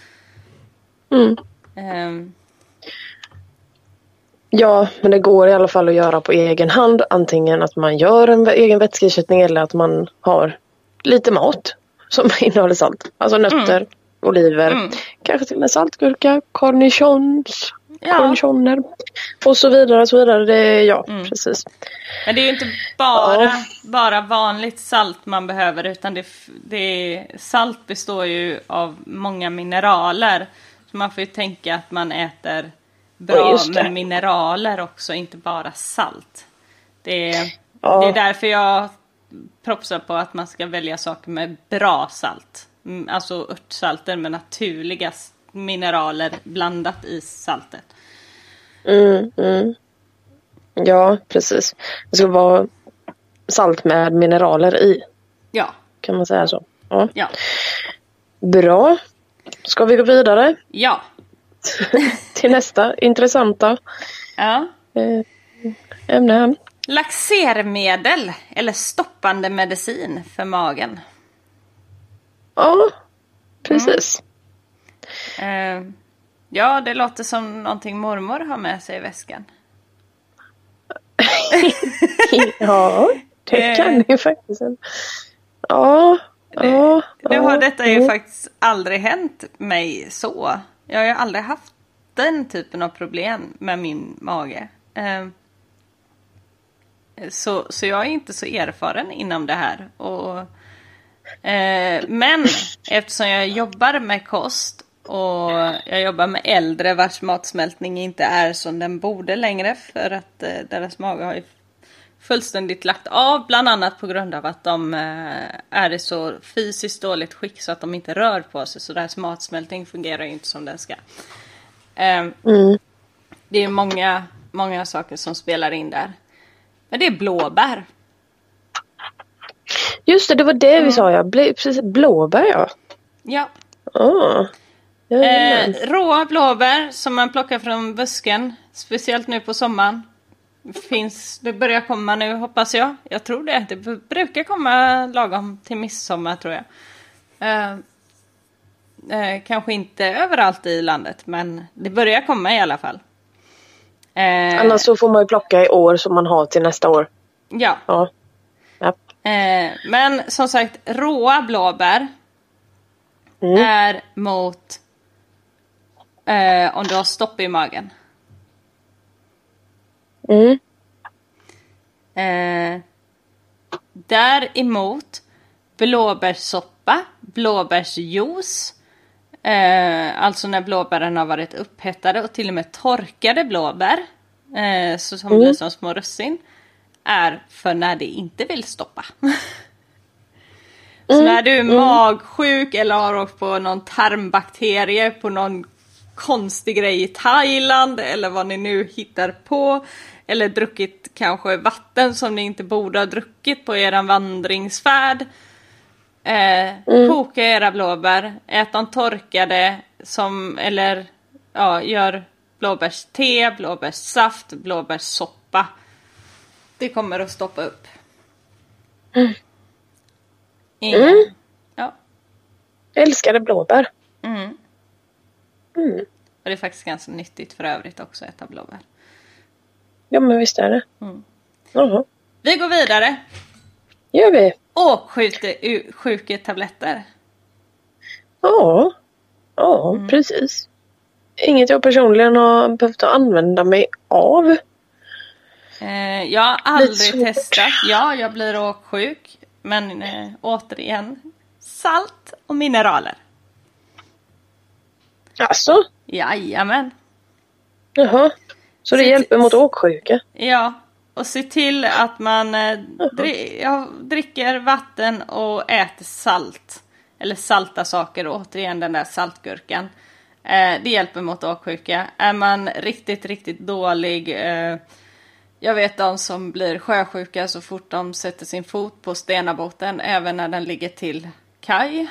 Speaker 3: Ja, men det går i alla fall att göra på egen hand. Antingen att man gör en egen vätskeersättning eller att man har lite mat som innehåller salt. Alltså nötter, oliver, kanske till och med saltgurka, cornichoner och så vidare. Så vidare. Precis.
Speaker 1: Men det är ju inte bara vanligt salt man behöver, utan salt består ju av många mineraler. Så man får ju tänka att man äter bra med mineraler också, inte bara salt. Det är därför jag propsar på att man ska välja saker med bra salt. Alltså örtsalter med naturliga mineraler blandat i saltet.
Speaker 3: Ja, precis. Det ska vara salt med mineraler i.
Speaker 1: Ja.
Speaker 3: Kan man säga så?
Speaker 1: Ja.
Speaker 3: Bra. Ska vi gå vidare?
Speaker 1: Ja.
Speaker 3: Till nästa intressanta ämne.
Speaker 1: Laxermedel eller stoppande medicin för magen.
Speaker 3: Ja, precis.
Speaker 1: Ja, det låter som någonting mormor har med sig i väskan.
Speaker 3: Det kan ju faktiskt. Ja.
Speaker 1: Nu har detta ju faktiskt aldrig hänt mig så. Jag har ju aldrig haft den typen av problem med min mage. Så jag är inte så erfaren inom det här. Men eftersom jag jobbar med kost och jag jobbar med äldre vars matsmältning inte är som den borde längre, för att deras mage har ju fullständigt lagt av, bland annat på grund av att de är i så fysiskt dåligt skick så att de inte rör på sig, så deras matsmältning fungerar ju inte som den ska. Det är många saker som spelar in där. Men det är blåbär.
Speaker 3: Just det var det vi sa. Ja. Precis, blåbär, ja.
Speaker 1: Ja. Råa blåbär som man plockar från busken, speciellt nu på sommaren. Det börjar komma nu, hoppas jag. Jag tror det. Det brukar komma lagom till midsommar, tror jag. Kanske inte överallt i landet, men det börjar komma i alla fall.
Speaker 3: Annars så får man ju plocka i år som man har till nästa år.
Speaker 1: Ja.
Speaker 3: Ja.
Speaker 1: Men som sagt, råa blåbär är mot om du har stopp i magen. Däremot blåbärssoppa, blåbärsjuice, alltså när blåbären har varit upphettade och till och med torkade blåbär som blir som små russin, är för när det inte vill stoppa. Så när du är magsjuk eller har åkt på någon tarmbakterie på någon konstig grej i Thailand eller vad ni nu hittar på, eller druckit kanske vatten som ni inte borde ha druckit på er vandringsfärd, koka era blåbär, ät dem torkade eller gör blåbärste, blåbärssaft, blåbärssoppa. Det kommer att stoppa upp. Ja.
Speaker 3: Älskade blåbär.
Speaker 1: Och det är faktiskt ganska nyttigt för övrigt också att äta blåbär.
Speaker 3: Ja, men visst är det.
Speaker 1: Vi går vidare.
Speaker 3: Gör vi.
Speaker 1: Sjuketabletter.
Speaker 3: Ja, precis. Inget jag personligen har behövt att använda mig av.
Speaker 1: Jag har aldrig testat. Ja, jag blir åksjuk. Men återigen, salt och mineraler.
Speaker 3: Alltså?
Speaker 1: Jajamän.
Speaker 3: Jaha. Så det hjälper mot åksjuka?
Speaker 1: Ja, och se till att man dricker vatten och äter salt. Eller salta saker, återigen den där saltgurkan. Det hjälper mot åksjuka. Är man riktigt, riktigt dålig... Jag vet de som blir sjösjuka så fort de sätter sin fot på Stenaboten, även när den ligger till kaj.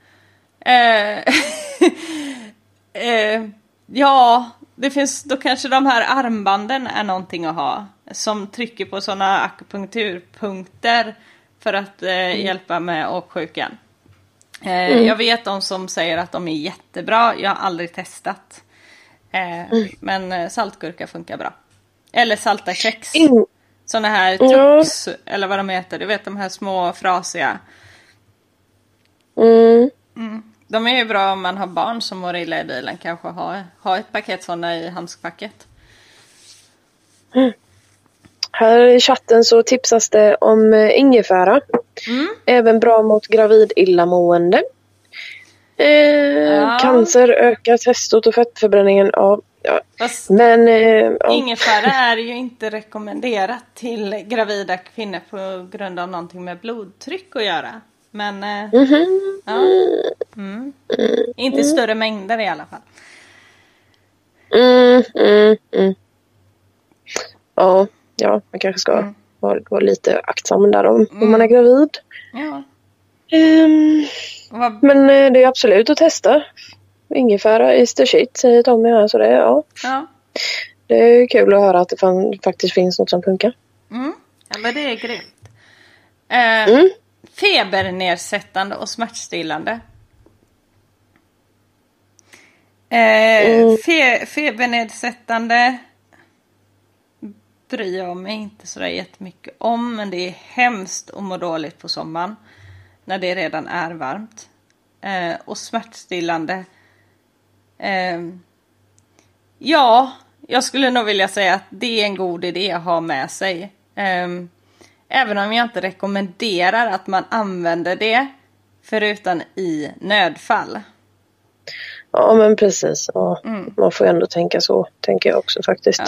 Speaker 1: Ja, det finns, då kanske de här armbanden är någonting att ha. Som trycker på sådana akupunkturpunkter för att hjälpa med åksjukan. Jag vet de som säger att de är jättebra. Jag har aldrig testat. Men saltgurka funkar bra. Eller salta kex. Såna här tux, eller vad de heter. Du vet de här små frasiga. De är ju bra om man har barn som mår illa i bilen. Kanske ha ett paket sådana i handskfacket.
Speaker 3: Här i chatten så tipsas det om ingefära. Även bra mot gravid illamående. Cancer, ökar testot och fettförbränningen. Men
Speaker 1: ingefära är ju inte rekommenderat till gravida kvinnor på grund av någonting med blodtryck att göra. Men inte större mängder i alla fall.
Speaker 3: Ja, man kanske ska vara lite aktsam där om man är gravid.
Speaker 1: Ja.
Speaker 3: Men det är absolut att testa. Ingefära is the shit, säger Tommy här. Så det, det är kul att höra att det faktiskt finns något som funkar.
Speaker 1: Ja, men det är grymt. Febernedsättande och smärtstillande. Febernedsättande bryr jag mig inte så jättemycket om. Men det är hemskt att må dåligt på sommaren. När det redan är varmt. Och smärtstillande. Ja, jag skulle nog vilja säga att det är en god idé att ha med sig. Även om jag inte rekommenderar att man använder det. Förutom i nödfall.
Speaker 3: Ja, men precis. Ja. Man får ändå tänka så, tänker jag också faktiskt.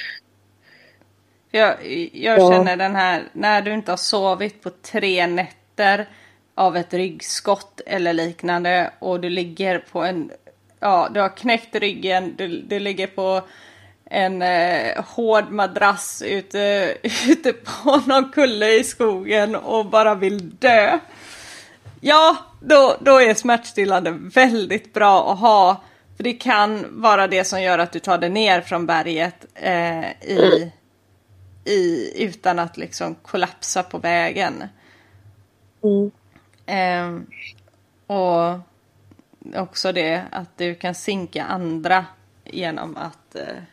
Speaker 1: Ja. Jag känner den här, när du inte har sovit på 3 nätter av ett ryggskott eller liknande och du ligger på en, du har knäckt ryggen, du ligger på en hård madrass ute på någon kulle i skogen och bara vill dö. Ja, då är smärtstillande väldigt bra att ha. För det kan vara det som gör att du tar dig ner från berget utan att liksom kollapsa på vägen. Och också det att du kan sinka andra genom att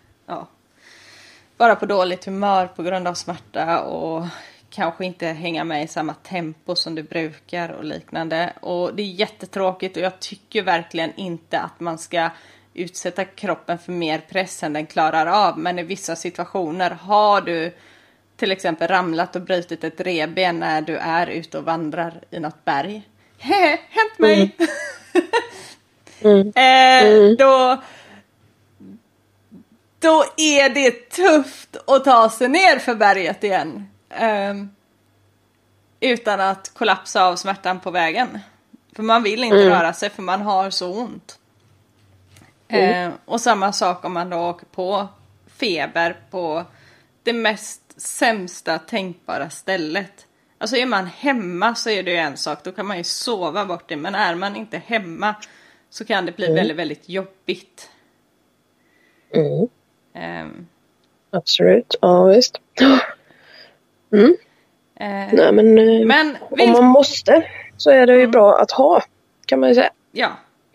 Speaker 1: vara på dåligt humör på grund av smärta och kanske inte hänga med i samma tempo som du brukar och liknande. Och det är jättetråkigt och jag tycker verkligen inte att man ska utsätta kroppen för mer press än den klarar av. Men i vissa situationer har du till exempel ramlat och brutit ett revben när du är ute och vandrar i något berg. Hämt mig! Då är det tufft att ta sig ner för berget igen. Utan att kollapsa av smärtan på vägen. För man vill inte röra sig för man har så ont. Och samma sak om man då åker på feber på det mest sämsta tänkbara stället. Alltså är man hemma så är det ju en sak. Då kan man ju sova bort det. Men är man inte hemma så kan det bli väldigt, väldigt jobbigt.
Speaker 3: Absolut, ja visst. Nej, men om man måste så är det ju bra att ha, kan man ju säga.
Speaker 1: Ja.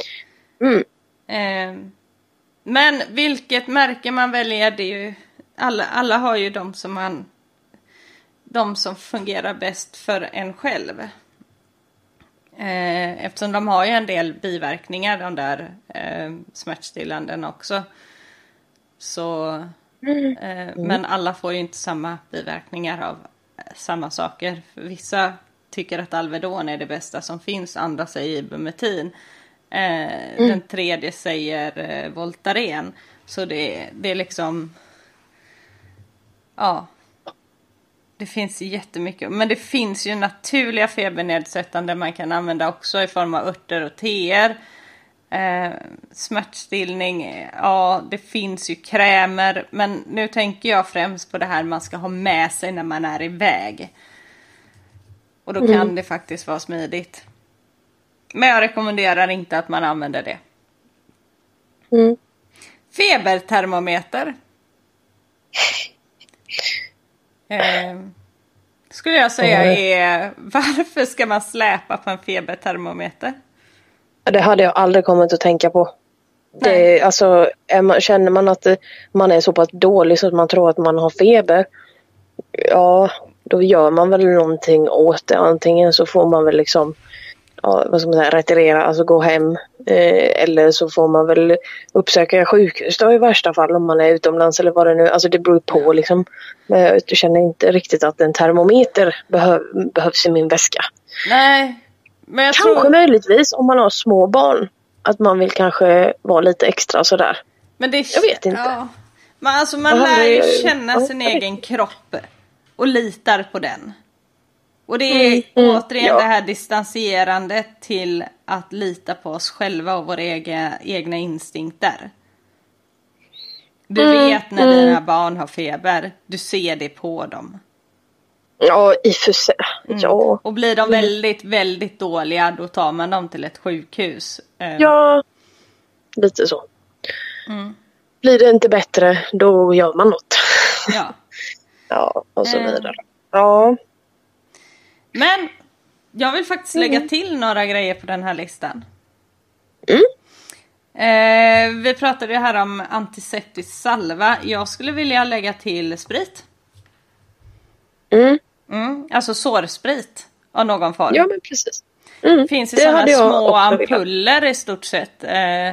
Speaker 1: Men vilket märke man väljer, det är ju alla har ju de som fungerar bäst för en själv. Eftersom de har ju en del biverkningar, de där smärtstillanden också. Så men alla får ju inte samma biverkningar av samma saker. För vissa tycker att Alvedon är det bästa som finns, andra säger Ibumetin. Den tredje säger Voltaren. Så det är liksom det finns jättemycket. Men det finns ju naturliga febernedsättande man kan använda också i form av örter och teer. Smärtstillning, det finns ju krämer. Men nu tänker jag främst på det här man ska ha med sig när man är iväg. Och då kan det faktiskt vara smidigt. Men jag rekommenderar inte att man använder det. Febertermometer. Skulle jag säga är, varför ska man släpa på en febertermometer?
Speaker 3: Det hade jag aldrig kommit att tänka på. Det, alltså, känner man att man är så pass dålig så att man tror att man har feber, då gör man väl någonting åt det. Antingen så får man väl liksom vad ska man säga, retirera, alltså gå hem, eller så får man väl uppsöka sjukhus då i värsta fall om man är utomlands eller vad det nu, alltså det beror på liksom. Men jag känner inte riktigt att en termometer behövs i min väska. Nej, men jag kanske möjligtvis om man har små barn att man vill kanske vara lite extra sådär. Men det, jag vet inte.
Speaker 1: Ja. Men alltså man lär ju känna sin egen kropp och litar på den. Och det är återigen det här distanserandet till att lita på oss själva och våra egna instinkter. Du vet när dina barn har feber. Du ser det på dem.
Speaker 3: Ja, i och för sig. Ja.
Speaker 1: Och blir de väldigt, väldigt dåliga, då tar man dem till ett sjukhus.
Speaker 3: Ja, lite så. Blir det inte bättre, då gör man något.
Speaker 1: Ja.
Speaker 3: Ja, och så vidare. Ja.
Speaker 1: Men jag vill faktiskt lägga till några grejer på den här listan. Vi pratade ju här om antiseptisk salva. Jag skulle vilja lägga till sprit. Alltså sårsprit av någon form.
Speaker 3: Ja, men precis.
Speaker 1: Det finns i sådana små ampuller i stort sett.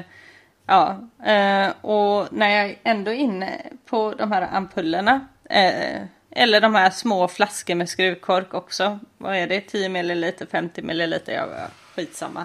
Speaker 1: Och när jag ändå är inne på de här ampullerna, eller de här små flaskor med skruvkork också. Vad är det? 10 ml, 50 ml, skitsamma.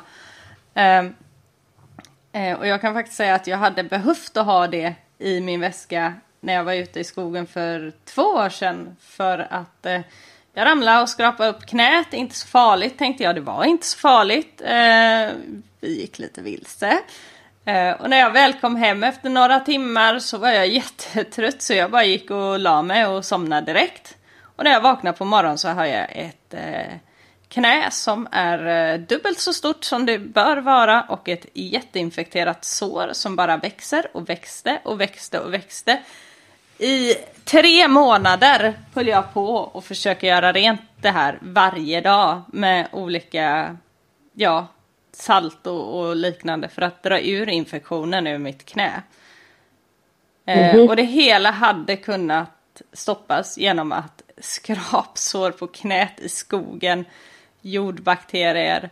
Speaker 1: Och jag kan faktiskt säga att jag hade behövt att ha det i min väska när jag var ute i skogen för 2 år sedan. För att jag ramlade och skrapade upp knät. Inte så farligt, tänkte jag. Det var inte så farligt. Vi gick lite vilse. Och när jag väl kom hem efter några timmar så var jag jättetrött. Så jag bara gick och la mig och somnade direkt. Och när jag vaknade på morgonen så har jag ett knä som är dubbelt så stort som det bör vara. Och ett jätteinfekterat sår som bara växer och växte och växte och växte. I 3 månader höll jag på och försöker göra rent det här varje dag med olika salt och liknande för att dra ur infektionen ur mitt knä. Och det hela hade kunnat stoppas genom att skrapsår på knät i skogen, jordbakterier.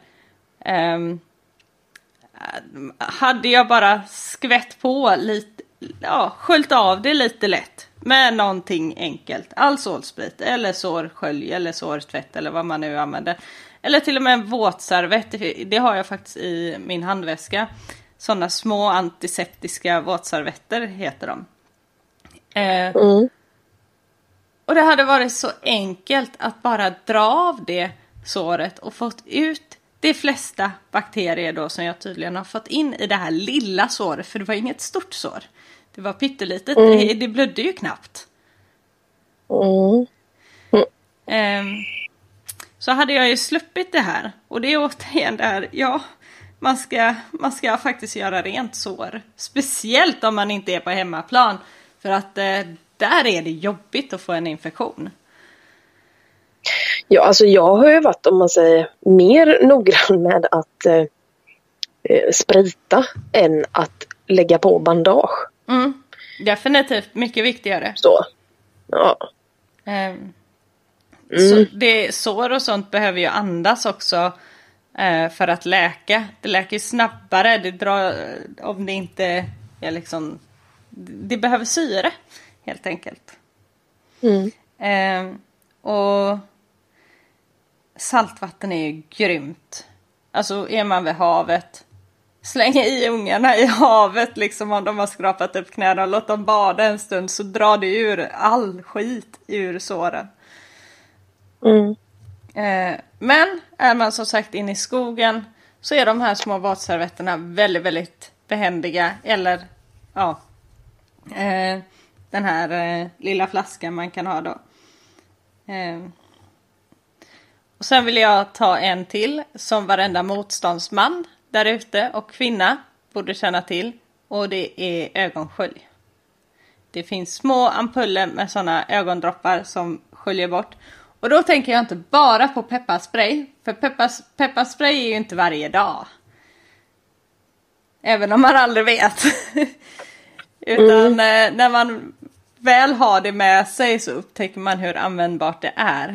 Speaker 1: Hade jag bara skvätt på lite, sköljt av det lite lätt med någonting enkelt. Sårsprit eller sårskölj eller sårtvätt eller vad man nu använder. Eller till och med en våtservett. Det har jag faktiskt i min handväska. Sådana små antiseptiska våtservetter heter de. Och det hade varit så enkelt att bara dra av det såret och fått ut de flesta bakterier då som jag tydligen har fått in i det här lilla såret. För det var inget stort sår. Det var pyttelitet. Det blödde ju knappt. Så hade jag ju sluppit det här. Och det är återigen där, man ska faktiskt göra rent sår. Speciellt om man inte är på hemmaplan. För att där är det jobbigt att få en infektion.
Speaker 3: Ja, alltså jag har ju varit, om man säger, mer noggrann med att sprita än att lägga på bandage.
Speaker 1: Definitivt, mycket viktigare.
Speaker 3: Så, ja.
Speaker 1: Så sår och sånt behöver ju andas också för att läka. Det läker ju snabbare. Det drar, om det inte är liksom, det behöver syre helt enkelt. Och saltvatten är ju grymt. Alltså är man vid havet, slänga i ungarna i havet liksom, om de har skrapat upp knäna och låt dem bada en stund, så drar det ur all skit ur såren. Men är man som sagt inne i skogen så är de här små våtservetterna väldigt, väldigt behändiga. Eller den här lilla flaskan man kan ha då. Och sen vill jag ta en till som varenda motståndsman där ute och kvinna borde känna till. Och det är ögonskölj. Det finns små ampuller med sådana ögondroppar som sköljer bort. Och då tänker jag inte bara på pepparspray. För pepparspray är ju inte varje dag. Även om man aldrig vet. Utan när man väl har det med sig så upptäcker man hur användbart det är.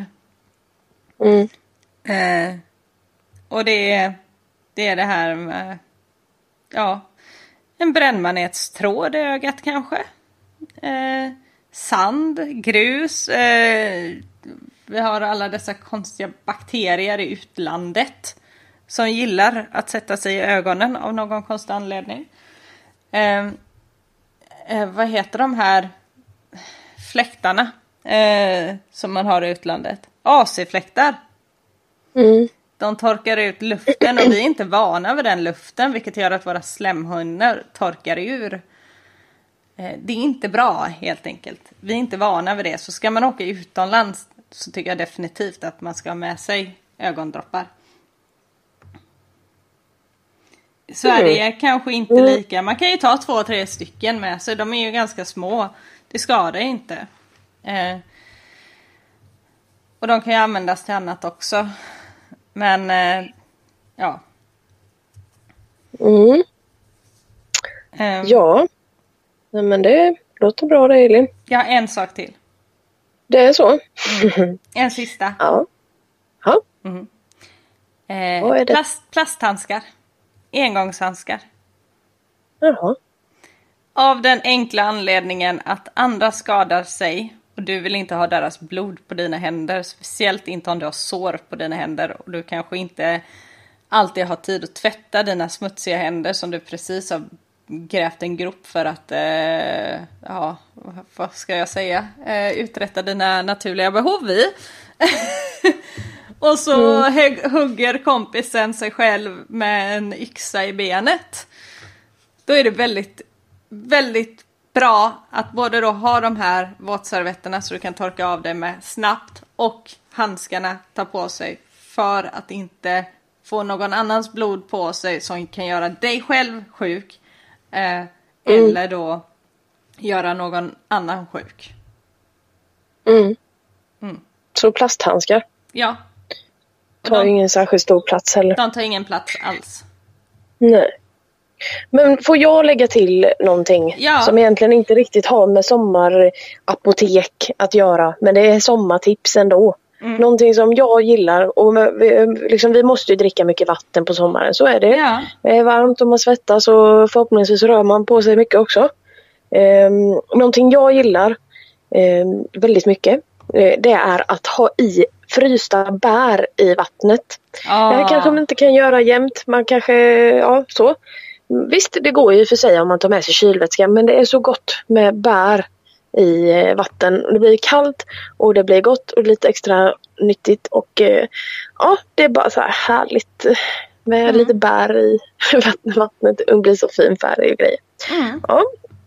Speaker 1: Och det är det här med en brännmanetstråd i ögat kanske. Sand, grus. Vi har alla dessa konstiga bakterier i utlandet som gillar att sätta sig i ögonen av någon konstig anledning. Vad heter de här fläktarna som man har i utlandet? AC-fläktar. De torkar ut luften och vi är inte vana vid den luften, vilket gör att våra slemhinnor torkar ur. Det är inte bra helt enkelt. Vi är inte vana vid det. Så ska man åka utomlands så tycker jag definitivt att man ska ha med sig ögondroppar. Sverige kanske inte lika. Man kan ju ta 2-3 stycken med sig. De är ju ganska små. Det skadar inte. Och de kan ju användas till annat också. Men ja.
Speaker 3: Ja. Men det låter bra det, Elin.
Speaker 1: Jag har en sak till.
Speaker 3: Det är så.
Speaker 1: En sista.
Speaker 3: Ja. Ja. Vad är det?
Speaker 1: Plasthandskar. Engångshandskar.
Speaker 3: Jaha.
Speaker 1: Av den enkla anledningen att andra skadar sig och du vill inte ha deras blod på dina händer. Speciellt inte om du har sår på dina händer och du kanske inte alltid har tid att tvätta dina smutsiga händer som du precis har grävt en grop för att, ja, vad ska jag säga, uträtta dina naturliga behov i. Och så hugger kompisen sig själv med en yxa i benet. Då är det väldigt, väldigt bra att både då ha de här våtservetterna så du kan torka av dig med snabbt och handskarna ta på sig för att inte få någon annans blod på sig som kan göra dig själv sjuk eller då göra någon annan sjuk.
Speaker 3: Så plasthandskar
Speaker 1: Ja.
Speaker 3: tar ingen särskilt stor plats heller.
Speaker 1: De tar ingen plats alls.
Speaker 3: Nej. Men får jag lägga till någonting som egentligen inte riktigt har med sommarapotek att göra. Men det är sommartips ändå. Någonting som jag gillar. Och liksom, vi måste ju dricka mycket vatten på sommaren. Så är det.
Speaker 1: Ja.
Speaker 3: Det är varmt och man svettas och förhoppningsvis rör man på sig mycket också. Någonting jag gillar väldigt mycket. Det är att ha i frysta bär i vattnet. Det kanske man inte kan göra jämt. Man kanske, ja så. Visst, det går ju för sig om man tar med sig kylvätska. Men det är så gott med bär i vatten. Det blir kallt och det blir gott och lite extra nyttigt. Och ja, det är bara så här härligt med lite bär i vattnet. Det blir så fin färg och grejer. Ja.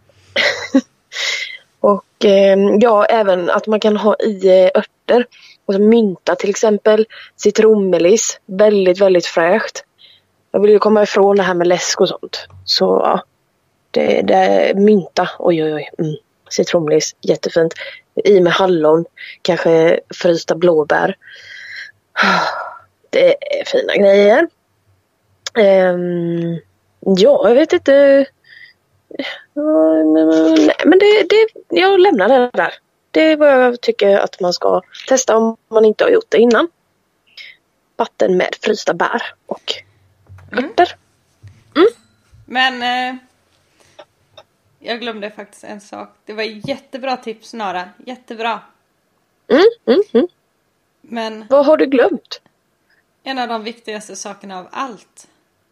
Speaker 3: Och ja, även att man kan ha i örter. Och mynta till exempel. Citronmeliss. Väldigt, väldigt fräscht. Jag vill ju komma ifrån det här med läsk och sånt. Så ja. Det är mynta. Oj. Citronmeliss. Jättefint. I med hallon. Kanske frysta blåbär. Det är fina grejer. Ja, jag vet inte. Nej, men jag lämnar det där. Det är vad jag tycker att man ska testa om man inte har gjort det innan. Vatten med frysta bär och örter.
Speaker 1: Men jag glömde faktiskt en sak. Det var jättebra tips, Nara. Jättebra. Men
Speaker 3: vad har du glömt?
Speaker 1: en av de viktigaste sakerna av allt.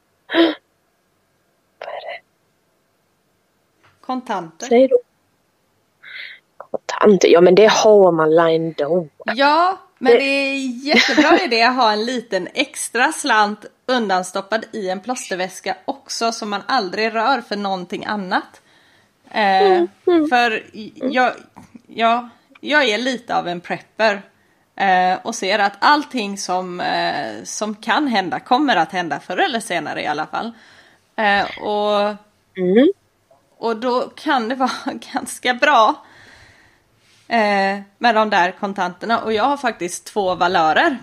Speaker 3: Vad är det?
Speaker 1: Kontanter.
Speaker 3: Säg då. Kontanter? Ja, men det har man line då.
Speaker 1: Ja, men det är jättebra idé att ha en liten extra slant undanstoppad i en plåsterväska också som man aldrig rör för någonting annat. För jag är lite av en prepper och ser att allting som kan hända kommer att hända förr eller senare i alla fall. Och då kan det vara ganska bra med de där kontanterna. Och jag har faktiskt 2 valörer.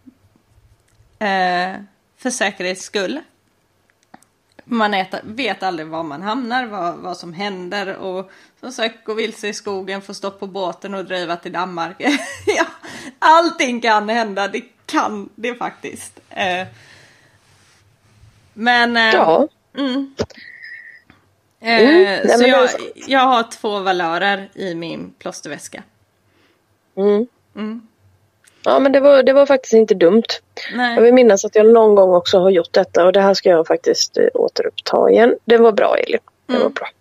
Speaker 1: För säkerhets skull. Man vet aldrig var man hamnar, vad som händer. Och som sagt, gå vilse i skogen, få stopp på båten och driva till Danmark. Ja, allting kan hända, det kan det faktiskt. Men...
Speaker 3: ja.
Speaker 1: Så jag har 2 valörer i min plåsterväska.
Speaker 3: Ja, men det var faktiskt inte dumt.
Speaker 1: Nej.
Speaker 3: Jag vill minnas att jag någon gång också har gjort detta. Och det här ska jag faktiskt återuppta igen. Det var bra, Eli. Det var bra.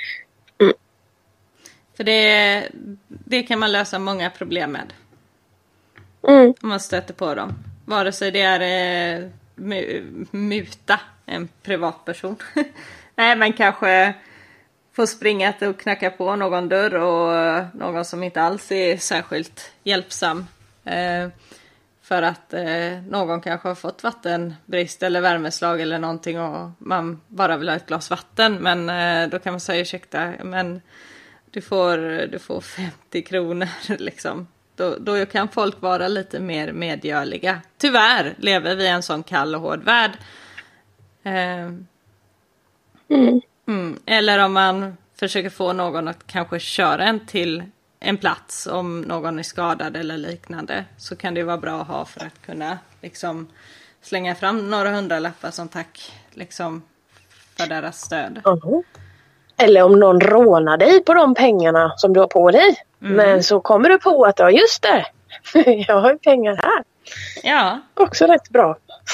Speaker 1: För det kan man lösa många problem med. Om man stöter på dem. Vare sig det är muta en privatperson. Nej, men kanske få springa och knacka på någon dörr och någon som inte alls är särskilt hjälpsam. För att någon kanske har fått vattenbrist eller värmeslag eller någonting och man bara vill ha ett glas vatten. Men då kan man säga ursäkta, men du får 50 kronor liksom. Då kan folk vara lite mer medgörliga. Tyvärr lever vi i en sån kall och hård värld. Eller om man försöker få någon att kanske köra en till en plats om någon är skadad eller liknande, så kan det vara bra att ha för att kunna liksom slänga fram några hundralappar som tack liksom för deras stöd.
Speaker 3: Eller om någon rånar dig på de pengarna som du har på dig. Men så kommer du på att ja, just det. Jag har ju pengar här.
Speaker 1: Ja.
Speaker 3: Också rätt bra.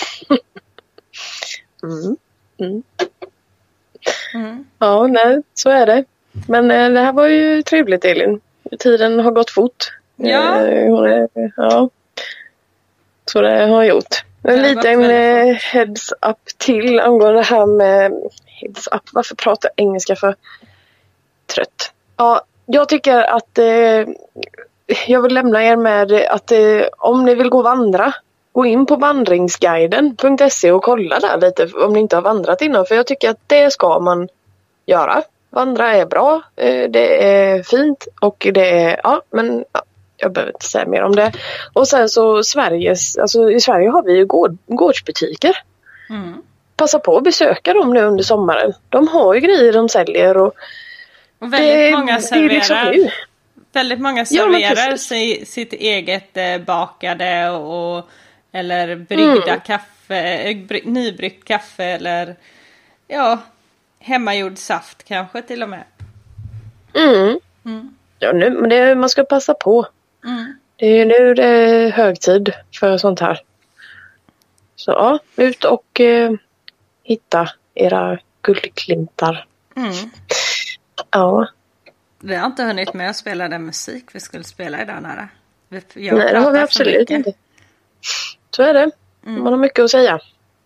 Speaker 3: Ja, nej, så är det. Men det här var ju trevligt, Elin. Tiden har gått fort.
Speaker 1: Ja.
Speaker 3: Ja. Så det har gjort. En liten heads up till angående det här med heads up. Varför pratar jag engelska för? Trött. Ja, jag tycker att jag vill lämna er med att om ni vill gå och vandra, gå in på vandringsguiden.se och kolla där lite om ni inte har vandrat innan. För jag tycker att det ska man göra. Vandra är bra, det är fint och det är, men jag behöver inte säga mer om det. Och sen så i Sverige har vi ju gårdsbutiker. Passa på att besöka dem nu under sommaren. De har ju grejer de säljer och
Speaker 1: väldigt många serverar.
Speaker 3: Liksom
Speaker 1: väldigt många serverar sitt eget bakade eller bryggda kaffe, nybryggt kaffe eller hemmagjord saft kanske till och med.
Speaker 3: Ja, men man ska passa på. Det är ju nu det är högtid för sånt här. Så ja, ut och hitta era guldklintar. Ja.
Speaker 1: Vi har inte hunnit med att spela den musik vi skulle spela idag nära.
Speaker 3: Nej, det har vi absolut inte. Så är det. Man har mycket att säga.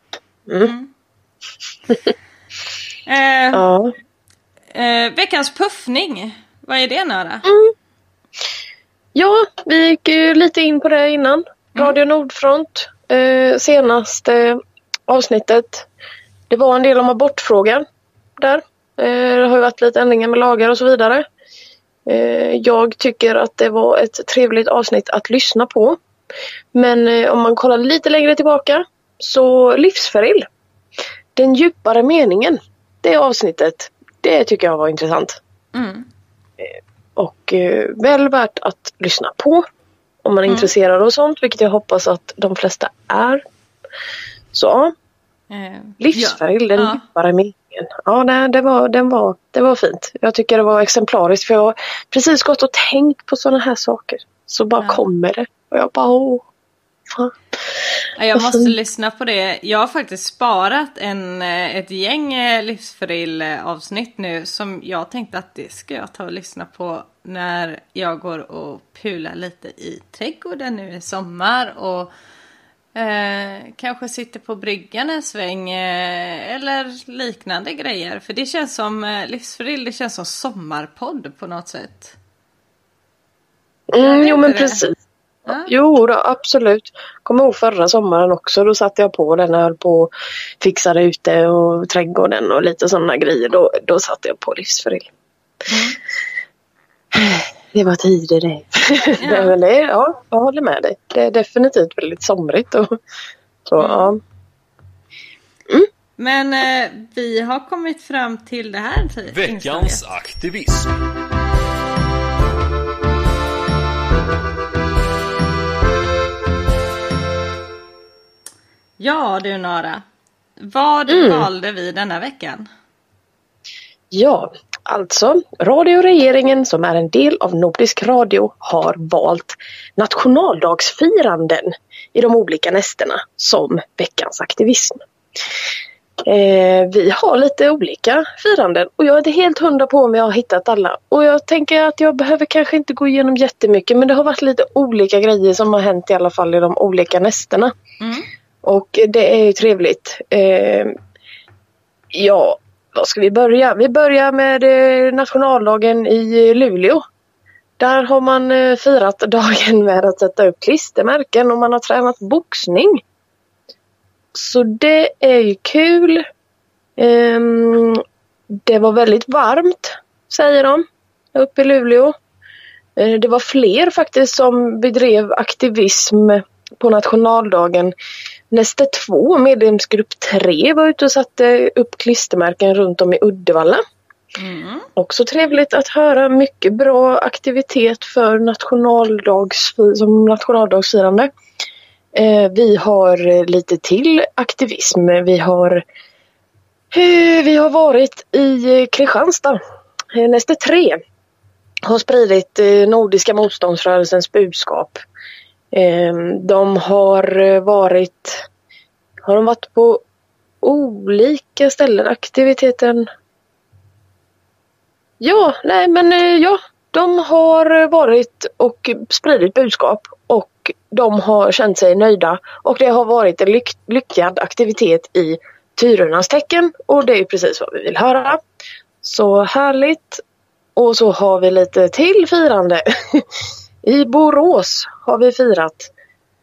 Speaker 1: Veckans puffning. Vad är det, Nara?
Speaker 3: Ja, vi gick ju lite in på det innan. Radio Nordfront. Senaste avsnittet. Det var en del om abortfrågan där. Det har ju varit lite ändringar med lagar och så vidare. Jag tycker att det var ett trevligt avsnitt att lyssna på. Men om man kollar lite längre tillbaka så livsfäril. Den djupare meningen. Det avsnittet. Det tycker jag var intressant. Och väl värt att lyssna på. Om man är intresserad av sånt. Vilket jag hoppas att de flesta är. Så. Livsfäril, den djupare meningen. Ja, det var fint. Jag tycker det var exemplariskt. För jag har precis gått och tänkt på sådana här saker. Så bara kommer det. Och jag bara, fan.
Speaker 1: Jag måste lyssna på det. Jag har faktiskt sparat ett gäng livsfäril-avsnitt nu. Som jag tänkte att det ska jag ta och lyssna på. När jag går och pular lite i trädgården nu i sommar. Och kanske sitter på bryggan en sväng eller liknande grejer. För det känns som livsfäril, det känns som sommarpodd på något sätt.
Speaker 3: Jo, men precis. Jo då, absolut. Kommer ihåg förra sommaren också. Då satte jag på den här på fixade ute och trädgården och lite sådana grejer. Då satte jag på livsfäril. Det var tider det. Men jag håller med dig. Det är definitivt väldigt somrigt. Och, så,
Speaker 1: Men vi har kommit fram till det här.
Speaker 5: Veckans aktivism.
Speaker 1: Ja du, Nara. Vad valde vi denna veckan?
Speaker 3: Ja, alltså radioregeringen som är en del av Nordisk Radio har valt nationaldagsfiranden i de olika nästerna som veckans aktivism. Vi har lite olika firanden och jag är inte helt 100 på om jag har hittat alla. Och jag tänker att jag behöver kanske inte gå igenom jättemycket, men det har varit lite olika grejer som har hänt i alla fall i de olika nästerna. Och det är ju trevligt. Ja, var ska vi börja? Vi börjar med nationaldagen i Luleå. Där har man firat dagen med att sätta upp klistermärken och man har tränat boxning. Så det är ju kul. Det var väldigt varmt, säger de, uppe i Luleå. Det var fler faktiskt som bedrev aktivism på nationaldagen. Nästa 2, medlemsgrupp 3, var ute och satte upp klistermärken runt om i Uddevalla. Också trevligt att höra. Mycket bra aktivitet för som nationaldagsfirande. Vi har lite till aktivism. Vi har varit i Kristianstad. Nästa 3 har spridit Nordiska motståndsrörelsens budskap. De har varit på olika ställen. Aktiviteten. De har varit och spridit budskap och de har känt sig nöjda och det har varit en lyckad aktivitet i Tyrornas tecken och det är precis vad vi vill höra. Så härligt. Och så har vi lite till firande. I Borås har vi firat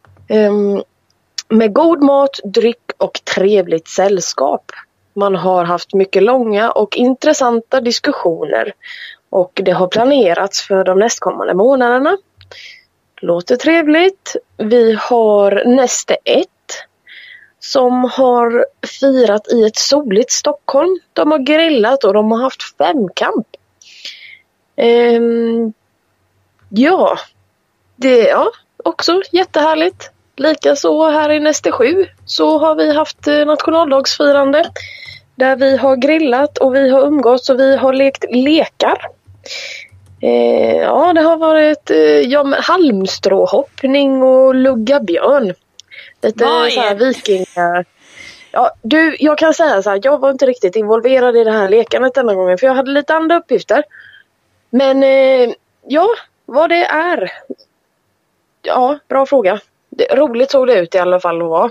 Speaker 3: med god mat, dryck och trevligt sällskap. Man har haft mycket långa och intressanta diskussioner och det har planerats för de nästkommande månaderna. Låter trevligt. Vi har nästa 1 som har firat i ett soligt Stockholm. De har grillat och de har haft 5-kamp. Också jättehärligt. Likaså här i nästa 7 så har vi haft nationaldagsfirande. Där vi har grillat och vi har umgåtts och vi har lekt lekar. Det har varit halmstråhoppning och lugga björn. Lite så här vikingar. Ja, jag kan säga så här, jag var inte riktigt involverad i det här lekandet denna gången för jag hade lite andra uppgifter. Men vad det är. Ja, bra fråga. Roligt såg det ut i alla fall att vara.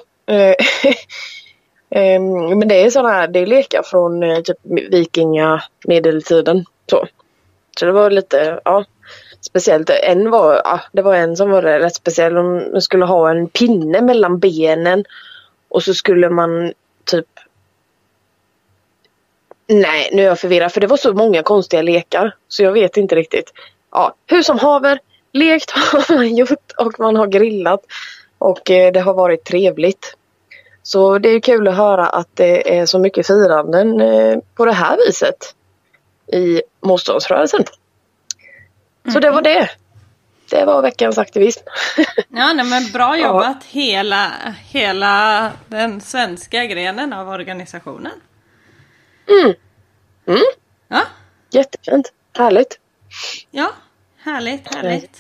Speaker 3: Men det är sådana här, det är lekar från typ vikinga medeltiden. Så det var lite, speciellt. Det var en som var rätt speciell. De skulle ha en pinne mellan benen och så skulle man typ... Nej, nu är jag förvirrad för det var så många konstiga lekar så jag vet inte riktigt. Ja, hur som haver, lekt har man gjort och man har grillat och det har varit trevligt. Så det är kul att höra att det är så mycket firanden på det här viset i motståndsrörelsen. Så det var det. Det var veckans aktivism.
Speaker 1: Ja, men bra jobbat hela den svenska grenen av organisationen. Ja.
Speaker 3: Jättefint. Härligt.
Speaker 1: Ja, härligt.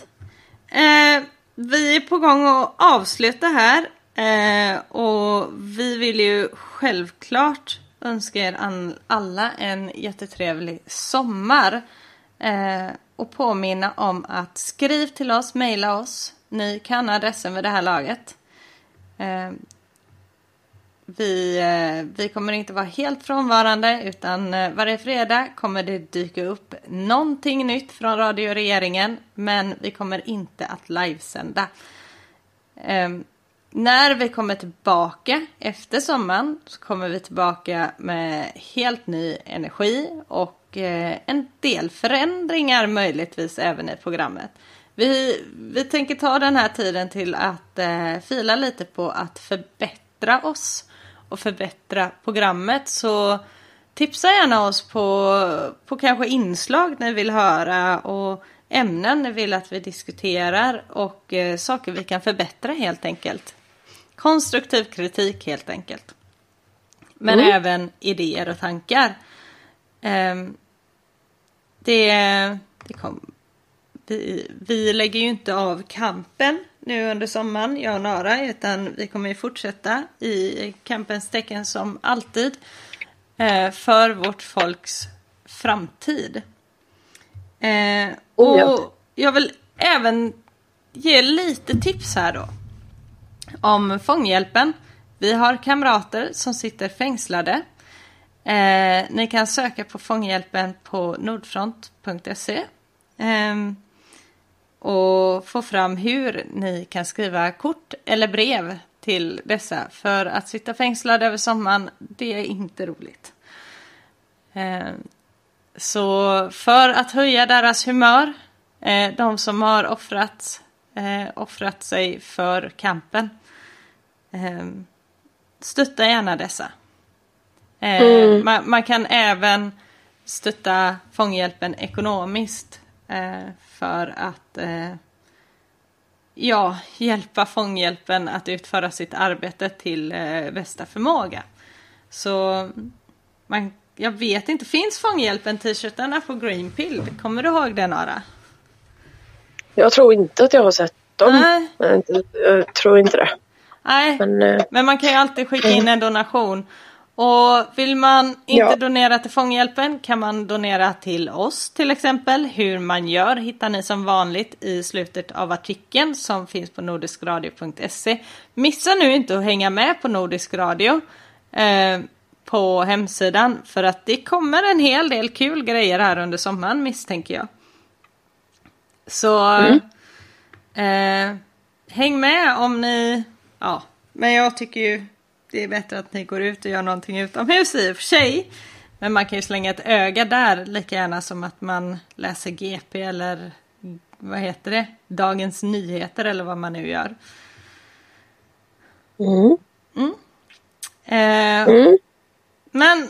Speaker 1: Vi är på gång att avsluta här. Och vi vill ju självklart önska er alla en jättetrevlig sommar. Och påminna om att skriv till oss, mejla oss. Ni kan adressen vid det här laget. Vi kommer inte vara helt frånvarande utan varje fredag kommer det dyka upp någonting nytt från Radio Regeringen. Men vi kommer inte att livesända. När vi kommer tillbaka efter sommaren så kommer vi tillbaka med helt ny energi och en del förändringar möjligtvis även i programmet. Vi tänker ta den här tiden till att fila lite på att förbättra oss och förbättra programmet. Så tipsa gärna oss på kanske inslag ni vill höra och ämnen ni vill att vi diskuterar och saker vi kan förbättra helt enkelt. Konstruktiv kritik helt enkelt. Men även idéer och tankar. Vi lägger ju inte av kampen nu under sommaren, jag och Nara, utan vi kommer ju fortsätta i kampens tecken som alltid för vårt folks framtid. Och jag vill även ge lite tips här då om fånghjälpen. Vi har kamrater som sitter fängslade. Ni kan söka på fånghjälpen på nordfront.se och få fram hur ni kan skriva kort eller brev till dessa. För att sitta fängslade över sommaren, det är inte roligt. Så för att höja deras humör, de som har offrat sig för kampen, stötta gärna dessa. Man kan även stötta Fånghjälpen ekonomiskt för att hjälpa Fånghjälpen att utföra sitt arbete till bästa förmåga. Så jag vet inte, finns Fånghjälpen t-shirtarna på Greenpill? Kommer du ihåg det, Nara?
Speaker 3: Jag tror inte att jag har sett dem.
Speaker 1: Nej.
Speaker 3: Jag tror inte det.
Speaker 1: Nej, men man kan ju alltid skicka in en donation. Och vill man inte donera till Fånghjälpen kan man donera till oss till exempel. Hur man gör hittar ni som vanligt i slutet av artikeln som finns på nordiskradio.se. Missa nu inte att hänga med på Nordisk Radio på hemsidan. För att det kommer en hel del kul grejer här under sommaren, misstänker jag. Så häng med om ni... Ja, men jag tycker ju det är bättre att ni går ut och gör någonting utomhus i och för sig. Men man kan ju slänga ett öga där lika gärna som att man läser GP eller vad heter det? Dagens Nyheter eller vad man nu gör. Men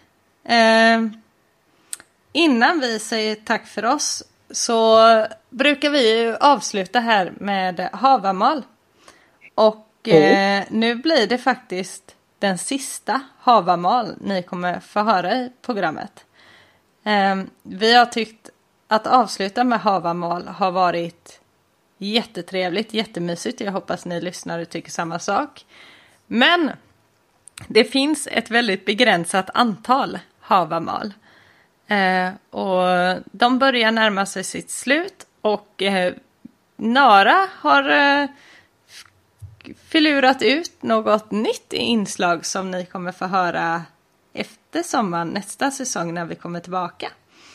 Speaker 1: innan vi säger tack för oss så brukar vi ju avsluta här med Havamal. Och nu blir det faktiskt den sista Havamal ni kommer få höra i programmet. Vi har tyckt att avsluta med Havamal har varit jättetrevligt, jättemysigt. Jag hoppas ni lyssnare tycker samma sak. Men det finns ett väldigt begränsat antal Havamal. Och de börjar närma sig sitt slut. Och Nara har filurat ut något nytt inslag som ni kommer få höra efter sommaren, nästa säsong när vi kommer tillbaka.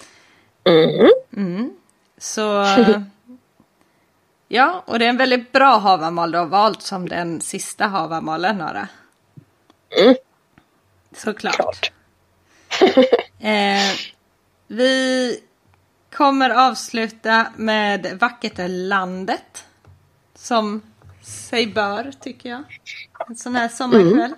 Speaker 1: Så ja, och det är en väldigt bra Havamal du har valt som den sista Havamalen, Nara. Såklart. Vi kommer avsluta med Vackert är landet som sig bör, tycker jag. En sån här sommarkväll.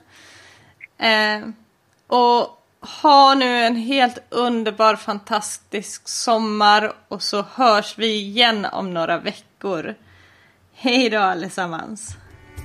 Speaker 1: Och ha nu en helt underbar, fantastisk sommar. Och så hörs vi igen om några veckor. Hej då allesammans.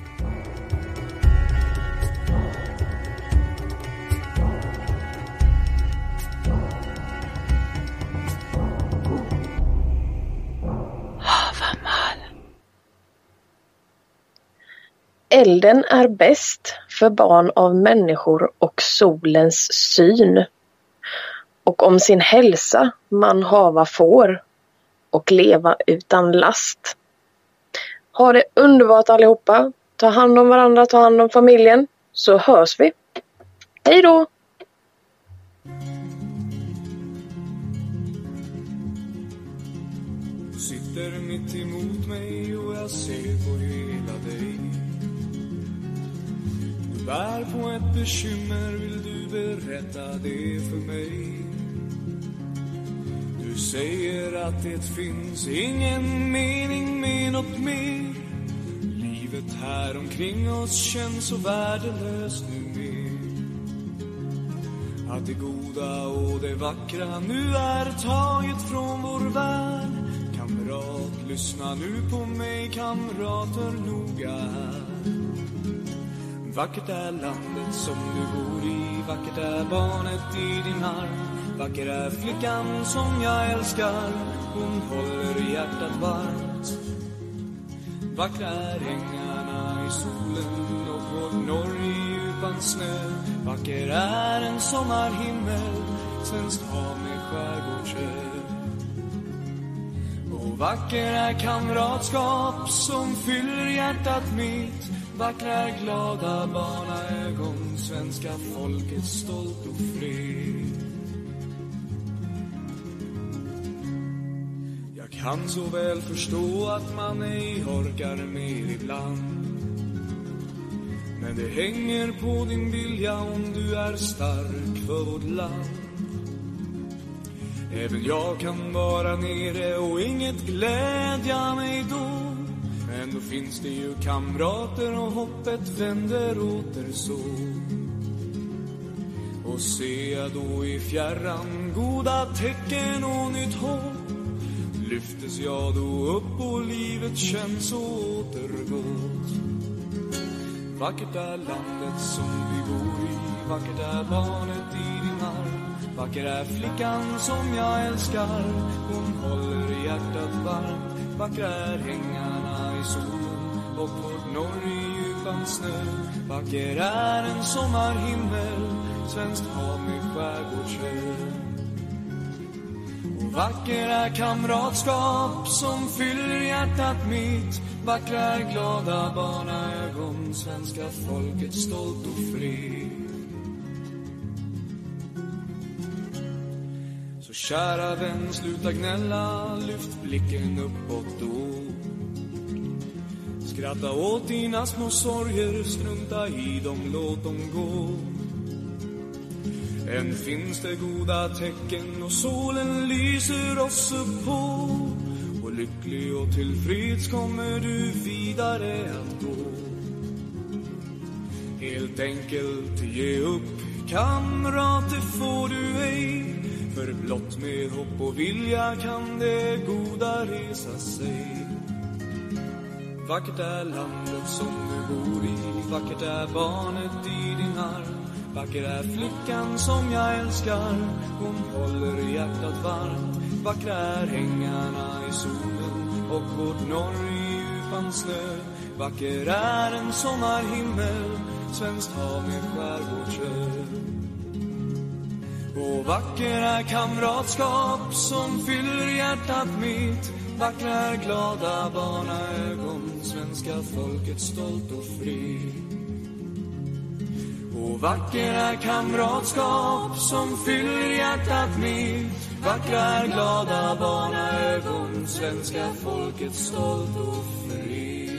Speaker 3: Elden är bäst för barn av människor och solens syn. Och om sin hälsa man hava får och leva utan last. Ha det underbart allihopa. Ta hand om varandra, ta hand om familjen. Så hörs vi. Hej då!
Speaker 6: Sitter mitt emot mig och jag ser på hela dig. Du bär på ett bekymmer, vill du berätta det för mig? Du säger att det finns ingen mening med något mer. Livet här omkring oss känns så värdelöst nu mer. Att det goda och det vackra nu är taget från vår värld. Kamrat, lyssna nu på mig, kamrater noga här. Vackert är landet som du bor i, vackert är barnet i din arm. Vacker är flickan som jag älskar, hon håller hjärtat varmt. Vackra är ängarna i solen och vårt norr i djupan snö. Vacker är en sommarhimmel, svenskt hav med skärgårdsö. Och vacker är kamratskap som fyller hjärtat mitt. Vackra är glada barnaögon, svenska folket stolt och fred. Jag kan så väl förstå att man ej orkar mer ibland. Men det hänger på din vilja om du är stark för vårt land. Även jag kan vara nere och inget glädja mig då. Men då finns det ju kamrater och hoppet vänder åter så. Och ser jag då i fjärran goda tecken och nytt hopp, lyftes jag då upp och livet känns så återgått. Vackert är landet som vi bor i, vackert är barnet i din arm, vacker är flickan som jag älskar, hon håller hjärtat varmt. Vackra är hängarna i solen och vårt norr i djupan snö. Vacker är en sommarhimmel, svenskt hav med skärgårdsö. Och vacker är kamratskap som fyller hjärtat mitt. Vackra är glada barnaögon, svenska folket stolt och fri. Så kära vän, sluta gnälla, lyft blicken uppåt då. Skratta åt dina små sorger, strunta i dem, låt dem gå. Än finns det goda tecken och solen lyser oss upp på. Och lycklig och tillfreds kommer du vidare att gå. Helt enkelt ge upp, kamrat, det får du ej. För blott med hopp och vilja kan det goda resa sig. Vackert är landet som du bor i, vackert är barnet i din arm. Vacker är flickan som jag älskar, hon håller hjärtat varmt. Vackra är hängarna i solen och vårt norr i djupan snö. Vacker är en sommarhimmel, svenskt hav med skärgårdsö. Och vacker är kamratskap som fyller hjärtat mitt. Vackra är glada barnaögon, svenska folket stolt och fri. Och vacker är kamratskap som fyller hjärtat mitt. Vackra är glada barnaögon, svenska folket stolt och fri.